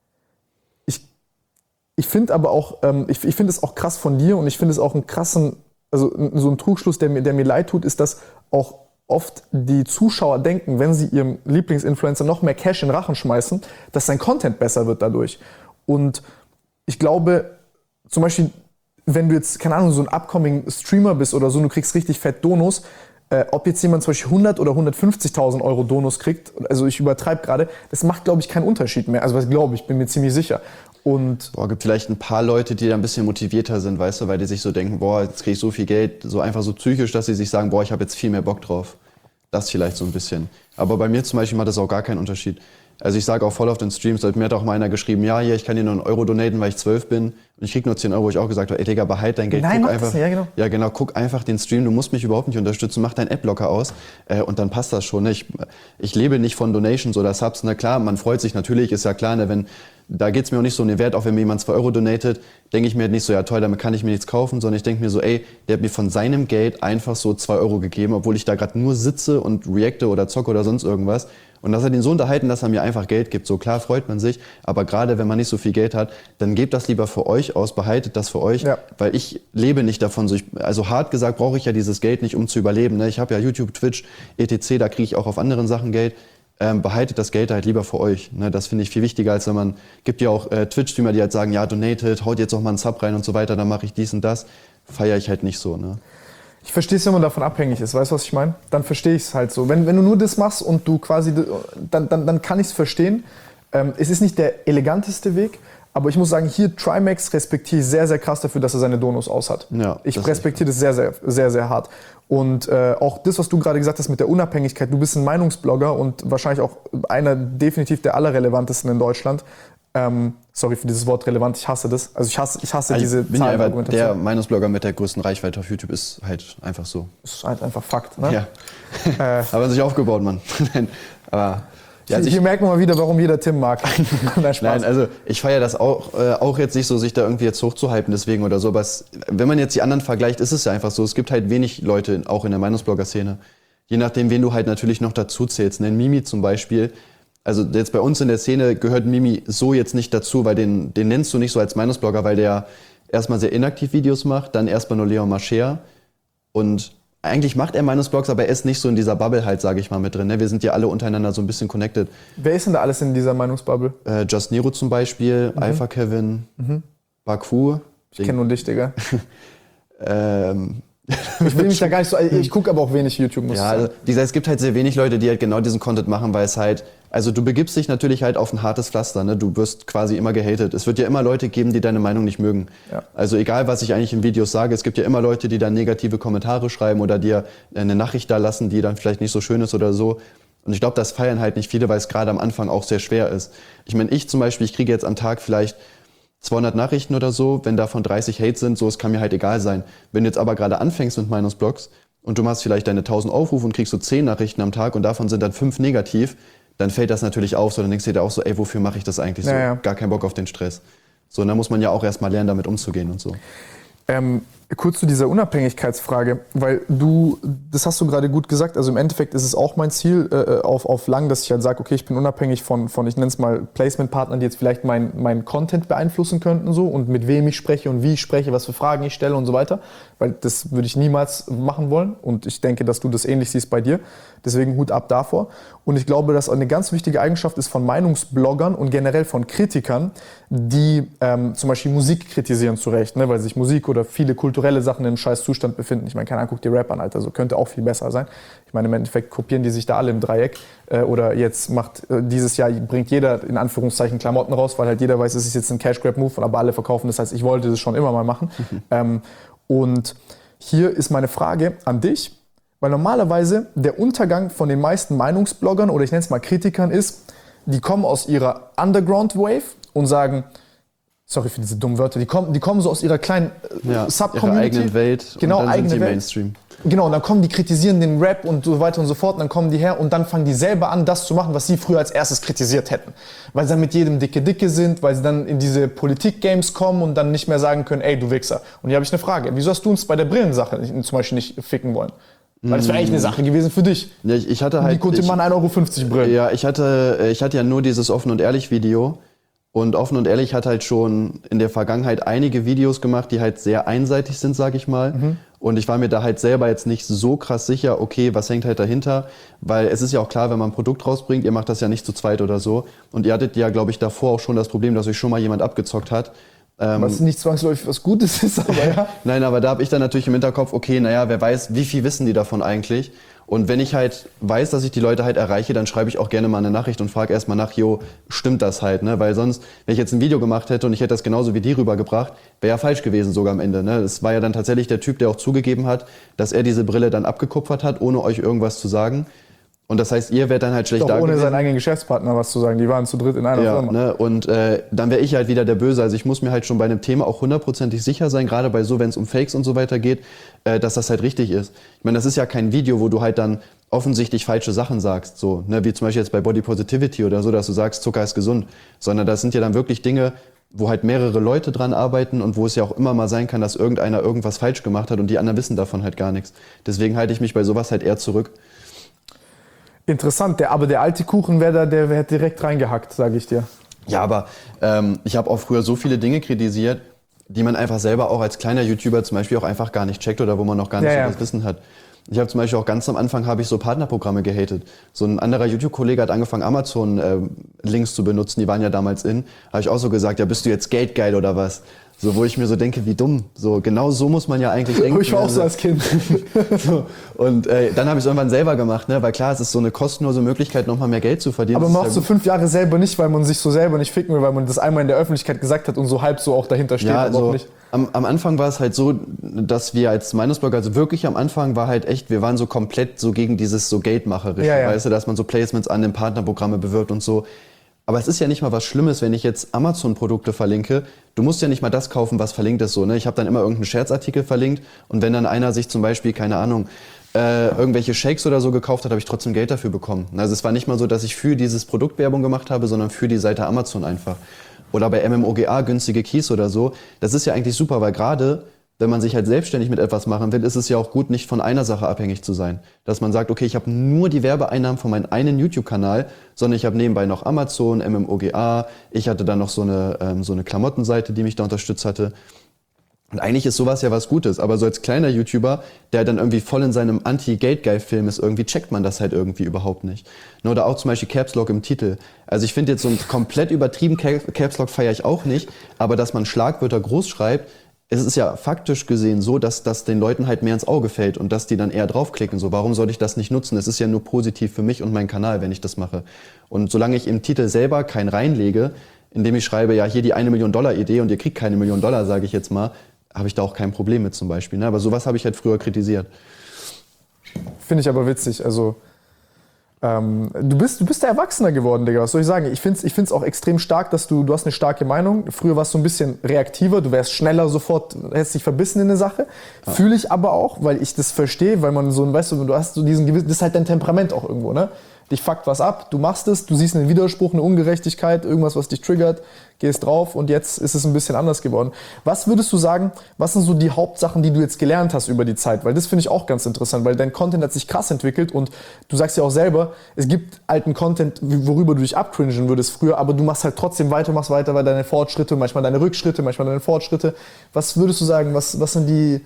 Ich finde aber auch, ich finde es auch krass von dir und ich finde es auch einen krassen, also so ein Trugschluss, der mir leid tut, ist, dass auch oft die Zuschauer denken, wenn sie ihrem Lieblingsinfluencer noch mehr Cash in den Rachen schmeißen, dass sein Content besser wird dadurch. Und ich glaube, zum Beispiel, wenn du jetzt, keine Ahnung, so ein upcoming Streamer bist oder so, und du kriegst richtig fett Donos, ob jetzt jemand zum Beispiel 100 oder 150.000 Euro Donos kriegt, also ich übertreibe gerade, das macht, glaube ich, keinen Unterschied mehr. Also was glaube ich, bin mir ziemlich sicher. Und Gibt vielleicht ein paar Leute, die da ein bisschen motivierter sind, weißt du, weil die sich so denken, boah, jetzt kriege ich so viel Geld, so einfach so psychisch, dass sie sich sagen, boah, ich habe jetzt viel mehr Bock drauf. Das vielleicht so ein bisschen. Aber bei mir zum Beispiel macht das auch gar keinen Unterschied. Also ich sage auch voll auf den Streams, mir hat auch mal einer geschrieben, ja, hier, ich kann dir nur 1 Euro donaten, weil ich 12 bin. Und ich krieg nur 10 Euro, wo ich auch gesagt habe, ey Digga, behalt dein Geld. nein, guck mach einfach, das nicht, ja genau. Ja genau, guck einfach den Stream, du musst mich überhaupt nicht unterstützen, mach deinen Adblocker aus und dann passt das schon. Ne? Ich lebe nicht von Donations oder Subs, na klar, man freut sich natürlich, ist ja klar, ne, wenn, da geht's mir auch nicht so um den Wert, auch wenn mir jemand 2 Euro donatet, denke ich mir nicht so, ja toll, damit kann ich mir nichts kaufen, sondern ich denke mir so, ey, der hat mir von seinem Geld einfach so 2 Euro gegeben, obwohl ich da gerade nur sitze und reacte oder zocke oder sonst irgendwas. Und das hat ihn so unterhalten, dass er mir einfach Geld gibt. So klar freut man sich, aber gerade wenn man nicht so viel Geld hat, dann gebt das lieber für euch aus, behaltet das für euch, weil ich lebe nicht davon. Also hart gesagt brauche ich ja dieses Geld nicht, um zu überleben. Ne? Ich habe ja YouTube, Twitch, etc., da kriege ich auch auf anderen Sachen Geld. Behaltet das Geld halt lieber für euch. Ne? Das finde ich viel wichtiger, als wenn man, gibt ja auch Twitch-Streamer, die halt sagen, ja, donated, haut jetzt auch mal einen Sub rein und so weiter, dann mache ich dies und das. Feiere ich halt nicht so. Ne? Ich verstehe es, wenn man davon abhängig ist, weißt du, was ich meine? Dann verstehe ich es halt so. Wenn du nur das machst und du quasi, dann kann ich es verstehen. Es ist nicht der eleganteste Weg, aber ich muss sagen, hier Trimax respektiere ich sehr, sehr krass dafür, dass er seine Donos aus hat. Ja, ich respektiere das sehr, sehr, sehr, sehr hart. Und auch das, was du gerade gesagt hast mit der Unabhängigkeit, du bist ein Meinungsblogger und wahrscheinlich auch einer definitiv der allerrelevantesten in Deutschland. Sorry für dieses Wort relevant, ich hasse das. Also ich hasse diese Zahlenargumentation. Der Meinungsblogger mit der größten Reichweite auf YouTube ist halt einfach so. Ist halt einfach Fakt, ne? Ja. Aber sich aufgebaut, Mann. Aber ja, hier merkt man mal wieder, warum jeder Tim mag. Nein, also ich feiere das auch jetzt nicht so, sich da irgendwie jetzt hochzuhypen deswegen oder so. Aber wenn man jetzt die anderen vergleicht, ist es ja einfach so. Es gibt halt wenig Leute, auch in der Meinungsblogger-Szene. Je nachdem, wen du halt natürlich noch dazu zählst. Ne? Mimi zum Beispiel. Also jetzt bei uns in der Szene gehört Mimi so jetzt nicht dazu, weil den nennst du nicht so als Meinungsblogger, weil der erstmal sehr inaktiv Videos macht, dann erstmal nur Leon Mascher und eigentlich macht er Meinungsblogs, aber er ist nicht so in dieser Bubble halt, sage ich mal, mit drin. Ne? Wir sind ja alle untereinander so ein bisschen connected. Wer ist denn da alles in dieser Meinungsbubble? Just Nero zum Beispiel, Alpha Kevin, Baku. Ich kenne nur dich, Digga. Ich will mich da gar nicht so, ich gucke aber auch wenig YouTube, muss ich sagen. Also, es gibt halt sehr wenig Leute, die halt genau diesen Content machen, weil es halt, also du begibst dich natürlich halt auf ein hartes Pflaster, ne? Du wirst quasi immer gehatet. Es wird ja immer Leute geben, die deine Meinung nicht mögen. Ja. Also egal, was ich eigentlich in Videos sage, es gibt ja immer Leute, die dann negative Kommentare schreiben oder dir eine Nachricht da lassen, die dann vielleicht nicht so schön ist oder so. Und ich glaube, das feiern halt nicht viele, weil es gerade am Anfang auch sehr schwer ist. Ich meine, ich zum Beispiel, ich kriege jetzt am Tag vielleicht 200 Nachrichten oder so, wenn davon 30 Hate sind, so, es kann mir halt egal sein. Wenn du jetzt aber gerade anfängst mit Meinungsblogs und du machst vielleicht deine 1000 Aufrufe und kriegst so 10 Nachrichten am Tag und davon sind dann 5 negativ, dann fällt das natürlich auf, so, dann denkst du dir auch so, ey, wofür mache ich das eigentlich so? Ja. Gar keinen Bock auf den Stress. So, und dann muss man ja auch erstmal lernen, damit umzugehen und so. Kurz zu dieser Unabhängigkeitsfrage, weil das hast du gerade gut gesagt, also im Endeffekt ist es auch mein Ziel auf lang, dass ich halt sage, okay, ich bin unabhängig von ich nenne es mal Placement-Partnern, die jetzt vielleicht meinen Content beeinflussen könnten so und mit wem ich spreche und wie ich spreche, was für Fragen ich stelle und so weiter, weil das würde ich niemals machen wollen und ich denke, dass du das ähnlich siehst bei dir, deswegen Hut ab davor und ich glaube, dass eine ganz wichtige Eigenschaft ist von Meinungsbloggern und generell von Kritikern, die zum Beispiel Musik kritisieren zu Recht, ne, weil sich Musik oder viele kulturelle Sachen im scheiß Zustand befinden. Ich meine, keine Ahnung, guck dir Rap an, Alter, so könnte auch viel besser sein. Ich meine, im Endeffekt kopieren die sich da alle im Dreieck oder jetzt dieses Jahr bringt jeder in Anführungszeichen Klamotten raus, weil halt jeder weiß, es ist jetzt ein Cash-Grab-Move, aber alle verkaufen das, heißt, ich wollte das schon immer mal machen. Und hier ist meine Frage an dich, weil normalerweise der Untergang von den meisten Meinungsbloggern oder ich nenne es mal Kritikern ist, die kommen aus ihrer Underground-Wave und sagen, sorry für diese dummen Wörter, die kommen so aus ihrer kleinen Sub-Community. Ihrer eigenen Welt genau, und dann eigene sind sie Welt. Mainstream. Genau, und dann kommen die, kritisieren den Rap und so weiter und so fort, und dann kommen die her und dann fangen die selber an, das zu machen, was sie früher als erstes kritisiert hätten. Weil sie dann mit jedem Dicke sind, weil sie dann in diese Politik-Games kommen und dann nicht mehr sagen können, ey, du Wichser. Und hier habe ich eine Frage, wieso hast du uns bei der Brillensache zum Beispiel nicht ficken wollen? Weil das wäre eigentlich eine Sache gewesen für dich. Ja, ich hatte halt... Wie konnte man 1,50 € Brillen? Ja, ich hatte ja nur dieses Offen und Ehrlich Video. Und Offen und Ehrlich hat halt schon in der Vergangenheit einige Videos gemacht, die halt sehr einseitig sind, sag ich mal. Und ich war mir da halt selber jetzt nicht so krass sicher, okay, was hängt halt dahinter? Weil es ist ja auch klar, wenn man ein Produkt rausbringt, ihr macht das ja nicht zu zweit oder so. Und ihr hattet ja, glaube ich, davor auch schon das Problem, dass euch schon mal jemand abgezockt hat. Was nicht zwangsläufig was Gutes ist, aber ja. Nein, aber da habe ich dann natürlich im Hinterkopf, okay, naja, wer weiß, wie viel wissen die davon eigentlich? Und wenn ich halt weiß, dass ich die Leute halt erreiche, dann schreibe ich auch gerne mal eine Nachricht und frage erstmal nach, jo, stimmt das halt, ne? Weil sonst, wenn ich jetzt ein Video gemacht hätte und ich hätte das genauso wie die rübergebracht, wäre ja falsch gewesen sogar am Ende, ne? Es war ja dann tatsächlich der Typ, der auch zugegeben hat, dass er diese Brille dann abgekupfert hat, ohne euch irgendwas zu sagen. Und das heißt, ihr wärt dann halt schlecht Doch da ohne gewesen. seinen eigenen Geschäftspartner was zu sagen. Die waren zu dritt in einer Firma. Ne? Und dann wäre ich halt wieder der Böse. Also ich muss mir halt schon bei einem Thema auch hundertprozentig sicher sein, gerade bei so, wenn es um Fakes und so weiter geht, dass das halt richtig ist. Ich meine, das ist ja kein Video, wo du halt dann offensichtlich falsche Sachen sagst, so, ne? Wie zum Beispiel jetzt bei Body Positivity oder so, dass du sagst, Zucker ist gesund. Sondern das sind ja dann wirklich Dinge, wo halt mehrere Leute dran arbeiten und wo es ja auch immer mal sein kann, dass irgendeiner irgendwas falsch gemacht hat und die anderen wissen davon halt gar nichts. Deswegen halte ich mich bei sowas halt eher zurück. Interessant, aber der alte Kuchen der hätte direkt reingehackt, sage ich dir. Ja, aber ich habe auch früher so viele Dinge kritisiert, die man einfach selber auch als kleiner YouTuber zum Beispiel auch einfach gar nicht checkt oder wo man noch gar nicht so das Wissen hat. Ich habe zum Beispiel auch ganz am Anfang habe ich so Partnerprogramme gehatet. So ein anderer YouTube-Kollege hat angefangen, Amazon-Links zu benutzen, die waren ja damals in. Habe ich auch so gesagt, ja, bist du jetzt geldgeil oder was? So, wo ich mir so denke, wie dumm. So, genau so muss man ja eigentlich denken. Ich war auch so als Kind. So, und dann habe ich es irgendwann selber gemacht, ne? Weil klar, es ist so eine kostenlose Möglichkeit, nochmal mehr Geld zu verdienen. Aber man macht so 5 Jahre selber nicht, weil man sich so selber nicht ficken will, weil man das einmal in der Öffentlichkeit gesagt hat und so halb so auch dahinter steht. Ja, aber also auch nicht. Am Anfang war es halt so, dass wir als Meinungsblogger, also wirklich am Anfang war halt echt, wir waren so komplett so gegen dieses so Geldmacherische, weißt du, dass man so Placements an den Partnerprogramme bewirbt und so. Aber es ist ja nicht mal was Schlimmes, wenn ich jetzt Amazon-Produkte verlinke. Du musst ja nicht mal das kaufen, was verlinkt ist. So, ne? Ich habe dann immer irgendeinen Scherzartikel verlinkt und wenn dann einer sich zum Beispiel, keine Ahnung, irgendwelche Shakes oder so gekauft hat, habe ich trotzdem Geld dafür bekommen. Also es war nicht mal so, dass ich für dieses Produkt Werbung gemacht habe, sondern für die Seite Amazon einfach. Oder bei MMOGA, günstige Keys oder so. Das ist ja eigentlich super, weil gerade wenn man sich halt selbstständig mit etwas machen will, ist es ja auch gut, nicht von einer Sache abhängig zu sein. Dass man sagt, okay, ich habe nur die Werbeeinnahmen von meinem einen YouTube-Kanal, sondern ich habe nebenbei noch Amazon, MMOGA, ich hatte dann noch so eine Klamottenseite, die mich da unterstützt hatte. Und eigentlich ist sowas ja was Gutes, aber so als kleiner YouTuber, der dann irgendwie voll in seinem Anti-Geldgeil-Film ist, irgendwie checkt man das halt irgendwie überhaupt nicht. Oder auch zum Beispiel Caps Lock im Titel. Also ich finde jetzt so ein komplett übertrieben Caps Lock feiere ich auch nicht, aber dass man Schlagwörter groß schreibt, es ist ja faktisch gesehen so, dass das den Leuten halt mehr ins Auge fällt und dass die dann eher draufklicken. So, warum soll ich das nicht nutzen? Es ist ja nur positiv für mich und meinen Kanal, wenn ich das mache. Und solange ich im Titel selber keinen reinlege, indem ich schreibe, ja, hier die 1 Million Dollar Idee und ihr kriegt keine 1 Million Dollar, sage ich jetzt mal, habe ich da auch kein Problem mit zum Beispiel. Ne? Aber sowas habe ich halt früher kritisiert. Finde ich aber witzig. Also du bist der Erwachsener geworden, Digga. Was soll ich sagen? Ich find's auch extrem stark, dass du hast eine starke Meinung. Früher warst du ein bisschen reaktiver, du wärst schneller sofort, hättest dich verbissen in eine Sache. Ja. Fühle ich aber auch, weil ich das verstehe, weil man so, weißt du hast so diesen gewissen, das ist halt dein Temperament auch irgendwo, ne? Dich fuckt was ab, du machst es, du siehst einen Widerspruch, eine Ungerechtigkeit, irgendwas, was dich triggert, gehst drauf und jetzt ist es ein bisschen anders geworden. Was würdest du sagen, was sind so die Hauptsachen, die du jetzt gelernt hast über die Zeit? Weil das finde ich auch ganz interessant, weil dein Content hat sich krass entwickelt und du sagst ja auch selber, es gibt alten Content, worüber du dich abcringen würdest früher, aber du machst halt trotzdem weiter, machst weiter, weil deine Fortschritte, manchmal deine Rückschritte, manchmal deine Fortschritte. Was würdest du sagen, was sind die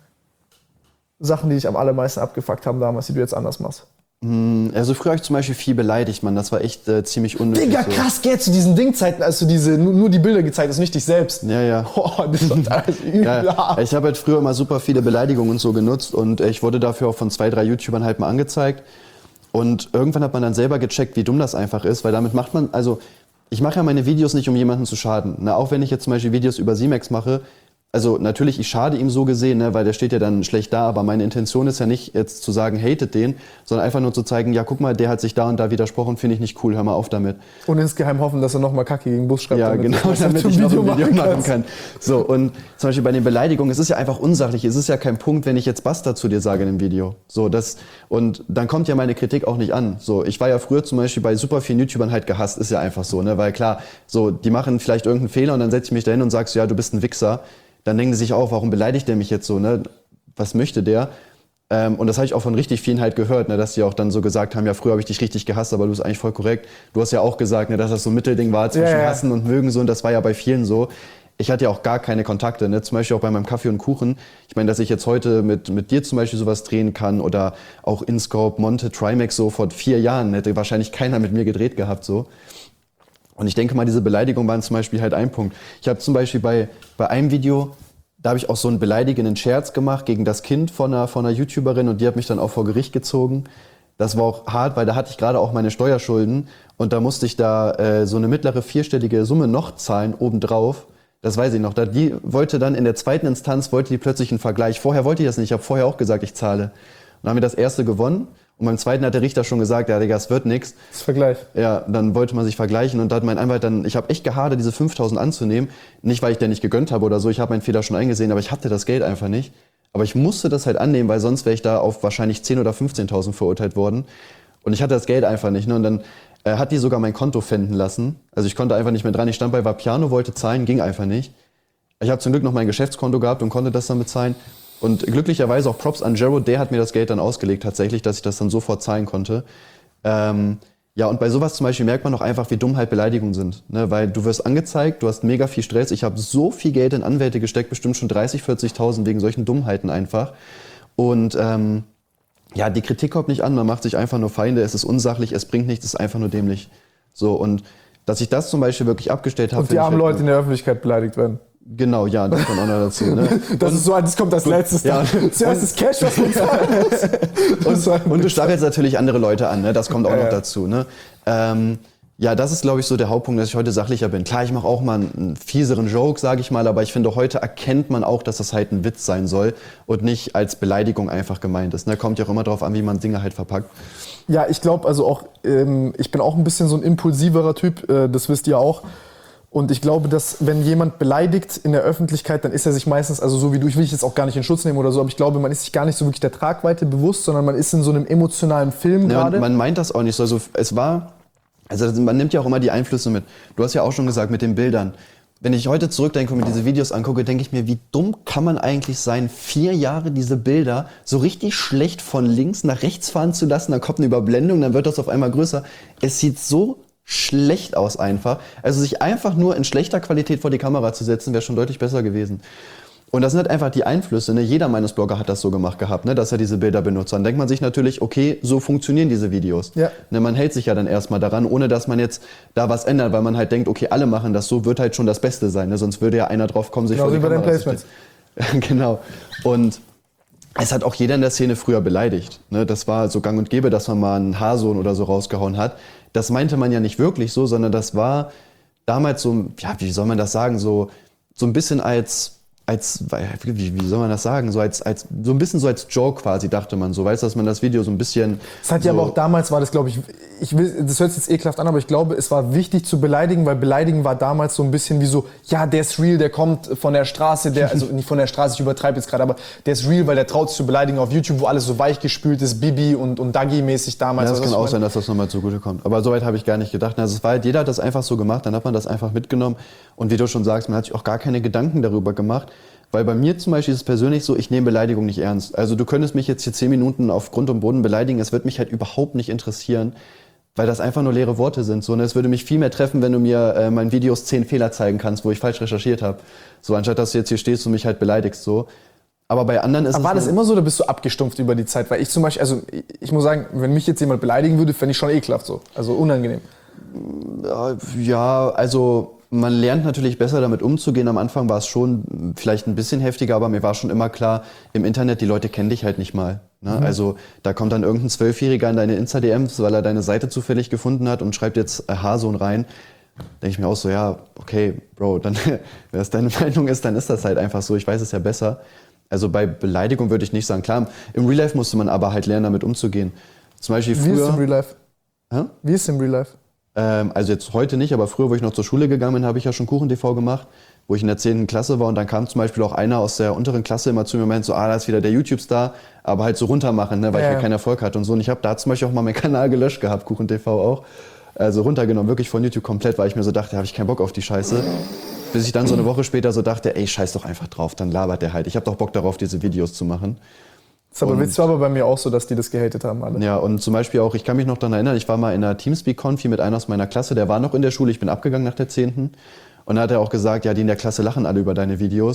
Sachen, die dich am allermeisten abgefuckt haben damals, die du jetzt anders machst? Also früher habe ich zum Beispiel viel beleidigt, Mann. Das war echt ziemlich unnötig. Digga, krass, geh zu diesen Dingzeiten, als du nur die Bilder gezeigt hast, nicht dich selbst. Ja. Oh, das war alles übel. Ja, ich habe halt früher immer super viele Beleidigungen und so genutzt und ich wurde dafür auch von 2, 3 YouTubern halt mal angezeigt. Und irgendwann hat man dann selber gecheckt, wie dumm das einfach ist, weil damit macht man, also ich mache ja meine Videos nicht, um jemanden zu schaden. Na, auch wenn ich jetzt zum Beispiel Videos über C-Max mache, also natürlich, ich schade ihm so gesehen, ne, weil der steht ja dann schlecht da, aber meine Intention ist ja nicht jetzt zu sagen, hatet den, sondern einfach nur zu zeigen, ja guck mal, der hat sich da und da widersprochen, finde ich nicht cool, hör mal auf damit. Und insgeheim hoffen, dass er nochmal Kacke gegen den Bus schreibt. Ja, genau, damit ich noch ein Video machen kann. So, und zum Beispiel bei den Beleidigungen, es ist ja einfach unsachlich, es ist ja kein Punkt, wenn ich jetzt Bastard zu dir sage in dem Video. So, und dann kommt ja meine Kritik auch nicht an. So, ich war ja früher zum Beispiel bei super vielen YouTubern halt gehasst, ist ja einfach so, ne, weil klar, so, die machen vielleicht irgendeinen Fehler und dann setze ich mich da hin und sag so, ja, du bist ein Wichser. Dann denken sie sich auch, warum beleidigt der mich jetzt so, ne? Was möchte der? Und das habe ich auch von richtig vielen halt gehört, ne? Dass die auch dann so gesagt haben, ja, früher habe ich dich richtig gehasst, aber du bist eigentlich voll korrekt. Du hast ja auch gesagt, ne, dass das so ein Mittelding war zwischen Hassen und Mögen so und das war ja bei vielen so. Ich hatte ja auch gar keine Kontakte, ne? Zum Beispiel auch bei meinem Kaffee und Kuchen. Ich meine, dass ich jetzt heute mit dir zum Beispiel sowas drehen kann oder auch InScope, Monte, Trimax so vor 4 Jahren hätte wahrscheinlich keiner mit mir gedreht gehabt so. Und ich denke mal, diese Beleidigungen waren zum Beispiel halt ein Punkt. Ich habe zum Beispiel bei einem Video, da habe ich auch so einen beleidigenden Scherz gemacht gegen das Kind von einer YouTuberin und die hat mich dann auch vor Gericht gezogen. Das war auch hart, weil da hatte ich gerade auch meine Steuerschulden und da musste ich da so eine mittlere vierstellige Summe noch zahlen obendrauf. Das weiß ich noch. Die wollte dann in der zweiten Instanz, wollte die plötzlich einen Vergleich. Vorher wollte ich das nicht. Ich habe vorher auch gesagt, ich zahle. Und dann haben wir das erste gewonnen. Und beim zweiten hat der Richter schon gesagt, ja Digga, es wird nix. Das Vergleich. Ja, dann wollte man sich vergleichen und da hat mein Anwalt dann, ich habe echt gehadert, diese 5.000 anzunehmen. Nicht, weil ich den nicht gegönnt habe oder so, ich habe meinen Fehler schon eingesehen, aber ich hatte das Geld einfach nicht. Aber ich musste das halt annehmen, weil sonst wäre ich da auf wahrscheinlich 10.000 oder 15.000 verurteilt worden. Und ich hatte das Geld einfach nicht. Ne? Und dann hat die sogar mein Konto pfänden lassen. Also ich konnte einfach nicht mehr dran. Ich stand bei Vapiano, wollte zahlen, ging einfach nicht. Ich habe zum Glück noch mein Geschäftskonto gehabt und konnte das dann bezahlen. Und glücklicherweise auch Props an Jero, der hat mir das Geld dann ausgelegt tatsächlich, dass ich das dann sofort zahlen konnte. Ja, und bei sowas zum Beispiel merkt man auch einfach, wie dumm halt Beleidigungen sind. Ne? Weil du wirst angezeigt, du hast mega viel Stress. Ich habe so viel Geld in Anwälte gesteckt, bestimmt schon 30.000, 40.000 wegen solchen Dummheiten einfach. Und ja, die Kritik kommt nicht an, man macht sich einfach nur Feinde, es ist unsachlich, es bringt nichts, es ist einfach nur dämlich. So, und dass ich das zum Beispiel wirklich abgestellt habe. Und die armen Leute in der Öffentlichkeit beleidigt werden. Genau, ja, das kommt auch noch dazu. Ne? Das kommt als letztes. Ja. Zuerst das Cash, was man zahlen muss. Und du stachelst natürlich andere Leute an, ne? Das kommt auch noch dazu. Ne? Ja, das ist, glaube ich, so der Hauptpunkt, dass ich heute sachlicher bin. Klar, ich mache auch mal einen fieseren Joke, sage ich mal, aber ich finde, heute erkennt man auch, dass das halt ein Witz sein soll und nicht als Beleidigung einfach gemeint ist. Ne? Kommt ja auch immer drauf an, wie man Dinge halt verpackt. Ja, ich glaube, also auch, ich bin auch ein bisschen so ein impulsiverer Typ, das wisst ihr auch. Und ich glaube, dass wenn jemand beleidigt in der Öffentlichkeit, dann ist er sich meistens, also so wie du, ich will dich jetzt auch gar nicht in Schutz nehmen oder so, aber ich glaube, man ist sich gar nicht so wirklich der Tragweite bewusst, sondern man ist in so einem emotionalen Film gerade. Ja, man meint das auch nicht so. Also man nimmt ja auch immer die Einflüsse mit. Du hast ja auch schon gesagt, mit den Bildern. Wenn ich heute zurückdenke und mir diese Videos angucke, denke ich mir, wie dumm kann man eigentlich sein, 4 Jahre diese Bilder so richtig schlecht von links nach rechts fahren zu lassen, dann kommt eine Überblendung, dann wird das auf einmal größer. Es sieht so schlecht aus einfach. Also sich einfach nur in schlechter Qualität vor die Kamera zu setzen, wäre schon deutlich besser gewesen. Und das sind halt einfach die Einflüsse. Ne? Jeder Meinungsblogger hat das so gemacht gehabt, ne? Dass er diese Bilder benutzt. Dann denkt man sich natürlich, okay, so funktionieren diese Videos. Ja. Ne? Man hält sich ja dann erstmal daran, ohne dass man jetzt da was ändert, weil man halt denkt, okay, alle machen das so, wird halt schon das Beste sein. Ne? Sonst würde ja einer drauf kommen, sich vor die Kamera zu stellen. Genau. Und es hat auch jeder in der Szene früher beleidigt. Ne? Das war so gang und gäbe, dass man mal einen Haarsohn oder so rausgehauen hat. Das meinte man ja nicht wirklich so, sondern das war damals so, ja, wie soll man das sagen, so ein bisschen wie soll man das sagen, so ein bisschen so als Joke quasi, dachte man so, weißt du, dass man das Video so ein bisschen... Das hat ja aber auch damals, war das, glaube ich, das hört sich jetzt ekelhaft an, aber ich glaube, es war wichtig zu beleidigen, weil beleidigen war damals so ein bisschen wie so, ja, der ist real, der kommt von der Straße, also nicht von der Straße, ich übertreibe jetzt gerade, aber der ist real, weil der traut sich zu beleidigen auf YouTube, wo alles so weichgespült ist, Bibi und Dagi-mäßig damals. Ja, das kann auch sein, dass das nochmal zugute kommt. Aber soweit habe ich gar nicht gedacht. Also es war halt, jeder hat das einfach so gemacht, dann hat man das einfach mitgenommen und wie du schon sagst, man hat sich auch gar keine Gedanken darüber gemacht. Weil bei mir zum Beispiel ist es persönlich so, ich nehme Beleidigung nicht ernst. Also du könntest mich jetzt hier 10 Minuten auf Grund und Boden beleidigen, es wird mich halt überhaupt nicht interessieren, weil das einfach nur leere Worte sind. So, und es würde mich viel mehr treffen, wenn du mir meinen Videos 10 Fehler zeigen kannst, wo ich falsch recherchiert habe. So, anstatt dass du jetzt hier stehst und mich halt beleidigst. So. Aber bei anderen ist es... Aber war das immer so, oder bist du abgestumpft über die Zeit? Weil ich zum Beispiel, also ich muss sagen, wenn mich jetzt jemand beleidigen würde, fände ich schon ekelhaft so. Also unangenehm. Ja, also... Man lernt natürlich besser damit umzugehen. Am Anfang war es schon vielleicht ein bisschen heftiger, aber mir war schon immer klar, im Internet, die Leute kennen dich halt nicht mal. Ne? Mhm. Also da kommt dann irgendein 12-Jähriger in deine Insta-DMs, weil er deine Seite zufällig gefunden hat und schreibt jetzt Haarsohn rein. Denke ich mir auch so, ja, okay, Bro, dann, wenn das deine Meinung ist, dann ist das halt einfach so. Ich weiß es ja besser. Also bei Beleidigung würde ich nicht sagen. Klar, im Real Life musste man aber halt lernen, damit umzugehen. Zum Beispiel früher... Wie ist es im Real Life? Hä? Wie ist es im Real Life? Also jetzt heute nicht, aber früher, wo ich noch zur Schule gegangen bin, habe ich ja schon Kuchen-TV gemacht, wo ich in der 10. Klasse war und dann kam zum Beispiel auch einer aus der unteren Klasse immer zu mir und meinte so, da ist wieder der YouTube-Star, aber halt so runtermachen, ne, weil ich ja keinen Erfolg hatte und so. Und ich habe da zum Beispiel auch mal meinen Kanal gelöscht gehabt, Kuchen-TV auch, also runtergenommen, wirklich von YouTube komplett, weil ich mir so dachte, habe ich keinen Bock auf die Scheiße. Bis ich dann so eine Woche später so dachte, ey, scheiß doch einfach drauf, dann labert der halt. Ich habe doch Bock darauf, diese Videos zu machen. Das war aber bei mir auch so, dass die das gehatet haben alle. Ja, und zum Beispiel auch, ich kann mich noch daran erinnern, ich war mal in einer Teamspeak-Konfi mit einer aus meiner Klasse, der war noch in der Schule, ich bin abgegangen nach der 10. Und da hat er auch gesagt, ja, die in der Klasse lachen alle über deine Videos.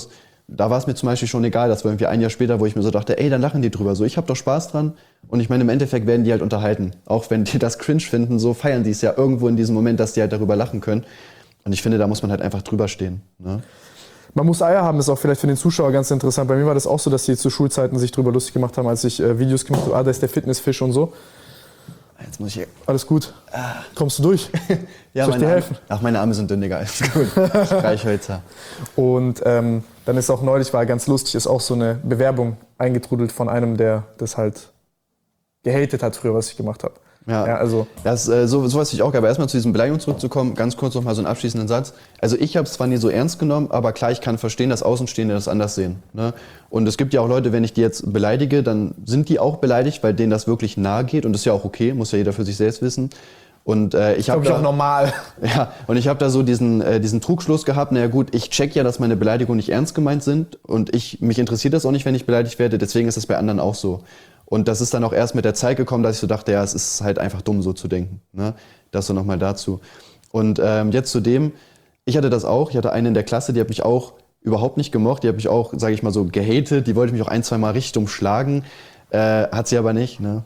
da war es mir zum Beispiel schon egal, das war irgendwie ein Jahr später, wo ich mir so dachte, ey, dann lachen die drüber, so, ich habe doch Spaß dran und ich meine, im Endeffekt werden die halt unterhalten. Auch wenn die das cringe finden, so feiern die es ja irgendwo in diesem Moment, dass die halt darüber lachen können. Und ich finde, da muss man halt einfach drüber stehen. Ne? Man muss Eier haben, ist auch vielleicht für den Zuschauer ganz interessant. Bei mir war das auch so, dass die zu Schulzeiten sich drüber lustig gemacht haben, als ich Videos gemacht habe, da ist der Fitnessfisch und so. Jetzt muss ich hier. Alles gut. Kommst du durch? Ja, soll ich dir helfen? Ach, meine Arme sind dünn, Digga. Ist gut. Streichhölzer. Und dann ist auch neulich, war ganz lustig, ist auch so eine Bewerbung eingetrudelt von einem, der das halt gehatet hat früher, was ich gemacht habe. Ja, also. Sowas ich auch geil. Aber erstmal zu diesen Beleidigungen zurückzukommen, ganz kurz noch mal so einen abschließenden Satz. Also ich habe es zwar nie so ernst genommen, aber klar, ich kann verstehen, dass Außenstehende das anders sehen. Ne? Und es gibt ja auch Leute, wenn ich die jetzt beleidige, dann sind die auch beleidigt, weil denen das wirklich nahe geht. Und das ist ja auch okay, muss ja jeder für sich selbst wissen. Und ich habe auch normal. Ja, und ich habe da so diesen Trugschluss gehabt, naja gut, ich check ja, dass meine Beleidigungen nicht ernst gemeint sind und mich interessiert das auch nicht, wenn ich beleidigt werde, deswegen ist das bei anderen auch so. Und das ist dann auch erst mit der Zeit gekommen, dass ich so dachte, ja, es ist halt einfach dumm, so zu denken. Ne? Das so nochmal dazu. Und jetzt zu dem, ich hatte das auch, ich hatte eine in der Klasse, die hat mich auch überhaupt nicht gemocht, die hat mich auch, sage ich mal so, gehatet, die wollte mich auch 1-2 Mal richtig dumm schlagen, hat sie aber nicht. Ne?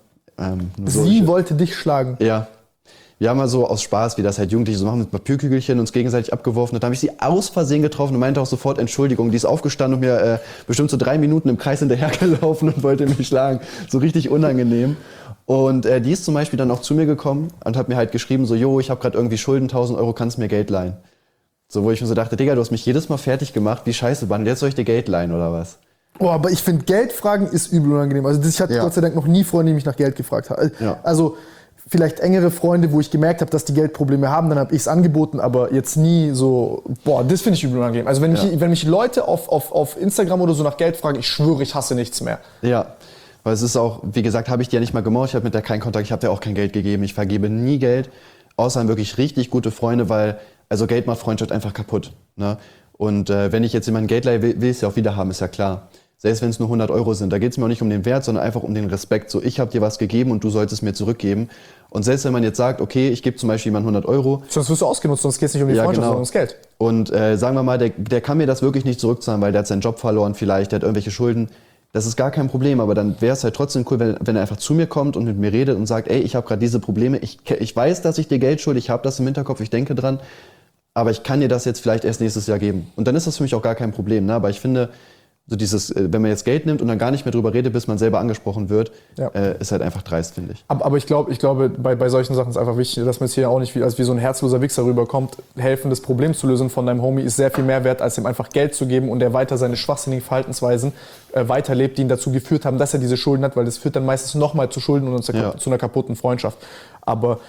Sie wollte dich schlagen? Ja. Wir haben mal so aus Spaß, wie das halt Jugendliche so machen, mit Papierkügelchen uns gegenseitig abgeworfen. Da habe ich sie aus Versehen getroffen und meinte auch sofort Entschuldigung. Die ist aufgestanden und mir bestimmt so 3 Minuten im Kreis hinterhergelaufen und wollte mich schlagen. So richtig unangenehm. Und die ist zum Beispiel dann auch zu mir gekommen und hat mir halt geschrieben, so, jo, ich habe gerade irgendwie Schulden, 1.000 Euro, kannst mir Geld leihen. So, wo ich mir so dachte, Digga, du hast mich jedes Mal fertig gemacht, wie scheiße, Mann, jetzt soll ich dir Geld leihen oder was? Oh, aber ich finde, Geldfragen ist übel unangenehm. Also ich hatte Gott sei Dank noch nie Freunde, die mich nach Geld gefragt haben. Ja. Also vielleicht engere Freunde, wo ich gemerkt habe, dass die Geldprobleme haben, dann habe ich es angeboten, aber jetzt nie so, boah, das finde ich übel unangenehm. Also wenn mich Leute auf Instagram oder so nach Geld fragen, ich schwöre, ich hasse nichts mehr. Ja, weil es ist auch, wie gesagt, habe ich die ja nicht mal gemocht, ich habe mit der keinen Kontakt, ich habe dir auch kein Geld gegeben, ich vergebe nie Geld, außer an wirklich richtig gute Freunde, weil, also Geld macht Freundschaft einfach kaputt. Ne? Und wenn ich jetzt jemanden Geld leihe, will ich es ja auch wieder haben, ist ja klar. Selbst wenn es nur 100 Euro sind, da geht es mir auch nicht um den Wert, sondern einfach um den Respekt. So, ich habe dir was gegeben und du solltest mir zurückgeben. Und selbst wenn man jetzt sagt, okay, ich gebe zum Beispiel jemandem 100 Euro. Sonst wirst du ausgenutzt, sonst geht es nicht um die Freundschaft, sondern ums Geld. Und sagen wir mal, der kann mir das wirklich nicht zurückzahlen, weil der hat seinen Job verloren vielleicht, der hat irgendwelche Schulden. Das ist gar kein Problem, aber dann wäre es halt trotzdem cool, wenn er einfach zu mir kommt und mit mir redet und sagt, ey, ich habe gerade diese Probleme, ich weiß, dass ich dir Geld schulde, ich habe das im Hinterkopf, ich denke dran, aber ich kann dir das jetzt vielleicht erst nächstes Jahr geben. Und dann ist das für mich auch gar kein Problem. Ne? Aber ich finde, so dieses, wenn man jetzt Geld nimmt und dann gar nicht mehr drüber redet, bis man selber angesprochen wird, ist halt einfach dreist, finde ich. Aber ich glaube, bei solchen Sachen ist einfach wichtig, dass man jetzt hier auch nicht wie so ein herzloser Wichser rüberkommt. Helfen, das Problem zu lösen von deinem Homie ist sehr viel mehr wert, als ihm einfach Geld zu geben und er weiter seine schwachsinnigen Verhaltensweisen weiterlebt, die ihn dazu geführt haben, dass er diese Schulden hat, weil das führt dann meistens nochmal zu Schulden und zu einer kaputten Freundschaft. Aber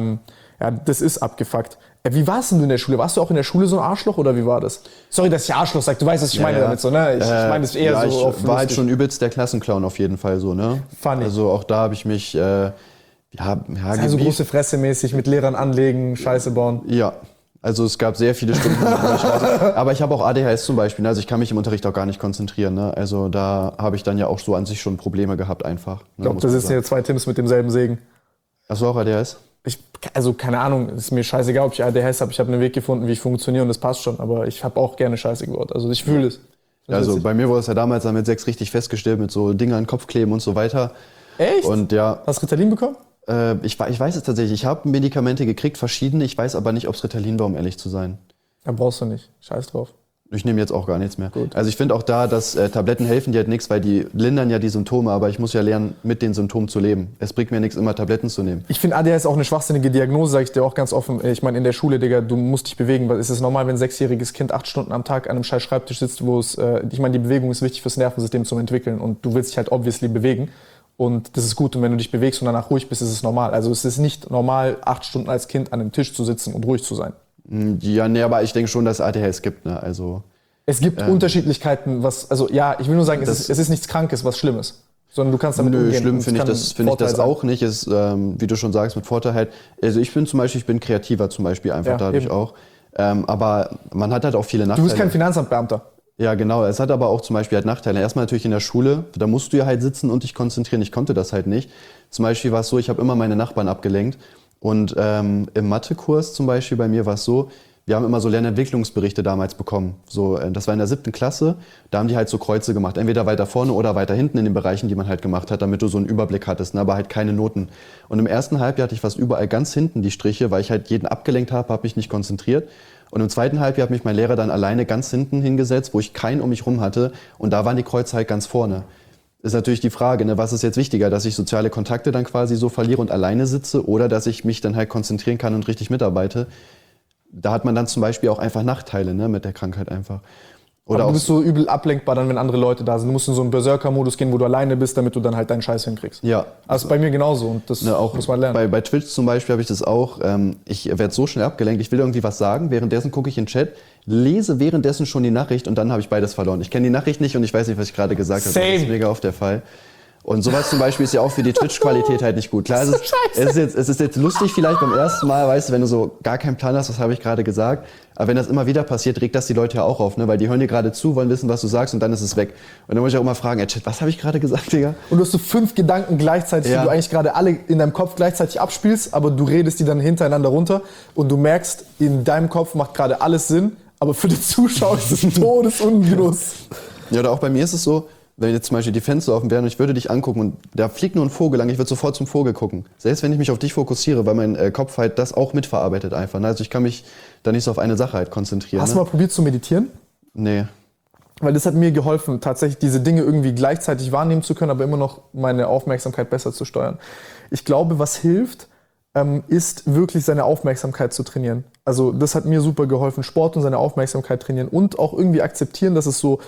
das ist abgefuckt. Wie warst denn du in der Schule? Warst du auch in der Schule so ein Arschloch oder wie war das? Sorry, dass ich Arschloch sage, du weißt, was ich meine damit so, ne? Ich meine das eher so auf ich war halt schon übelst der Klassenclown auf jeden Fall so, ne? Funny. Also auch da habe ich mich, also große Fresse mäßig mit Lehrern anlegen, Scheiße bauen. Ja, also es gab sehr viele Stunden, aber ich habe auch ADHS zum Beispiel, ne? Also ich kann mich im Unterricht auch gar nicht konzentrieren, ne? Also da habe ich dann ja auch so an sich schon Probleme gehabt einfach. Ne? Ich glaube, da sitzen hier 2 Tims mit demselben Segen. Hast du auch ADHS? Also keine Ahnung, ist mir scheißegal, ob ich ADHS habe. Ich habe einen Weg gefunden, wie ich funktioniere und das passt schon. Aber ich habe auch gerne Scheiße gebaut. Also ich fühle es. Also bei mir wurde es ja damals dann mit 6 richtig festgestellt, mit so Dingen an den Kopf kleben und so weiter. Echt? Und ja. Hast du Ritalin bekommen? Ich weiß es tatsächlich. Ich habe Medikamente gekriegt, verschiedene. Ich weiß aber nicht, ob es Ritalin war, um ehrlich zu sein. Dann brauchst du nicht. Scheiß drauf. Ich nehme jetzt auch gar nichts mehr. Gut. Also ich finde auch da, dass Tabletten helfen dir halt nichts, weil die lindern ja die Symptome, aber ich muss ja lernen, mit den Symptomen zu leben. Es bringt mir nichts, immer Tabletten zu nehmen. Ich finde ADHS auch eine schwachsinnige Diagnose, sage ich dir auch ganz offen. Ich meine, in der Schule, Digga, du musst dich bewegen. Ist es normal, wenn ein 6-jähriges Kind 8 Stunden am Tag an einem scheiß Schreibtisch sitzt, wo es, ich meine, die Bewegung ist wichtig fürs Nervensystem zum Entwickeln und du willst dich halt obviously bewegen. Und das ist gut. Und wenn du dich bewegst und danach ruhig bist, ist es normal. Also es ist nicht normal, 8 Stunden als Kind an einem Tisch zu sitzen und ruhig zu sein. Ja, nee, aber ich denke schon, dass es ADHS gibt, ne? Also es gibt Unterschiedlichkeiten, ich will nur sagen, es ist nichts Krankes, was Schlimmes. Sondern du kannst damit umgehen. Schlimm finde ich das auch nicht. Es, wie du schon sagst, mit Vorteil halt. Also ich bin kreativer zum Beispiel einfach dadurch eben. Auch. Aber man hat halt auch viele Nachteile. Du bist kein Finanzamtbeamter. Ja, genau. Es hat aber auch zum Beispiel halt Nachteile. Erstmal natürlich in der Schule, da musst du ja halt sitzen und dich konzentrieren. Ich konnte das halt nicht. Zum Beispiel war es so, ich habe immer meine Nachbarn abgelenkt. Und im Mathekurs zum Beispiel bei mir war es so, wir haben immer so Lernentwicklungsberichte damals bekommen. So, das war in der 7. Klasse, da haben die halt so Kreuze gemacht. Entweder weiter vorne oder weiter hinten in den Bereichen, die man halt gemacht hat, damit du so einen Überblick hattest, ne, aber halt keine Noten. Und im ersten Halbjahr hatte ich fast überall ganz hinten die Striche, weil ich halt jeden abgelenkt habe mich nicht konzentriert. Und im zweiten Halbjahr hat mich mein Lehrer dann alleine ganz hinten hingesetzt, wo ich keinen um mich rum hatte. Und da waren die Kreuze halt ganz vorne. Ist natürlich die Frage, ne, was ist jetzt wichtiger, dass ich soziale Kontakte dann quasi so verliere und alleine sitze oder dass ich mich dann halt konzentrieren kann und richtig mitarbeite. Da hat man dann zum Beispiel auch einfach Nachteile, ne, mit der Krankheit einfach. Oder aber du bist so übel ablenkbar dann, wenn andere Leute da sind. Du musst in so einen Berserker-Modus gehen, wo du alleine bist, damit du dann halt deinen Scheiß hinkriegst. Ja. Das ist bei mir genauso und das auch muss man lernen. Bei Twitch zum Beispiel habe ich das auch. Ich werde so schnell abgelenkt, ich will irgendwie was sagen, währenddessen gucke ich in den Chat, lese währenddessen schon die Nachricht und dann habe ich beides verloren. Ich kenne die Nachricht nicht und ich weiß nicht, was ich gerade gesagt habe. Das ist mega oft der Fall. Und sowas zum Beispiel ist ja auch für die Twitch-Qualität halt nicht gut. Klar, es ist jetzt lustig vielleicht beim ersten Mal, weißt du, wenn du so gar keinen Plan hast, was habe ich gerade gesagt. Aber wenn das immer wieder passiert, regt das die Leute ja auch auf, ne? Weil die hören dir gerade zu, wollen wissen, was du sagst und dann ist es weg. Und dann muss ich auch immer fragen, Chat, was habe ich gerade gesagt, Digga? Und du hast so 5 Gedanken gleichzeitig, die du eigentlich gerade alle in deinem Kopf gleichzeitig abspielst, aber du redest die dann hintereinander runter und du merkst, in deinem Kopf macht gerade alles Sinn, aber für den Zuschauer ist es Todesungenuss. Ja, oder auch bei mir ist es so, wenn jetzt zum Beispiel die Fenster offen wären und ich würde dich angucken und da fliegt nur ein Vogel lang, ich würde sofort zum Vogel gucken. Selbst wenn ich mich auf dich fokussiere, weil mein Kopf halt das auch mitverarbeitet einfach. Ne? Also ich kann mich da nicht so auf eine Sache halt konzentrieren. Hast du mal probiert zu meditieren? Nee. Weil das hat mir geholfen, tatsächlich diese Dinge irgendwie gleichzeitig wahrnehmen zu können, aber immer noch meine Aufmerksamkeit besser zu steuern. Ich glaube, was hilft, ist wirklich seine Aufmerksamkeit zu trainieren. Also das hat mir super geholfen, Sport und seine Aufmerksamkeit trainieren und auch irgendwie akzeptieren, dass du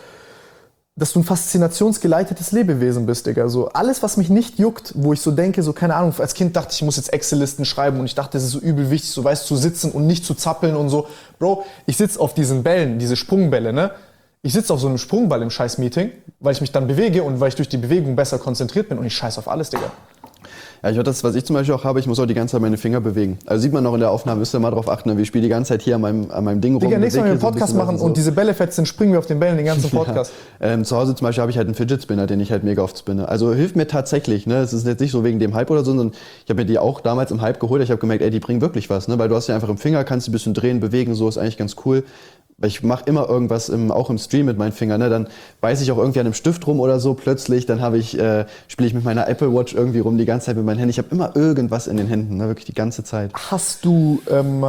ein faszinationsgeleitetes Lebewesen bist, Digga. So alles, was mich nicht juckt, wo ich so denke, so keine Ahnung, als Kind dachte ich, muss jetzt Excel-Listen schreiben und ich dachte, das ist so übel wichtig, so weißt, zu sitzen und nicht zu zappeln und so. Bro, ich sitze auf diesen Bällen, diese Sprungbälle, ne? Ich sitze auf so einem Sprungball im Scheiß-Meeting, weil ich mich dann bewege und weil ich durch die Bewegung besser konzentriert bin und ich scheiß auf alles, Digga. Ja, das, was ich zum Beispiel auch habe, ich muss auch die ganze Zeit meine Finger bewegen. Also sieht man auch in der Aufnahme, müsst ihr mal drauf achten, wie ich spiele die ganze Zeit hier an meinem Ding rum. Digga, nächstes Mal, wenn wir einen Podcast machen und diese Bälle fett sind, springen wir auf den Bällen den ganzen Podcast. Ja. Zu Hause zum Beispiel habe ich halt einen Fidget Spinner, den ich halt mega oft spinne. Also hilft mir tatsächlich, ne? Es ist jetzt nicht so wegen dem Hype oder so, sondern ich habe mir die auch damals im Hype geholt. Ich habe gemerkt, ey, die bringen wirklich was, ne? Weil du hast ja einfach im Finger, kannst du ein bisschen drehen, bewegen, so ist eigentlich ganz cool. Weil ich mache immer irgendwas, auch im Stream mit meinen Fingern, ne? Dann beiße ich auch irgendwie an einem Stift rum oder so plötzlich, dann spiele ich mit meiner Apple Watch irgendwie rum die ganze Zeit mit meinen Händen. Ich habe immer irgendwas in den Händen, ne? Wirklich die ganze Zeit. Hast du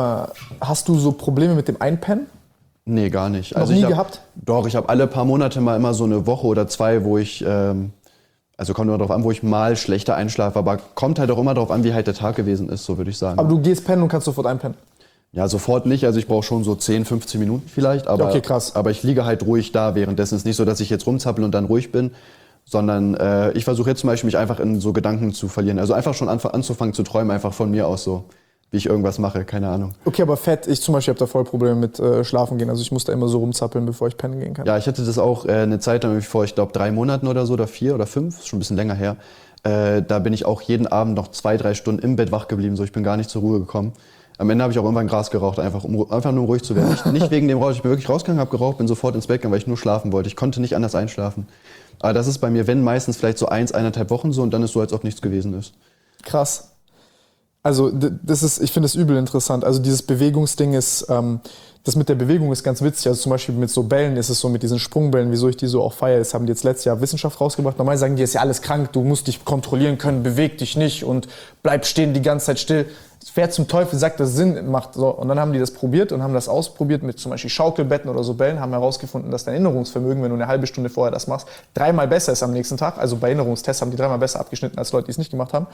so Probleme mit dem Einpennen? Nee, gar nicht. Noch nie gehabt? Doch, ich habe alle paar Monate mal immer so eine Woche oder 2, wo ich, also kommt immer drauf an, wo ich mal schlechter einschlafe, aber kommt halt auch immer drauf an, wie halt der Tag gewesen ist, so würde ich sagen. Aber du gehst pennen und kannst sofort einpennen? Ja, sofort nicht. Also ich brauche schon so 10, 15 Minuten vielleicht. Aber, okay, krass. Aber ich liege halt ruhig da währenddessen. Es ist nicht so, dass ich jetzt rumzappel und dann ruhig bin, sondern ich versuche jetzt zum Beispiel mich einfach in so Gedanken zu verlieren. Also einfach schon anzufangen zu träumen, einfach von mir aus so, wie ich irgendwas mache, keine Ahnung. Okay, aber fett, ich zum Beispiel habe da voll Probleme mit Schlafen gehen. Also ich muss da immer so rumzappeln, bevor ich pennen gehen kann. Ja, ich hatte das auch eine Zeit lang vor, ich glaube 3 Monaten oder so, oder 4 oder 5, ist schon ein bisschen länger her. Da bin ich auch jeden Abend noch 2, 3 Stunden im Bett wach geblieben, so ich bin gar nicht zur Ruhe gekommen. Am Ende habe ich auch irgendwann Gras geraucht, einfach nur um ruhig zu werden. Nicht wegen dem Rauch, ich bin wirklich rausgegangen, habe geraucht, bin sofort ins Bett gegangen, weil ich nur schlafen wollte. Ich konnte nicht anders einschlafen. Aber das ist bei mir, wenn meistens vielleicht so 1,5 Wochen so und dann ist so, als ob nichts gewesen ist. Krass. Also ich finde das übel interessant. Also dieses Bewegungsding ist, das mit der Bewegung ist ganz witzig. Also zum Beispiel mit so Bällen ist es so, mit diesen Sprungbällen, wieso ich die so auch feiere, das haben die jetzt letztes Jahr Wissenschaft rausgebracht. Normal sagen die, ist ja alles krank, du musst dich kontrollieren können, beweg dich nicht und bleib stehen die ganze Zeit still. Wer zum Teufel sagt, dass Sinn macht. So. Und dann haben die das probiert und haben das ausprobiert mit zum Beispiel Schaukelbetten oder so Bällen, haben herausgefunden, dass dein Erinnerungsvermögen, wenn du eine halbe Stunde vorher das machst, 3-mal besser ist am nächsten Tag. Also bei Erinnerungstests haben die 3-mal besser abgeschnitten als Leute, die es nicht gemacht haben.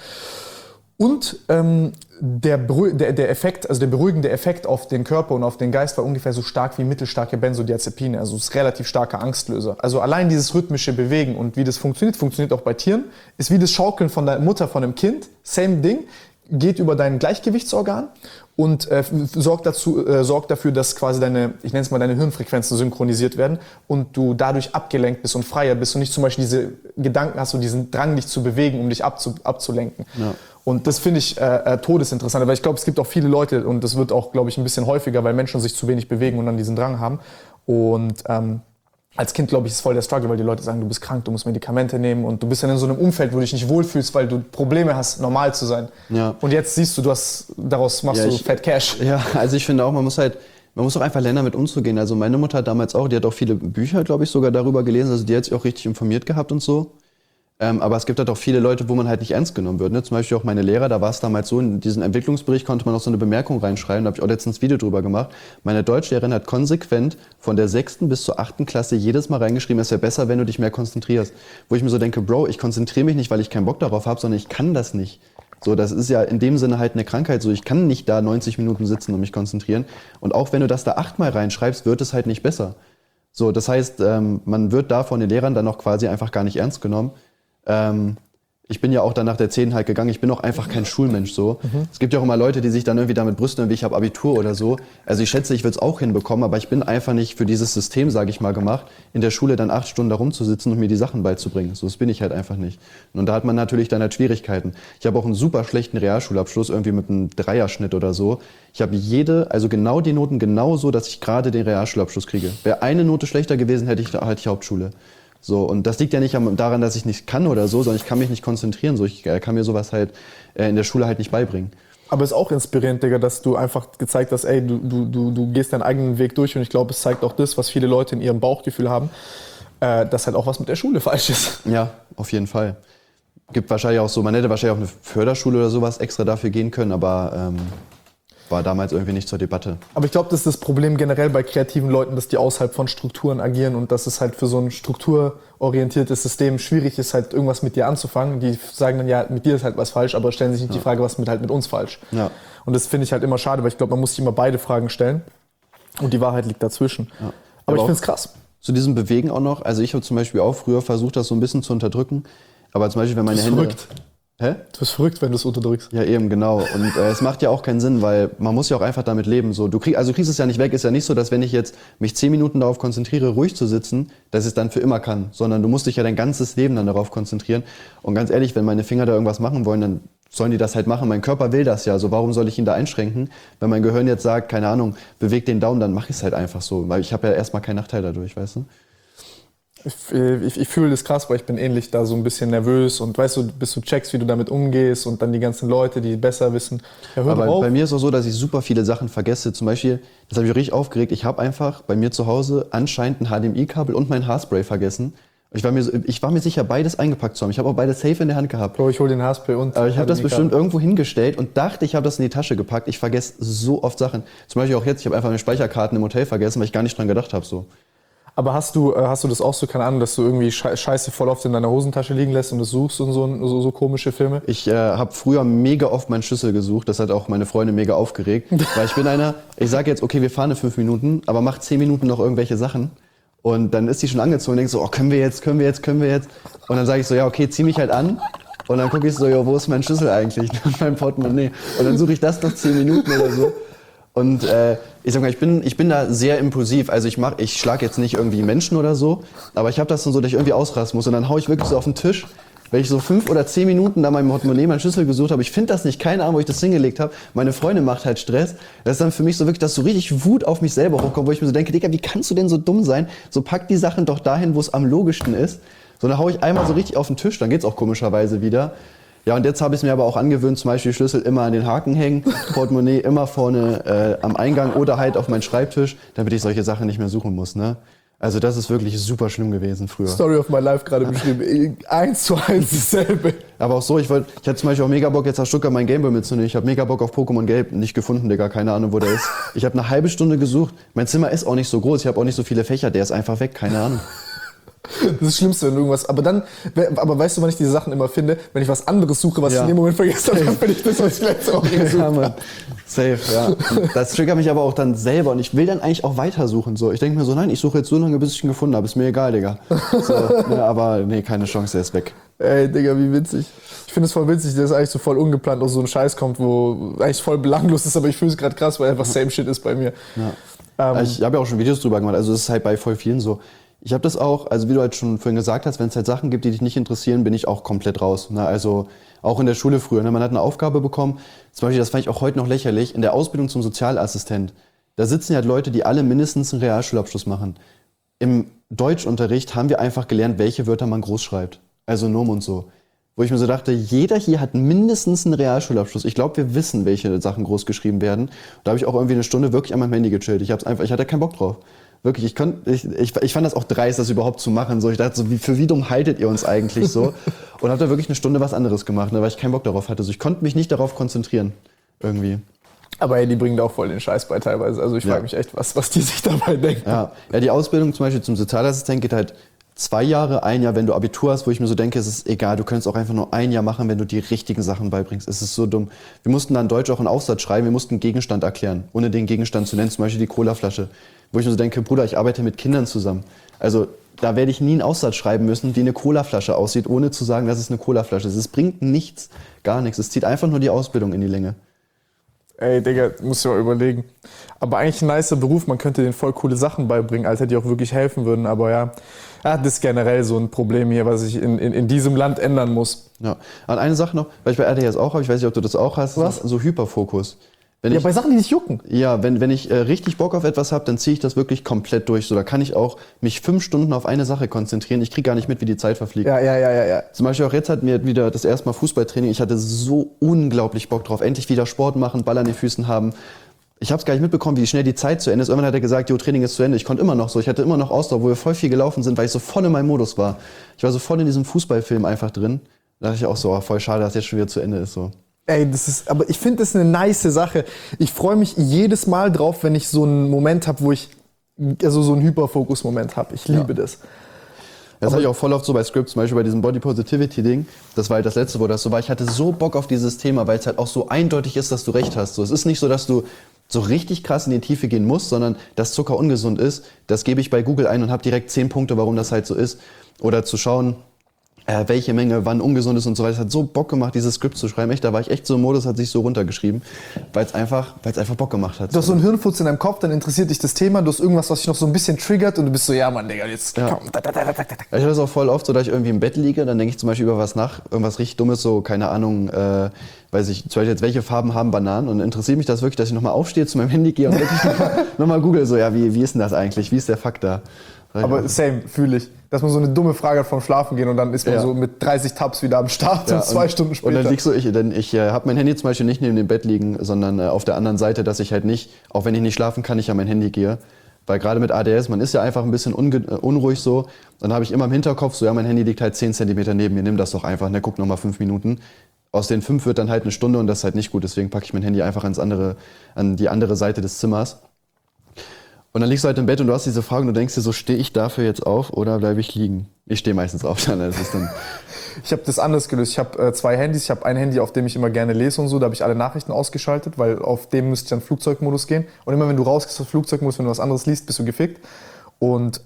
Und der Effekt, also der beruhigende Effekt auf den Körper und auf den Geist war ungefähr so stark wie mittelstarke Benzodiazepine. Also es ist relativ starker Angstlöser. Also allein dieses rhythmische Bewegen und wie das funktioniert auch bei Tieren, ist wie das Schaukeln von der Mutter von einem Kind, same Ding, geht über dein Gleichgewichtsorgan und sorgt dafür, dass quasi deine Hirnfrequenzen synchronisiert werden und du dadurch abgelenkt bist und freier bist und nicht zum Beispiel diese Gedanken hast, so diesen Drang, dich zu bewegen, um dich abzulenken. Ja. Und das finde ich todesinteressant, weil ich glaube, es gibt auch viele Leute und das wird auch, glaube ich, ein bisschen häufiger, weil Menschen sich zu wenig bewegen und dann diesen Drang haben. Und als Kind, glaube ich, ist voll der Struggle, weil die Leute sagen, du bist krank, du musst Medikamente nehmen und du bist dann in so einem Umfeld, wo du dich nicht wohlfühlst, weil du Probleme hast, normal zu sein. Ja. Und jetzt siehst du, daraus machst du Fat Cash. Ja, also ich finde auch, man muss halt man muss auch einfach lernen, damit umzugehen. Also meine Mutter hat damals auch, die hat auch viele Bücher, glaube ich, sogar darüber gelesen. Also die hat sich auch richtig informiert gehabt und so. Aber es gibt halt auch viele Leute, wo man halt nicht ernst genommen wird. Ne? Zum Beispiel auch meine Lehrer, da war es damals so, in diesen Entwicklungsbericht konnte man auch so eine Bemerkung reinschreiben, da habe ich auch letztens ein Video drüber gemacht. Meine Deutschlehrerin hat konsequent von der 6. bis zur 8. Klasse jedes Mal reingeschrieben, es wäre besser, wenn du dich mehr konzentrierst. Wo ich mir so denke, Bro, ich konzentriere mich nicht, weil ich keinen Bock darauf habe, sondern ich kann das nicht. So, das ist ja in dem Sinne halt eine Krankheit. So, ich kann nicht da 90 Minuten sitzen und mich konzentrieren. Und auch wenn du das da 8-mal reinschreibst, wird es halt nicht besser. So, das heißt, man wird da von den Lehrern dann auch quasi einfach gar nicht ernst genommen. Ich bin ja auch dann nach der 10 halt gegangen, ich bin auch einfach kein Schulmensch so. Es gibt ja auch immer Leute, die sich dann irgendwie damit brüsten, wie ich habe Abitur oder so. Also ich schätze, ich würde es auch hinbekommen, aber ich bin einfach nicht für dieses System, sage ich mal, gemacht, in der Schule dann 8 Stunden da rumzusitzen und mir die Sachen beizubringen. So, das bin ich halt einfach nicht. Und da hat man natürlich dann halt Schwierigkeiten. Ich habe auch einen super schlechten Realschulabschluss, irgendwie mit einem Dreierschnitt oder so. Ich habe also genau die Noten genau so, dass ich gerade den Realschulabschluss kriege. Wäre eine Note schlechter gewesen, hätte ich Hauptschule. So, und das liegt ja nicht daran, dass ich nicht kann oder so, sondern ich kann mich nicht konzentrieren. So, ich kann mir sowas halt in der Schule halt nicht beibringen. Aber es ist auch inspirierend, Digga, dass du einfach gezeigt hast, ey, du gehst deinen eigenen Weg durch und ich glaube, es zeigt auch das, was viele Leute in ihrem Bauchgefühl haben, dass halt auch was mit der Schule falsch ist. Ja, auf jeden Fall. Gibt wahrscheinlich auch so, man hätte wahrscheinlich auch eine Förderschule oder sowas extra dafür gehen können, aber war damals irgendwie nicht zur Debatte. Aber ich glaube, das ist das Problem generell bei kreativen Leuten, dass die außerhalb von Strukturen agieren und dass es halt für so ein strukturorientiertes System schwierig ist, halt irgendwas mit dir anzufangen. Die sagen dann, ja, mit dir ist halt was falsch, aber stellen sich nicht die Frage, was mit uns falsch. Ja. Und das finde ich halt immer schade, weil ich glaube, man muss sich immer beide Fragen stellen und die Wahrheit liegt dazwischen. Ja. Aber ich finde es krass. Zu diesem Bewegen auch noch, also ich habe zum Beispiel auch früher versucht, das so ein bisschen zu unterdrücken, aber zum Beispiel, wenn meine Hände... Verrückt. Hä? Du bist verrückt, wenn du es unterdrückst. Ja, eben, genau. Und es macht ja auch keinen Sinn, weil man muss ja auch einfach damit leben. So, du kriegst es ja nicht weg. Ist ja nicht so, dass wenn ich jetzt mich 10 Minuten darauf konzentriere, ruhig zu sitzen, dass ich es dann für immer kann. Sondern du musst dich ja dein ganzes Leben dann darauf konzentrieren. Und ganz ehrlich, wenn meine Finger da irgendwas machen wollen, dann sollen die das halt machen. Mein Körper will das ja. So, warum soll ich ihn da einschränken? Wenn mein Gehirn jetzt sagt, keine Ahnung, beweg den Daumen, dann mache ich es halt einfach so. Weil ich habe ja erstmal keinen Nachteil dadurch, weißt du? Ich fühle das krass, weil ich bin ähnlich da so ein bisschen nervös und weißt du, bis du checkst, wie du damit umgehst und dann die ganzen Leute, die besser wissen. Ja, hör aber auf. bei mir ist es auch so, dass ich super viele Sachen vergesse. Zum Beispiel, das habe ich richtig aufgeregt, ich habe einfach bei mir zu Hause anscheinend ein HDMI-Kabel und mein Haarspray vergessen. Ich war mir sicher, beides eingepackt zu haben. Ich habe auch beides safe in der Hand gehabt. Bro, ich hole den Haarspray und... Aber ich habe das bestimmt irgendwo hingestellt und dachte, ich habe das in die Tasche gepackt. Ich vergesse so oft Sachen. Zum Beispiel auch jetzt, ich habe einfach meine Speicherkarten im Hotel vergessen, weil ich gar nicht dran gedacht habe. So. Aber hast du das auch so, keine Ahnung, dass du irgendwie Scheiße voll oft in deiner Hosentasche liegen lässt und das suchst und so komische Filme? Ich habe früher mega oft meinen Schlüssel gesucht. Das hat auch meine Freunde mega aufgeregt. Weil ich bin ich sage jetzt, okay, wir fahren in 5 Minuten, aber mach 10 Minuten noch irgendwelche Sachen. Und dann ist die schon angezogen und denkt so, oh, können wir jetzt? Und dann sage ich so, ja, okay, zieh mich halt an. Und dann gucke ich so, ja, wo ist mein Schlüssel eigentlich? Und mein Portemonnaie. Und dann suche ich das noch 10 Minuten oder so. Und ich sag mal, ich bin da sehr impulsiv. Also ich schlage jetzt nicht irgendwie Menschen oder so, aber ich habe das dann so, dass ich irgendwie ausrasten muss. Und dann hau ich wirklich so auf den Tisch, wenn ich so 5 oder 10 Minuten da mein Portemonnaie, meinen Schlüssel gesucht habe. Ich finde das nicht, keine Ahnung, wo ich das hingelegt habe. Meine Freundin macht halt Stress. Das ist dann für mich so wirklich, dass so richtig Wut auf mich selber hochkommt, wo ich mir so denke, Digga, wie kannst du denn so dumm sein? So pack die Sachen doch dahin, wo es am logischsten ist. So, dann hau ich einmal so richtig auf den Tisch, dann geht's auch komischerweise wieder. Ja, und jetzt habe ich es mir aber auch angewöhnt, zum Beispiel Schlüssel immer an den Haken hängen, Portemonnaie immer vorne am Eingang oder halt auf meinen Schreibtisch, damit ich solche Sachen nicht mehr suchen muss, ne? Also das ist wirklich super schlimm gewesen früher. Story of my life gerade beschrieben. 1:1 dasselbe. Aber auch so, ich hatte zum Beispiel auch mega Bock, jetzt nach Stuttgart mein Gameboy mitzunehmen. Ich habe mega Bock auf Pokémon Gelb, nicht gefunden, Digga, keine Ahnung, wo der ist. Ich habe eine halbe Stunde gesucht. Mein Zimmer ist auch nicht so groß, ich habe auch nicht so viele Fächer, der ist einfach weg, keine Ahnung. Das ist das Schlimmste, wenn irgendwas. Aber weißt du, wann ich diese Sachen immer finde? Wenn ich was anderes suche, was ich in dem Moment vergesse, dann finde ich das, was ich letzte Woche gesucht habe. Safe, ja. Das triggert mich aber auch dann selber und ich will dann eigentlich auch weitersuchen. So. Ich denke mir so, nein, ich suche jetzt so lange, bis ich ihn gefunden habe. Ist mir egal, Digga. So, ne, aber nee, keine Chance, der ist weg. Ey, Digga, wie witzig. Ich finde es voll witzig, dass eigentlich so voll ungeplant aus so ein Scheiß kommt, wo eigentlich voll belanglos ist, aber ich fühle es gerade krass, weil einfach same shit ist bei mir. Ja. Ich habe ja auch schon Videos drüber gemacht, also es ist halt bei voll vielen so. Ich habe das auch, also wie du halt schon vorhin gesagt hast, wenn es halt Sachen gibt, die dich nicht interessieren, bin ich auch komplett raus. Ne? Also auch in der Schule früher, ne? Man hat eine Aufgabe bekommen, zum Beispiel, das fand ich auch heute noch lächerlich, in der Ausbildung zum Sozialassistent, da sitzen ja Leute, die alle mindestens einen Realschulabschluss machen. Im Deutschunterricht haben wir einfach gelernt, welche Wörter man groß schreibt, also Nomen und so. wo ich mir so dachte, jeder hier hat mindestens einen Realschulabschluss. Ich glaube, wir wissen, welche Sachen groß geschrieben werden. Da habe ich auch irgendwie eine Stunde wirklich an meinem Handy gechillt. Ich hatte keinen Bock drauf. Wirklich, ich fand das auch dreist, das überhaupt zu machen. So, ich dachte so, für wie dumm haltet ihr uns eigentlich so? Und habe da wirklich eine Stunde was anderes gemacht, ne, weil ich keinen Bock darauf hatte. Also ich konnte mich nicht darauf konzentrieren, irgendwie. Aber ey, die bringen da auch voll den Scheiß bei teilweise. Also ich frage mich echt, was die sich dabei denken. Ja, die Ausbildung zum Beispiel zum Sozialassistent geht halt 2 Jahre, 1 Jahr, wenn du Abitur hast, wo ich mir so denke, es ist egal, du könntest auch einfach nur 1 Jahr machen, wenn du die richtigen Sachen beibringst. Es ist so dumm. Wir mussten dann Deutsch auch einen Aufsatz schreiben, wir mussten einen Gegenstand erklären, ohne den Gegenstand zu nennen, zum Beispiel die Colaflasche. Wo ich mir so denke, Bruder, ich arbeite mit Kindern zusammen. Also da werde ich nie einen Aufsatz schreiben müssen, wie eine Colaflasche aussieht, ohne zu sagen, dass es eine Colaflasche ist. Es bringt nichts, gar nichts. Es zieht einfach nur die Ausbildung in die Länge. Ey, Digga, musst du mal überlegen. Aber eigentlich ein nicer Beruf, man könnte denen voll coole Sachen beibringen, Alter, die auch wirklich helfen würden. Aber ja, das ist generell so ein Problem hier, was ich in diesem Land ändern muss. Ja. Und eine Sache noch, weil ich bei RTL auch habe, ich weiß nicht, ob du das auch hast, was? So Hyperfokus. Ja, bei Sachen, die dich jucken. Ja, wenn ich richtig Bock auf etwas habe, dann ziehe ich das wirklich komplett durch. So, da kann ich auch mich 5 Stunden auf eine Sache konzentrieren. Ich kriege gar nicht mit, wie die Zeit verfliegt. Ja. Zum Beispiel auch jetzt hatten wir wieder das erste Mal Fußballtraining. Ich hatte so unglaublich Bock drauf. Endlich wieder Sport machen, Ball an den Füßen haben. Ich habe es gar nicht mitbekommen, wie schnell die Zeit zu Ende ist. Irgendwann hat er gesagt, jo, Training ist zu Ende. Ich konnte immer noch so. Ich hatte immer noch Ausdauer, wo wir voll viel gelaufen sind, weil ich so voll in meinem Modus war. Ich war so voll in diesem Fußballfilm einfach drin. Da dachte ich auch so, oh, voll schade, dass jetzt schon wieder zu Ende ist. So. Ey, aber ich finde das eine nice Sache. Ich freue mich jedes Mal drauf, wenn ich so einen Moment habe, wo ich so einen Hyperfokus-Moment habe. Ich liebe das. Das habe ich auch voll oft so bei Scripts, zum Beispiel bei diesem Body Positivity-Ding. Das war halt das letzte, wo das so war. Ich hatte so Bock auf dieses Thema, weil es halt auch so eindeutig ist, dass du recht hast. So, es ist nicht so, dass du so richtig krass in die Tiefe gehen musst, sondern dass Zucker ungesund ist. Das gebe ich bei Google ein und habe direkt 10 Punkte, warum das halt so ist. Oder zu schauen, welche Menge wann ungesund ist und so weiter. Es hat so Bock gemacht, dieses Skript zu schreiben. Echt, da war ich echt so im Modus, hat sich so runtergeschrieben, weil es einfach Bock gemacht hat. Du hast so einen Hirnfurz in deinem Kopf, dann interessiert dich das Thema, du hast irgendwas, was dich noch so ein bisschen triggert und du bist so, ja Mann, Digga, jetzt komm. Ich habe das auch voll oft so, dass ich irgendwie im Bett liege, dann denke ich zum Beispiel über was nach, irgendwas richtig Dummes, so, keine Ahnung, weiß ich, zum Beispiel jetzt, welche Farben haben Bananen, und interessiert mich das wirklich, dass ich nochmal aufstehe, zu meinem Handy gehe und wirklich nochmal google, so, ja, wie ist denn das eigentlich, wie ist der Fakt da? Aber same, fühle ich. Dass man so eine dumme Frage hat vom Schlafen gehen und dann ist man so mit 30 Tabs wieder am Start und 2 Stunden später. Und dann liegst du, ich habe mein Handy zum Beispiel nicht neben dem Bett liegen, sondern auf der anderen Seite, dass ich halt nicht, auch wenn ich nicht schlafen kann, nicht an mein Handy gehe. Weil gerade mit ADS, man ist ja einfach ein bisschen unruhig so. Dann habe ich immer im Hinterkopf so, ja, mein Handy liegt halt 10 Zentimeter neben mir, nimm das doch einfach, ne, guck nochmal 5 Minuten. Aus den 5 wird dann halt 1 Stunde und das ist halt nicht gut, deswegen packe ich mein Handy einfach an die andere Seite des Zimmers. Und dann liegst du halt im Bett und du hast diese Frage und du denkst dir so, stehe ich dafür jetzt auf oder bleibe ich liegen? Ich stehe meistens auf. Das ist dann ich habe das anders gelöst. Ich habe 2 Handys. Ich habe ein Handy, auf dem ich immer gerne lese und so. Da habe ich alle Nachrichten ausgeschaltet, weil auf dem müsste ich dann Flugzeugmodus gehen. Und immer wenn du rausgehst aus Flugzeugmodus, wenn du was anderes liest, bist du gefickt. Und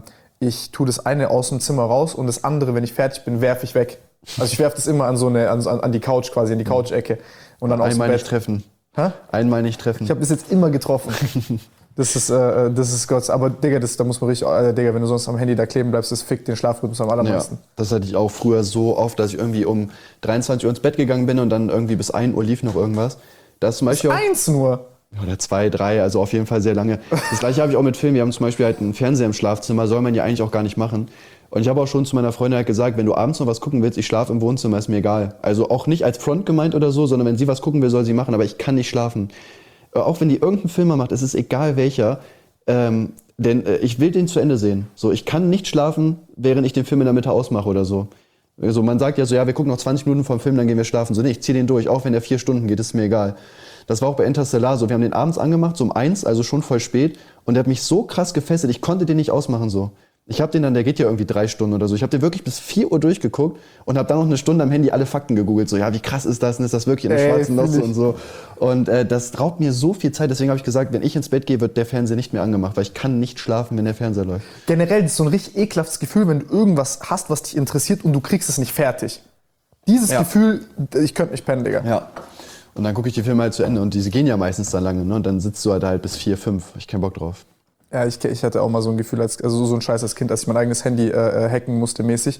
ich tue das eine aus dem Zimmer raus und das andere, wenn ich fertig bin, werfe ich weg. Also ich werfe das immer an die Couch quasi, in die Couch-Ecke. Und dann aus dem Bett. Einmal nicht treffen. Hä? Einmal nicht treffen. Ich habe das jetzt immer getroffen. Das ist Gott. Aber Digga, da muss man richtig, Digga, wenn du sonst am Handy da kleben bleibst, das fickt den Schlafrhythmus am allermeisten. Ja, das hatte ich auch früher so oft, dass ich irgendwie um 23 Uhr ins Bett gegangen bin und dann irgendwie bis 1 Uhr lief noch irgendwas. Das zum Beispiel bis 1 nur? Oder 2, 3, also auf jeden Fall sehr lange. Das gleiche habe ich auch mit Filmen. Wir haben zum Beispiel halt einen Fernseher im Schlafzimmer, soll man ja eigentlich auch gar nicht machen. Und ich habe auch schon zu meiner Freundin halt gesagt, wenn du abends noch was gucken willst, ich schlafe im Wohnzimmer, ist mir egal. Also auch nicht als Front gemeint oder so, sondern wenn sie was gucken will, soll sie machen, aber ich kann nicht schlafen. Auch wenn die irgendeinen Film macht, es ist egal welcher, denn ich will den zu Ende sehen. So, ich kann nicht schlafen, während ich den Film in der Mitte ausmache oder so. Also man sagt ja so, ja, wir gucken noch 20 Minuten vom Film, dann gehen wir schlafen. So, nee, ich ziehe den durch, auch wenn der 4 Stunden geht, ist mir egal. Das war auch bei Interstellar so. Wir haben den abends angemacht, so um 1, also schon voll spät. Und der hat mich so krass gefesselt, ich konnte den nicht ausmachen so. Ich habe den dann, der geht ja irgendwie 3 Stunden oder so. Ich habe den wirklich bis 4 Uhr durchgeguckt und habe dann noch 1 Stunde am Handy alle Fakten gegoogelt. So, ja, wie krass ist das? Und ist das wirklich in einem schwarzen Loch und so? Und das raubt mir so viel Zeit. Deswegen habe ich gesagt, wenn ich ins Bett gehe, wird der Fernseher nicht mehr angemacht, weil ich kann nicht schlafen, wenn der Fernseher läuft. Generell, das ist so ein richtig ekelhaftes Gefühl, wenn du irgendwas hast, was dich interessiert und du kriegst es nicht fertig. Dieses Gefühl, ich könnte nicht pennen, Digga. Ja. Und dann gucke ich die Filme halt zu Ende und diese gehen ja meistens dann lange, ne? Und dann sitzt du halt bis 4, 5. Ich keinen Bock drauf. Ja, ich hatte auch mal so ein Gefühl, so ein Scheiß als Kind, als ich mein eigenes Handy hacken musste mäßig,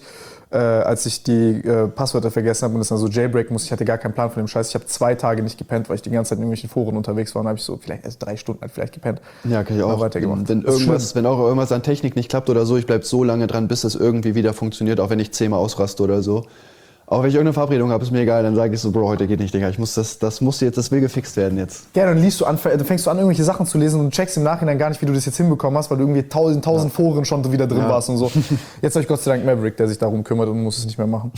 als ich die Passwörter vergessen habe und es dann so jailbreaken musste. Ich hatte gar keinen Plan von dem Scheiß. Ich habe 2 Tage nicht gepennt, weil ich die ganze Zeit in irgendwelchen Foren unterwegs war. Und habe ich so vielleicht 3 Stunden halt vielleicht gepennt. Ja, kann ich auch. Weitergemacht. Wenn auch irgendwas an Technik nicht klappt oder so, ich bleib so lange dran, bis es irgendwie wieder funktioniert, auch wenn ich 10-mal ausraste oder so. Auch wenn ich irgendeine Verabredung habe, ist mir egal, dann sage ich so, Bro, heute geht nicht, Digga. Das will gefixt werden jetzt. Ja, dann fängst du an, irgendwelche Sachen zu lesen und checkst im Nachhinein gar nicht, wie du das jetzt hinbekommen hast, weil du irgendwie tausend Foren schon wieder drin warst und so. Jetzt habe ich Gott sei Dank Maverick, der sich darum kümmert und muss es nicht mehr machen.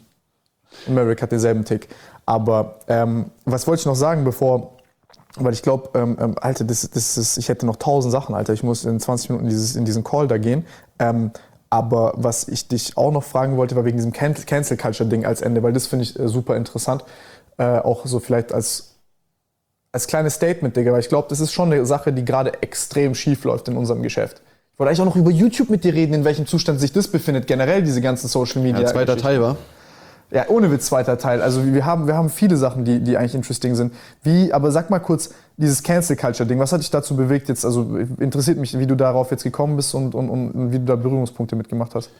Und Maverick hat denselben Tick. Aber was wollte ich noch sagen, weil ich glaube, Alter, ich hätte noch 1000 Sachen, Alter. Ich muss in 20 Minuten in diesen Call da gehen. Aber was ich dich auch noch fragen wollte, war wegen diesem Cancel-Culture-Ding als Ende, weil das finde ich super interessant. Auch so vielleicht als kleines Statement, Digga, weil ich glaube, das ist schon eine Sache, die gerade extrem schief läuft in unserem Geschäft. Ich wollte eigentlich auch noch über YouTube mit dir reden, in welchem Zustand sich das befindet, generell diese ganzen Social-Media. Ja, zweiter Teil, war. Ja, ohne Witz, zweiter Teil. Also wir haben viele Sachen, die eigentlich interesting sind. Aber sag mal kurz, dieses Cancel-Culture-Ding, was hat dich dazu bewegt jetzt? Also interessiert mich, wie du darauf jetzt gekommen bist und wie du da Berührungspunkte mitgemacht hast.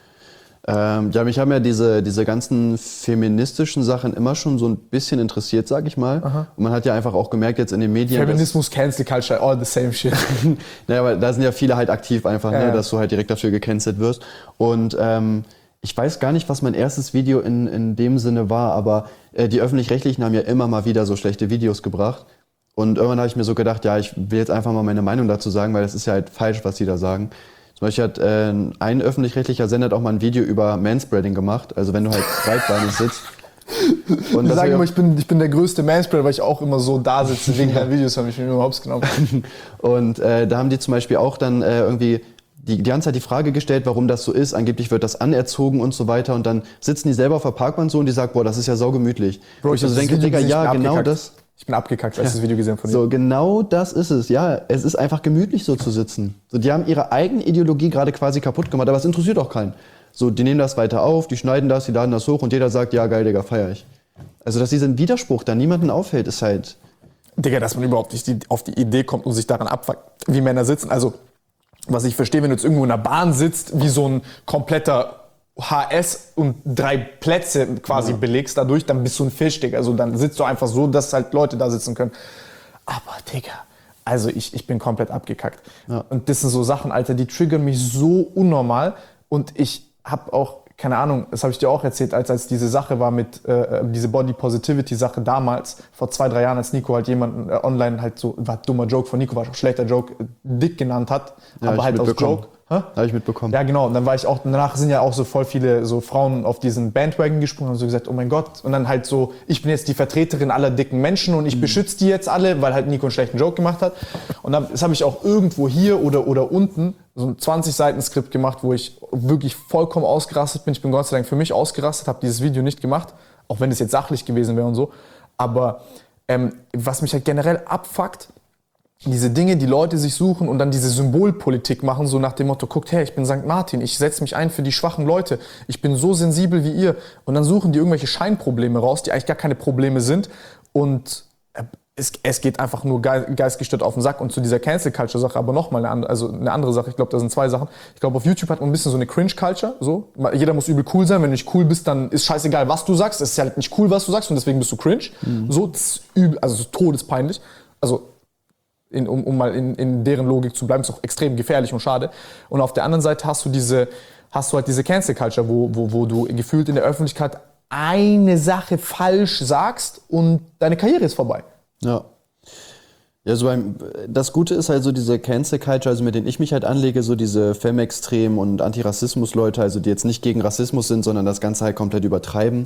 Ja, mich haben ja diese ganzen feministischen Sachen immer schon so ein bisschen interessiert, sag ich mal. Aha. Und man hat ja einfach auch gemerkt jetzt in den Medien... Feminismus, Cancel-Culture, all the same shit. Naja, aber da sind ja viele halt aktiv einfach, ja. dass du halt direkt dafür gecancelt wirst. Und ich weiß gar nicht, was mein erstes Video in dem Sinne war, aber die Öffentlich-Rechtlichen haben ja immer mal wieder so schlechte Videos gebracht. Und irgendwann habe ich mir so gedacht, ja, ich will jetzt einfach mal meine Meinung dazu sagen, weil das ist ja halt falsch, was die da sagen. Zum Beispiel hat ein öffentlich-rechtlicher Sender hat auch mal ein Video über Manspreading gemacht, also wenn du halt breitbeinig sitzt. Und ich sage immer, ich bin der größte Manspreader, weil ich auch immer so da sitze, wegen deinen Videos habe ich mir immer hops genommen. Und da haben die zum Beispiel auch dann irgendwie die ganze Zeit die Frage gestellt, warum das so ist. Angeblich wird das anerzogen und so weiter. Und dann sitzen die selber auf der Parkbank so und die sagt, boah, das ist ja saugemütlich. Bro, ich denke, Digga, ja, genau das. Ich bin abgekackt, als ich das Video gesehen von dir. So, genau das ist es. Ja, es ist einfach gemütlich so zu sitzen. So, die haben ihre eigene Ideologie gerade quasi kaputt gemacht, aber es interessiert auch keinen. So, die nehmen das weiter auf, die schneiden das, die laden das hoch und jeder sagt, ja, geil, Digga, feier ich. Also, dass dieser Widerspruch da niemanden auffällt, ist halt... Digga, dass man überhaupt nicht auf die Idee kommt und sich daran abfuckt, wie Männer sitzen. Also, was ich verstehe, wenn du jetzt irgendwo in der Bahn sitzt, wie so ein kompletter HS und 3 Plätze quasi belegst dadurch, dann bist du ein Fisch, Digga. Also dann sitzt du einfach so, dass halt Leute da sitzen können. Aber, Digga, also ich bin komplett abgekackt. Ja. Und das sind so Sachen, Alter, die triggern mich so unnormal. Und ich habe auch, keine Ahnung, das habe ich dir auch erzählt, als diese Sache war mit, diese Body Positivity Sache damals, vor 2-3 Jahren, als Nico halt jemanden online halt so, war ein dummer Joke von Nico, war schon ein schlechter Joke, dick genannt hat, ja, aber halt aus Joke. Habe ich mitbekommen. Ja, genau. Und dann war ich auch, danach sind ja auch so voll viele so Frauen auf diesen Bandwagon gesprungen und so gesagt, oh mein Gott. Und dann halt so, ich bin jetzt die Vertreterin aller dicken Menschen und ich beschütze die jetzt alle, weil halt Nico einen schlechten Joke gemacht hat. Und dann, das habe ich auch irgendwo hier oder unten so ein 20-Seiten-Skript gemacht, wo ich wirklich vollkommen ausgerastet bin. Ich bin Gott sei Dank für mich ausgerastet, habe dieses Video nicht gemacht, auch wenn es jetzt sachlich gewesen wäre und so. Aber was mich halt generell abfuckt, diese Dinge, die Leute sich suchen und dann diese Symbolpolitik machen, so nach dem Motto, guckt her, ich bin St. Martin, ich setze mich ein für die schwachen Leute, ich bin so sensibel wie ihr. Und dann suchen die irgendwelche Scheinprobleme raus, die eigentlich gar keine Probleme sind. Und es geht einfach nur geistgestört auf den Sack. Und zu dieser Cancel-Culture-Sache aber nochmal eine andere Sache. Ich glaube, da sind 2 Sachen. Ich glaube, auf YouTube hat man ein bisschen so eine Cringe-Culture. So. Jeder muss übel cool sein. Wenn du nicht cool bist, dann ist scheißegal, was du sagst. Es ist halt nicht cool, was du sagst und deswegen bist du cringe. So, das ist übel, also so todespeinlich. Also um mal in deren Logik zu bleiben, ist auch extrem gefährlich und schade. Und auf der anderen Seite hast du halt diese Cancel Culture, wo du gefühlt in der Öffentlichkeit eine Sache falsch sagst und deine Karriere ist vorbei. Ja. Ja, so das Gute ist halt so diese Cancel Culture, also mit denen ich mich halt anlege, so diese Femextrem und Antirassismus-Leute, also die jetzt nicht gegen Rassismus sind, sondern das Ganze halt komplett übertreiben.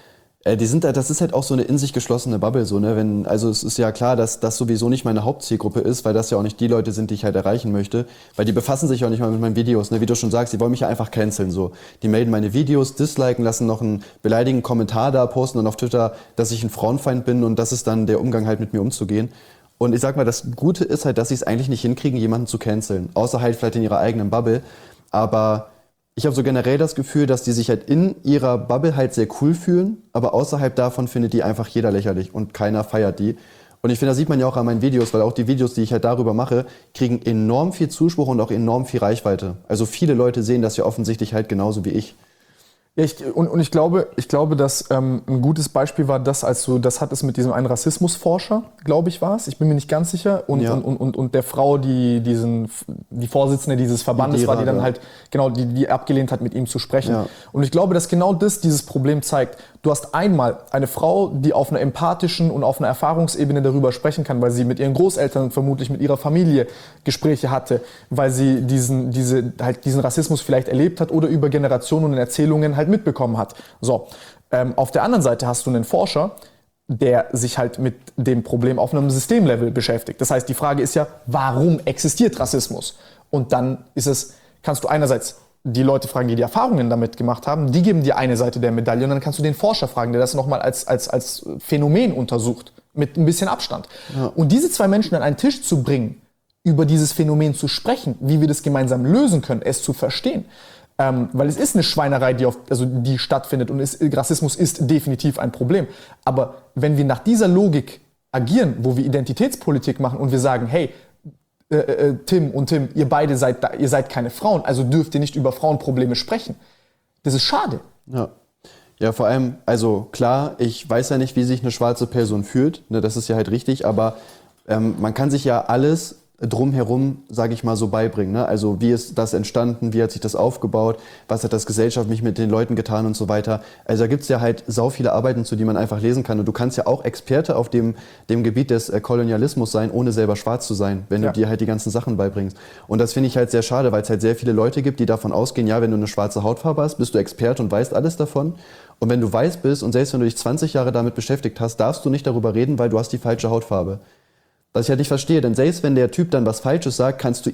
Das ist halt auch so eine in sich geschlossene Bubble, so, ne? Also es ist ja klar, dass das sowieso nicht meine Hauptzielgruppe ist, weil das ja auch nicht die Leute sind, die ich halt erreichen möchte, weil die befassen sich auch nicht mal mit meinen Videos, ne? Wie du schon sagst, die wollen mich ja einfach canceln, so. Die melden meine Videos, disliken, lassen noch einen beleidigenden Kommentar da, posten dann auf Twitter, dass ich ein Frauenfeind bin und das ist dann der Umgang halt mit mir umzugehen. Und ich sag mal, das Gute ist halt, dass sie es eigentlich nicht hinkriegen, jemanden zu canceln, außer halt vielleicht in ihrer eigenen Bubble, aber ich habe so generell das Gefühl, dass die sich halt in ihrer Bubble halt sehr cool fühlen, aber außerhalb davon findet die einfach jeder lächerlich und keiner feiert die. Und ich finde, das sieht man ja auch an meinen Videos, weil auch die Videos, die ich halt darüber mache, kriegen enorm viel Zuspruch und auch enorm viel Reichweite. Also viele Leute sehen das ja offensichtlich halt genauso wie ich. Ja, ich glaube, dass ein gutes Beispiel war das, als du das hattest mit diesem einen Rassismusforscher, glaube ich, war es. Ich bin mir nicht ganz sicher. Und der Frau, die Vorsitzende dieses Verbandes war, die dann halt, genau, die abgelehnt hat, mit ihm zu sprechen. Ja. Und ich glaube, dass genau das dieses Problem zeigt. Du hast einmal eine Frau, die auf einer empathischen und auf einer Erfahrungsebene darüber sprechen kann, weil sie mit ihren Großeltern und vermutlich mit ihrer Familie Gespräche hatte, weil sie diesen Rassismus vielleicht erlebt hat oder über Generationen und Erzählungen halt mitbekommen hat. So, auf der anderen Seite hast du einen Forscher, der sich halt mit dem Problem auf einem Systemlevel beschäftigt. Das heißt, die Frage ist ja, warum existiert Rassismus? Und dann kannst du einerseits die Leute fragen, die Erfahrungen damit gemacht haben, die geben dir eine Seite der Medaille und dann kannst du den Forscher fragen, der das nochmal als Phänomen untersucht, mit ein bisschen Abstand. Ja. Und diese zwei Menschen an einen Tisch zu bringen, über dieses Phänomen zu sprechen, wie wir das gemeinsam lösen können, es zu verstehen, weil es ist eine Schweinerei, die stattfindet und Rassismus ist definitiv ein Problem. Aber wenn wir nach dieser Logik agieren, wo wir Identitätspolitik machen und wir sagen, hey, Tim und Tim, ihr beide seid keine Frauen, also dürft ihr nicht über Frauenprobleme sprechen. Das ist schade. Ja, vor allem, also klar, ich weiß ja nicht, wie sich eine schwarze Person fühlt, ne, das ist ja halt richtig, aber man kann sich ja alles drumherum, sage ich mal, so beibringen. Ne? Also wie ist das entstanden, wie hat sich das aufgebaut, was hat das gesellschaftlich mit den Leuten getan und so weiter. Also da gibt es ja halt sau viele Arbeiten, zu die man einfach lesen kann. Und du kannst ja auch Experte auf dem Gebiet des Kolonialismus sein, ohne selber schwarz zu sein, wenn du dir halt die ganzen Sachen beibringst. Und das finde ich halt sehr schade, weil es halt sehr viele Leute gibt, die davon ausgehen, ja, wenn du eine schwarze Hautfarbe hast, bist du Experte und weißt alles davon. Und wenn du weiß bist und selbst wenn du dich 20 Jahre damit beschäftigt hast, darfst du nicht darüber reden, weil du hast die falsche Hautfarbe. Was ich halt nicht verstehe, denn selbst wenn der Typ dann was Falsches sagt, kannst du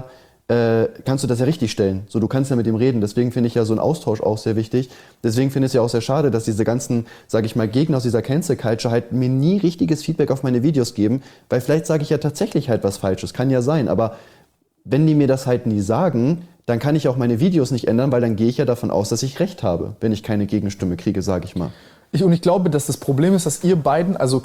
das ja richtig stellen. So, du kannst ja mit ihm reden. Deswegen finde ich ja so einen Austausch auch sehr wichtig. Deswegen finde ich es ja auch sehr schade, dass diese ganzen, sage ich mal, Gegner aus dieser Cancel Culture halt mir nie richtiges Feedback auf meine Videos geben, weil vielleicht sage ich ja tatsächlich halt was Falsches. Kann ja sein, aber wenn die mir das halt nie sagen, dann kann ich auch meine Videos nicht ändern, weil dann gehe ich ja davon aus, dass ich recht habe, wenn ich keine Gegenstimme kriege, sage ich mal. Und ich glaube, dass das Problem ist, dass ihr beiden, also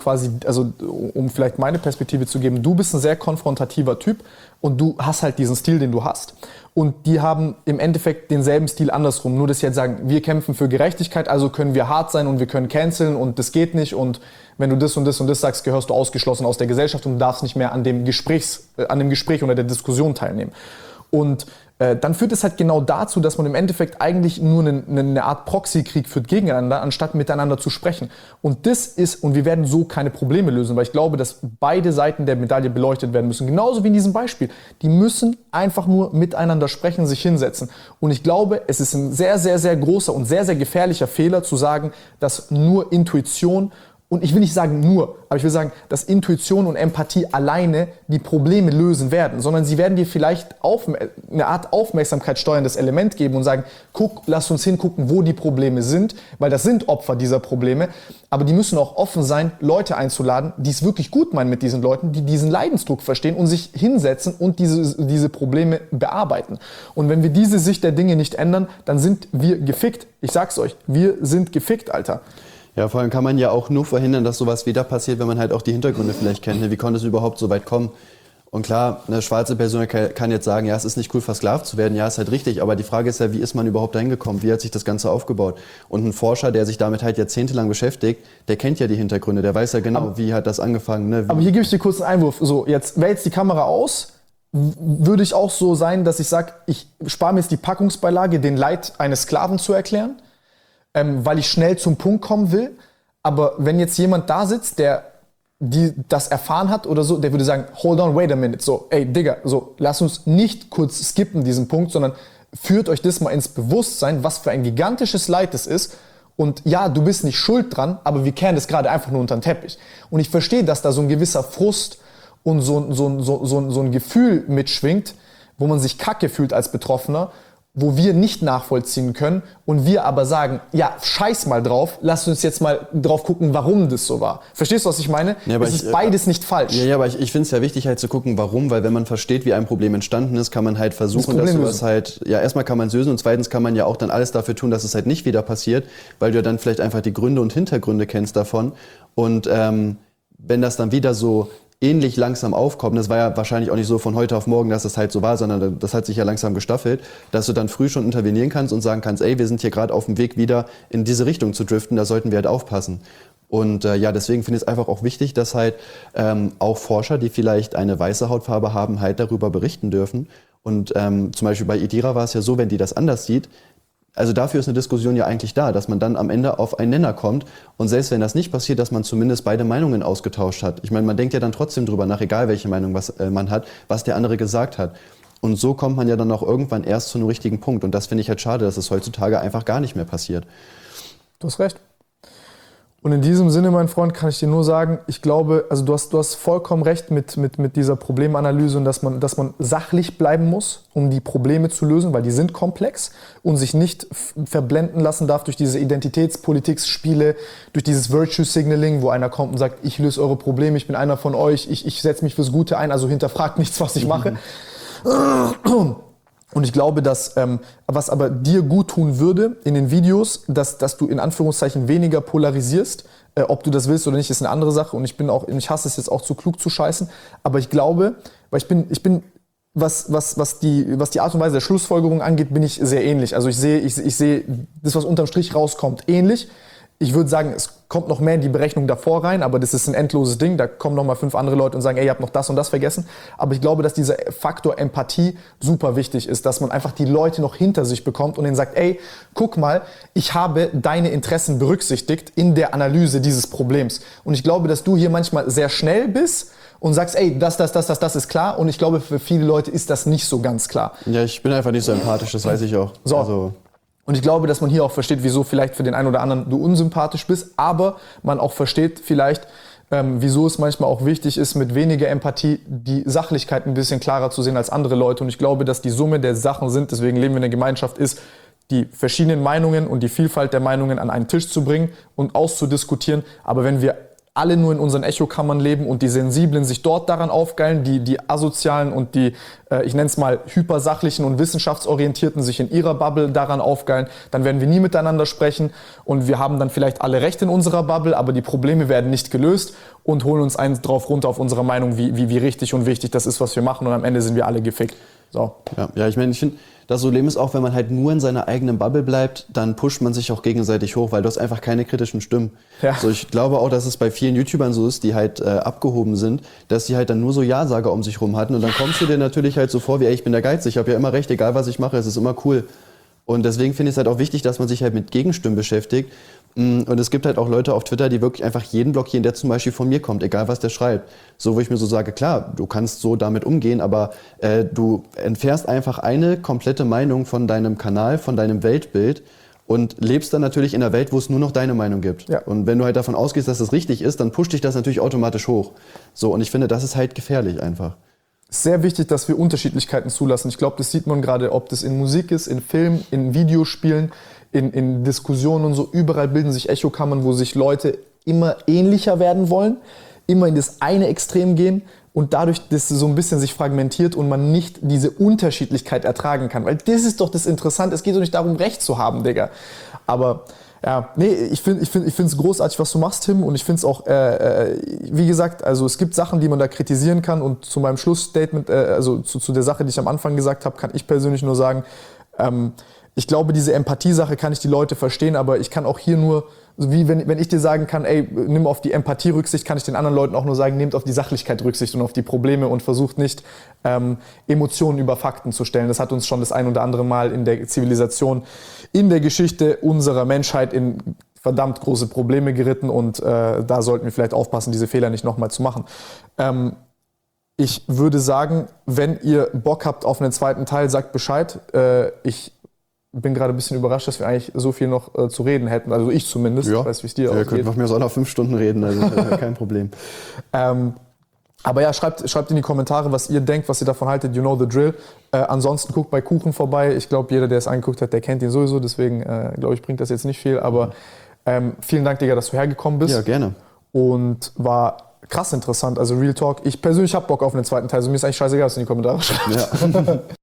um vielleicht meine Perspektive zu geben, du bist ein sehr konfrontativer Typ und du hast halt diesen Stil, den du hast. Und die haben im Endeffekt denselben Stil andersrum. Nur, dass sie jetzt sagen, wir kämpfen für Gerechtigkeit, also können wir hart sein und wir können canceln und das geht nicht. Und wenn du das und das und das sagst, gehörst du ausgeschlossen aus der Gesellschaft und darfst nicht mehr an dem Gespräch oder der Diskussion teilnehmen. Und dann führt es halt genau dazu, dass man im Endeffekt eigentlich nur eine Art Proxykrieg führt gegeneinander, anstatt miteinander zu sprechen. Und wir werden so keine Probleme lösen, weil ich glaube, dass beide Seiten der Medaille beleuchtet werden müssen. Genauso wie in diesem Beispiel. Die müssen einfach nur miteinander sprechen, sich hinsetzen. Und ich glaube, es ist ein sehr, sehr, sehr großer und sehr, sehr gefährlicher Fehler zu sagen, dass nur Intuition, und ich will nicht sagen nur, aber ich will sagen, dass Intuition und Empathie alleine die Probleme lösen werden, sondern sie werden dir vielleicht eine Art aufmerksamkeitssteuerndes Element geben und sagen, lass uns hingucken, wo die Probleme sind, weil das sind Opfer dieser Probleme, aber die müssen auch offen sein, Leute einzuladen, die es wirklich gut meinen mit diesen Leuten, die diesen Leidensdruck verstehen und sich hinsetzen und diese Probleme bearbeiten. Und wenn wir diese Sicht der Dinge nicht ändern, dann sind wir gefickt. Ich sag's euch, wir sind gefickt, Alter. Ja, vor allem kann man ja auch nur verhindern, dass sowas wieder passiert, wenn man halt auch die Hintergründe vielleicht kennt. Wie konnte es überhaupt so weit kommen? Und klar, eine schwarze Person kann jetzt sagen, ja, es ist nicht cool, versklavt zu werden. Ja, ist halt richtig. Aber die Frage ist ja, wie ist man überhaupt dahin gekommen? Wie hat sich das Ganze aufgebaut? Und ein Forscher, der sich damit halt jahrzehntelang beschäftigt, der kennt ja die Hintergründe. Der weiß ja genau, wie hat das angefangen. Ne? Aber hier gebe ich dir kurz einen Einwurf. So, jetzt wäre jetzt die Kamera aus. Würde ich auch so sein, dass ich sage, ich spare mir jetzt die Packungsbeilage, den Leid eines Sklaven zu erklären, weil ich schnell zum Punkt kommen will. Aber wenn jetzt jemand da sitzt, der das erfahren hat oder so, der würde sagen, hold on, wait a minute, so, ey, Digga, so, lass uns nicht kurz skippen diesen Punkt, sondern führt euch das mal ins Bewusstsein, was für ein gigantisches Leid das ist. Und ja, du bist nicht schuld dran, aber wir kehren das gerade einfach nur unter den Teppich. Und ich verstehe, dass da so ein gewisser Frust und so ein Gefühl mitschwingt, wo man sich kacke fühlt als Betroffener, wo wir nicht nachvollziehen können und wir aber sagen, ja, scheiß mal drauf, lasst uns jetzt mal drauf gucken, warum das so war. Verstehst du, was ich meine? Ja, es ist beides nicht falsch. Ja, aber ich finde es ja wichtig halt zu gucken, warum, weil wenn man versteht, wie ein Problem entstanden ist, kann man halt versuchen, dass sowas halt, ja, erstmal kann man es lösen und zweitens kann man ja auch dann alles dafür tun, dass es halt nicht wieder passiert, weil du ja dann vielleicht einfach die Gründe und Hintergründe kennst davon und wenn das dann wieder so ähnlich langsam aufkommen. Das war ja wahrscheinlich auch nicht so von heute auf morgen, dass das halt so war, sondern das hat sich ja langsam gestaffelt, dass du dann früh schon intervenieren kannst und sagen kannst, ey, wir sind hier gerade auf dem Weg wieder in diese Richtung zu driften, da sollten wir halt aufpassen. Und ja, deswegen finde ich es einfach auch wichtig, dass halt auch Forscher, die vielleicht eine weiße Hautfarbe haben, halt darüber berichten dürfen. Und zum Beispiel bei Idira war es ja so, wenn die das anders sieht, Also dafür ist eine Diskussion ja eigentlich da, dass man dann am Ende auf einen Nenner kommt und selbst wenn das nicht passiert, dass man zumindest beide Meinungen ausgetauscht hat. Ich meine, man denkt ja dann trotzdem drüber nach, egal welche Meinung man hat, was der andere gesagt hat. Und so kommt man ja dann auch irgendwann erst zu einem richtigen Punkt. Und das finde ich halt schade, dass es heutzutage einfach gar nicht mehr passiert. Du hast recht. Und in diesem Sinne, mein Freund, kann ich dir nur sagen, ich glaube, also du hast vollkommen recht mit dieser Problemanalyse und dass man sachlich bleiben muss, um die Probleme zu lösen, weil die sind komplex und sich nicht verblenden lassen darf durch diese Identitätspolitik-Spiele, durch dieses Virtue Signaling, wo einer kommt und sagt, ich löse eure Probleme, ich bin einer von euch, ich setze mich fürs Gute ein, also hinterfragt nichts, was ich mache. Und ich glaube, dass was aber dir gut tun würde in den Videos, dass du in Anführungszeichen weniger polarisierst, ob du das willst oder nicht, ist eine andere Sache. Und ich hasse es jetzt auch zu klug zu scheißen. Aber ich glaube, weil ich bin was die Art und Weise der Schlussfolgerung angeht, bin ich sehr ähnlich. Also ich sehe das, was unterm Strich rauskommt, ähnlich. Ich würde sagen, es kommt noch mehr in die Berechnung davor rein, aber das ist ein endloses Ding. Da kommen noch mal 5 andere Leute und sagen, ey, ihr habt noch das und das vergessen. Aber ich glaube, dass dieser Faktor Empathie super wichtig ist, dass man einfach die Leute noch hinter sich bekommt und denen sagt, ey, guck mal, ich habe deine Interessen berücksichtigt in der Analyse dieses Problems. Und ich glaube, dass du hier manchmal sehr schnell bist und sagst, ey, das ist klar. Und ich glaube, für viele Leute ist das nicht so ganz klar. Ja, ich bin einfach nicht so empathisch, das weiß ich auch. So. Also Und ich glaube, dass man hier auch versteht, wieso vielleicht für den einen oder anderen du unsympathisch bist, aber man auch versteht vielleicht, wieso es manchmal auch wichtig ist, mit weniger Empathie die Sachlichkeit ein bisschen klarer zu sehen als andere Leute. Und ich glaube, dass die Summe der Sachen sind, deswegen leben wir in einer Gemeinschaft, ist, die verschiedenen Meinungen und die Vielfalt der Meinungen an einen Tisch zu bringen und auszudiskutieren. Aber wenn wir alle nur in unseren Echokammern leben und die Sensiblen sich dort daran aufgeilen, die Asozialen und die, ich nenne es mal, hypersachlichen und wissenschaftsorientierten sich in ihrer Bubble daran aufgeilen, dann werden wir nie miteinander sprechen und wir haben dann vielleicht alle Recht in unserer Bubble, aber die Probleme werden nicht gelöst und holen uns eins drauf runter auf unsere Meinung, wie richtig und wichtig das ist, was wir machen und am Ende sind wir alle gefickt. So. Ja, ich meine, ich finde, das Problem ist auch, wenn man halt nur in seiner eigenen Bubble bleibt, dann pusht man sich auch gegenseitig hoch, weil du hast einfach keine kritischen Stimmen. Ja. So, ich glaube auch, dass es bei vielen YouTubern so ist, die halt abgehoben sind, dass die halt dann nur so Ja-Sager um sich rum hatten und dann kommst du dir natürlich halt so vor wie, ey, ich bin der Geizig, ich habe ja immer recht, egal was ich mache, es ist immer cool. Und deswegen finde ich es halt auch wichtig, dass man sich halt mit Gegenstimmen beschäftigt. Und es gibt halt auch Leute auf Twitter, die wirklich einfach jeden blockieren, der zum Beispiel von mir kommt, egal was der schreibt. So, wo ich mir so sage, klar, du kannst so damit umgehen, aber du entfährst einfach eine komplette Meinung von deinem Kanal, von deinem Weltbild und lebst dann natürlich in einer Welt, wo es nur noch deine Meinung gibt. Ja. Und wenn du halt davon ausgehst, dass das richtig ist, dann pusht dich das natürlich automatisch hoch. So, und ich finde, das ist halt gefährlich einfach. Sehr wichtig, dass wir Unterschiedlichkeiten zulassen. Ich glaube, das sieht man gerade, ob das in Musik ist, in Film, in Videospielen, in Diskussionen und so. Überall bilden sich Echokammern, wo sich Leute immer ähnlicher werden wollen, immer in das eine Extrem gehen und dadurch das so ein bisschen sich fragmentiert und man nicht diese Unterschiedlichkeit ertragen kann. Weil das ist doch das Interessante. Es geht doch nicht darum, Recht zu haben, Digga. Aber ja, nee, ich finde es großartig, was du machst, Tim. Und ich finde es auch, wie gesagt, also es gibt Sachen, die man da kritisieren kann. Und zu meinem Schlussstatement, also zu der Sache, die ich am Anfang gesagt habe, kann ich persönlich nur sagen, ich glaube, diese Empathiesache kann ich die Leute verstehen, aber ich kann auch hier nur, wie wenn ich dir sagen kann, ey, nimm auf die Empathie Rücksicht, kann ich den anderen Leuten auch nur sagen, nehmt auf die Sachlichkeit Rücksicht und auf die Probleme und versucht nicht, Emotionen über Fakten zu stellen. Das hat uns schon das ein oder andere Mal in der Zivilisation, in der Geschichte unserer Menschheit in verdammt große Probleme geritten und da sollten wir vielleicht aufpassen, diese Fehler nicht nochmal zu machen. Ich würde sagen, wenn ihr Bock habt auf einen zweiten Teil, sagt Bescheid. Ich bin gerade ein bisschen überrascht, dass wir eigentlich so viel noch zu reden hätten. Also ich zumindest. Ja, ich weiß, wie es dir aussieht. Wir könnten noch mehr so noch 5 Stunden reden, also kein Problem. Aber ja, schreibt in die Kommentare, was ihr denkt, was ihr davon haltet. You know the drill. Ansonsten guckt bei Kuchen vorbei. Ich glaube, jeder, der es angeguckt hat, der kennt ihn sowieso. Deswegen, glaube ich, bringt das jetzt nicht viel. Aber vielen Dank, Digga, dass du hergekommen bist. Ja, gerne. Und war krass interessant. Also Real Talk. Ich persönlich habe Bock auf einen zweiten Teil. Also mir ist eigentlich scheißegal, was du in die Kommentare schreibst. Ja.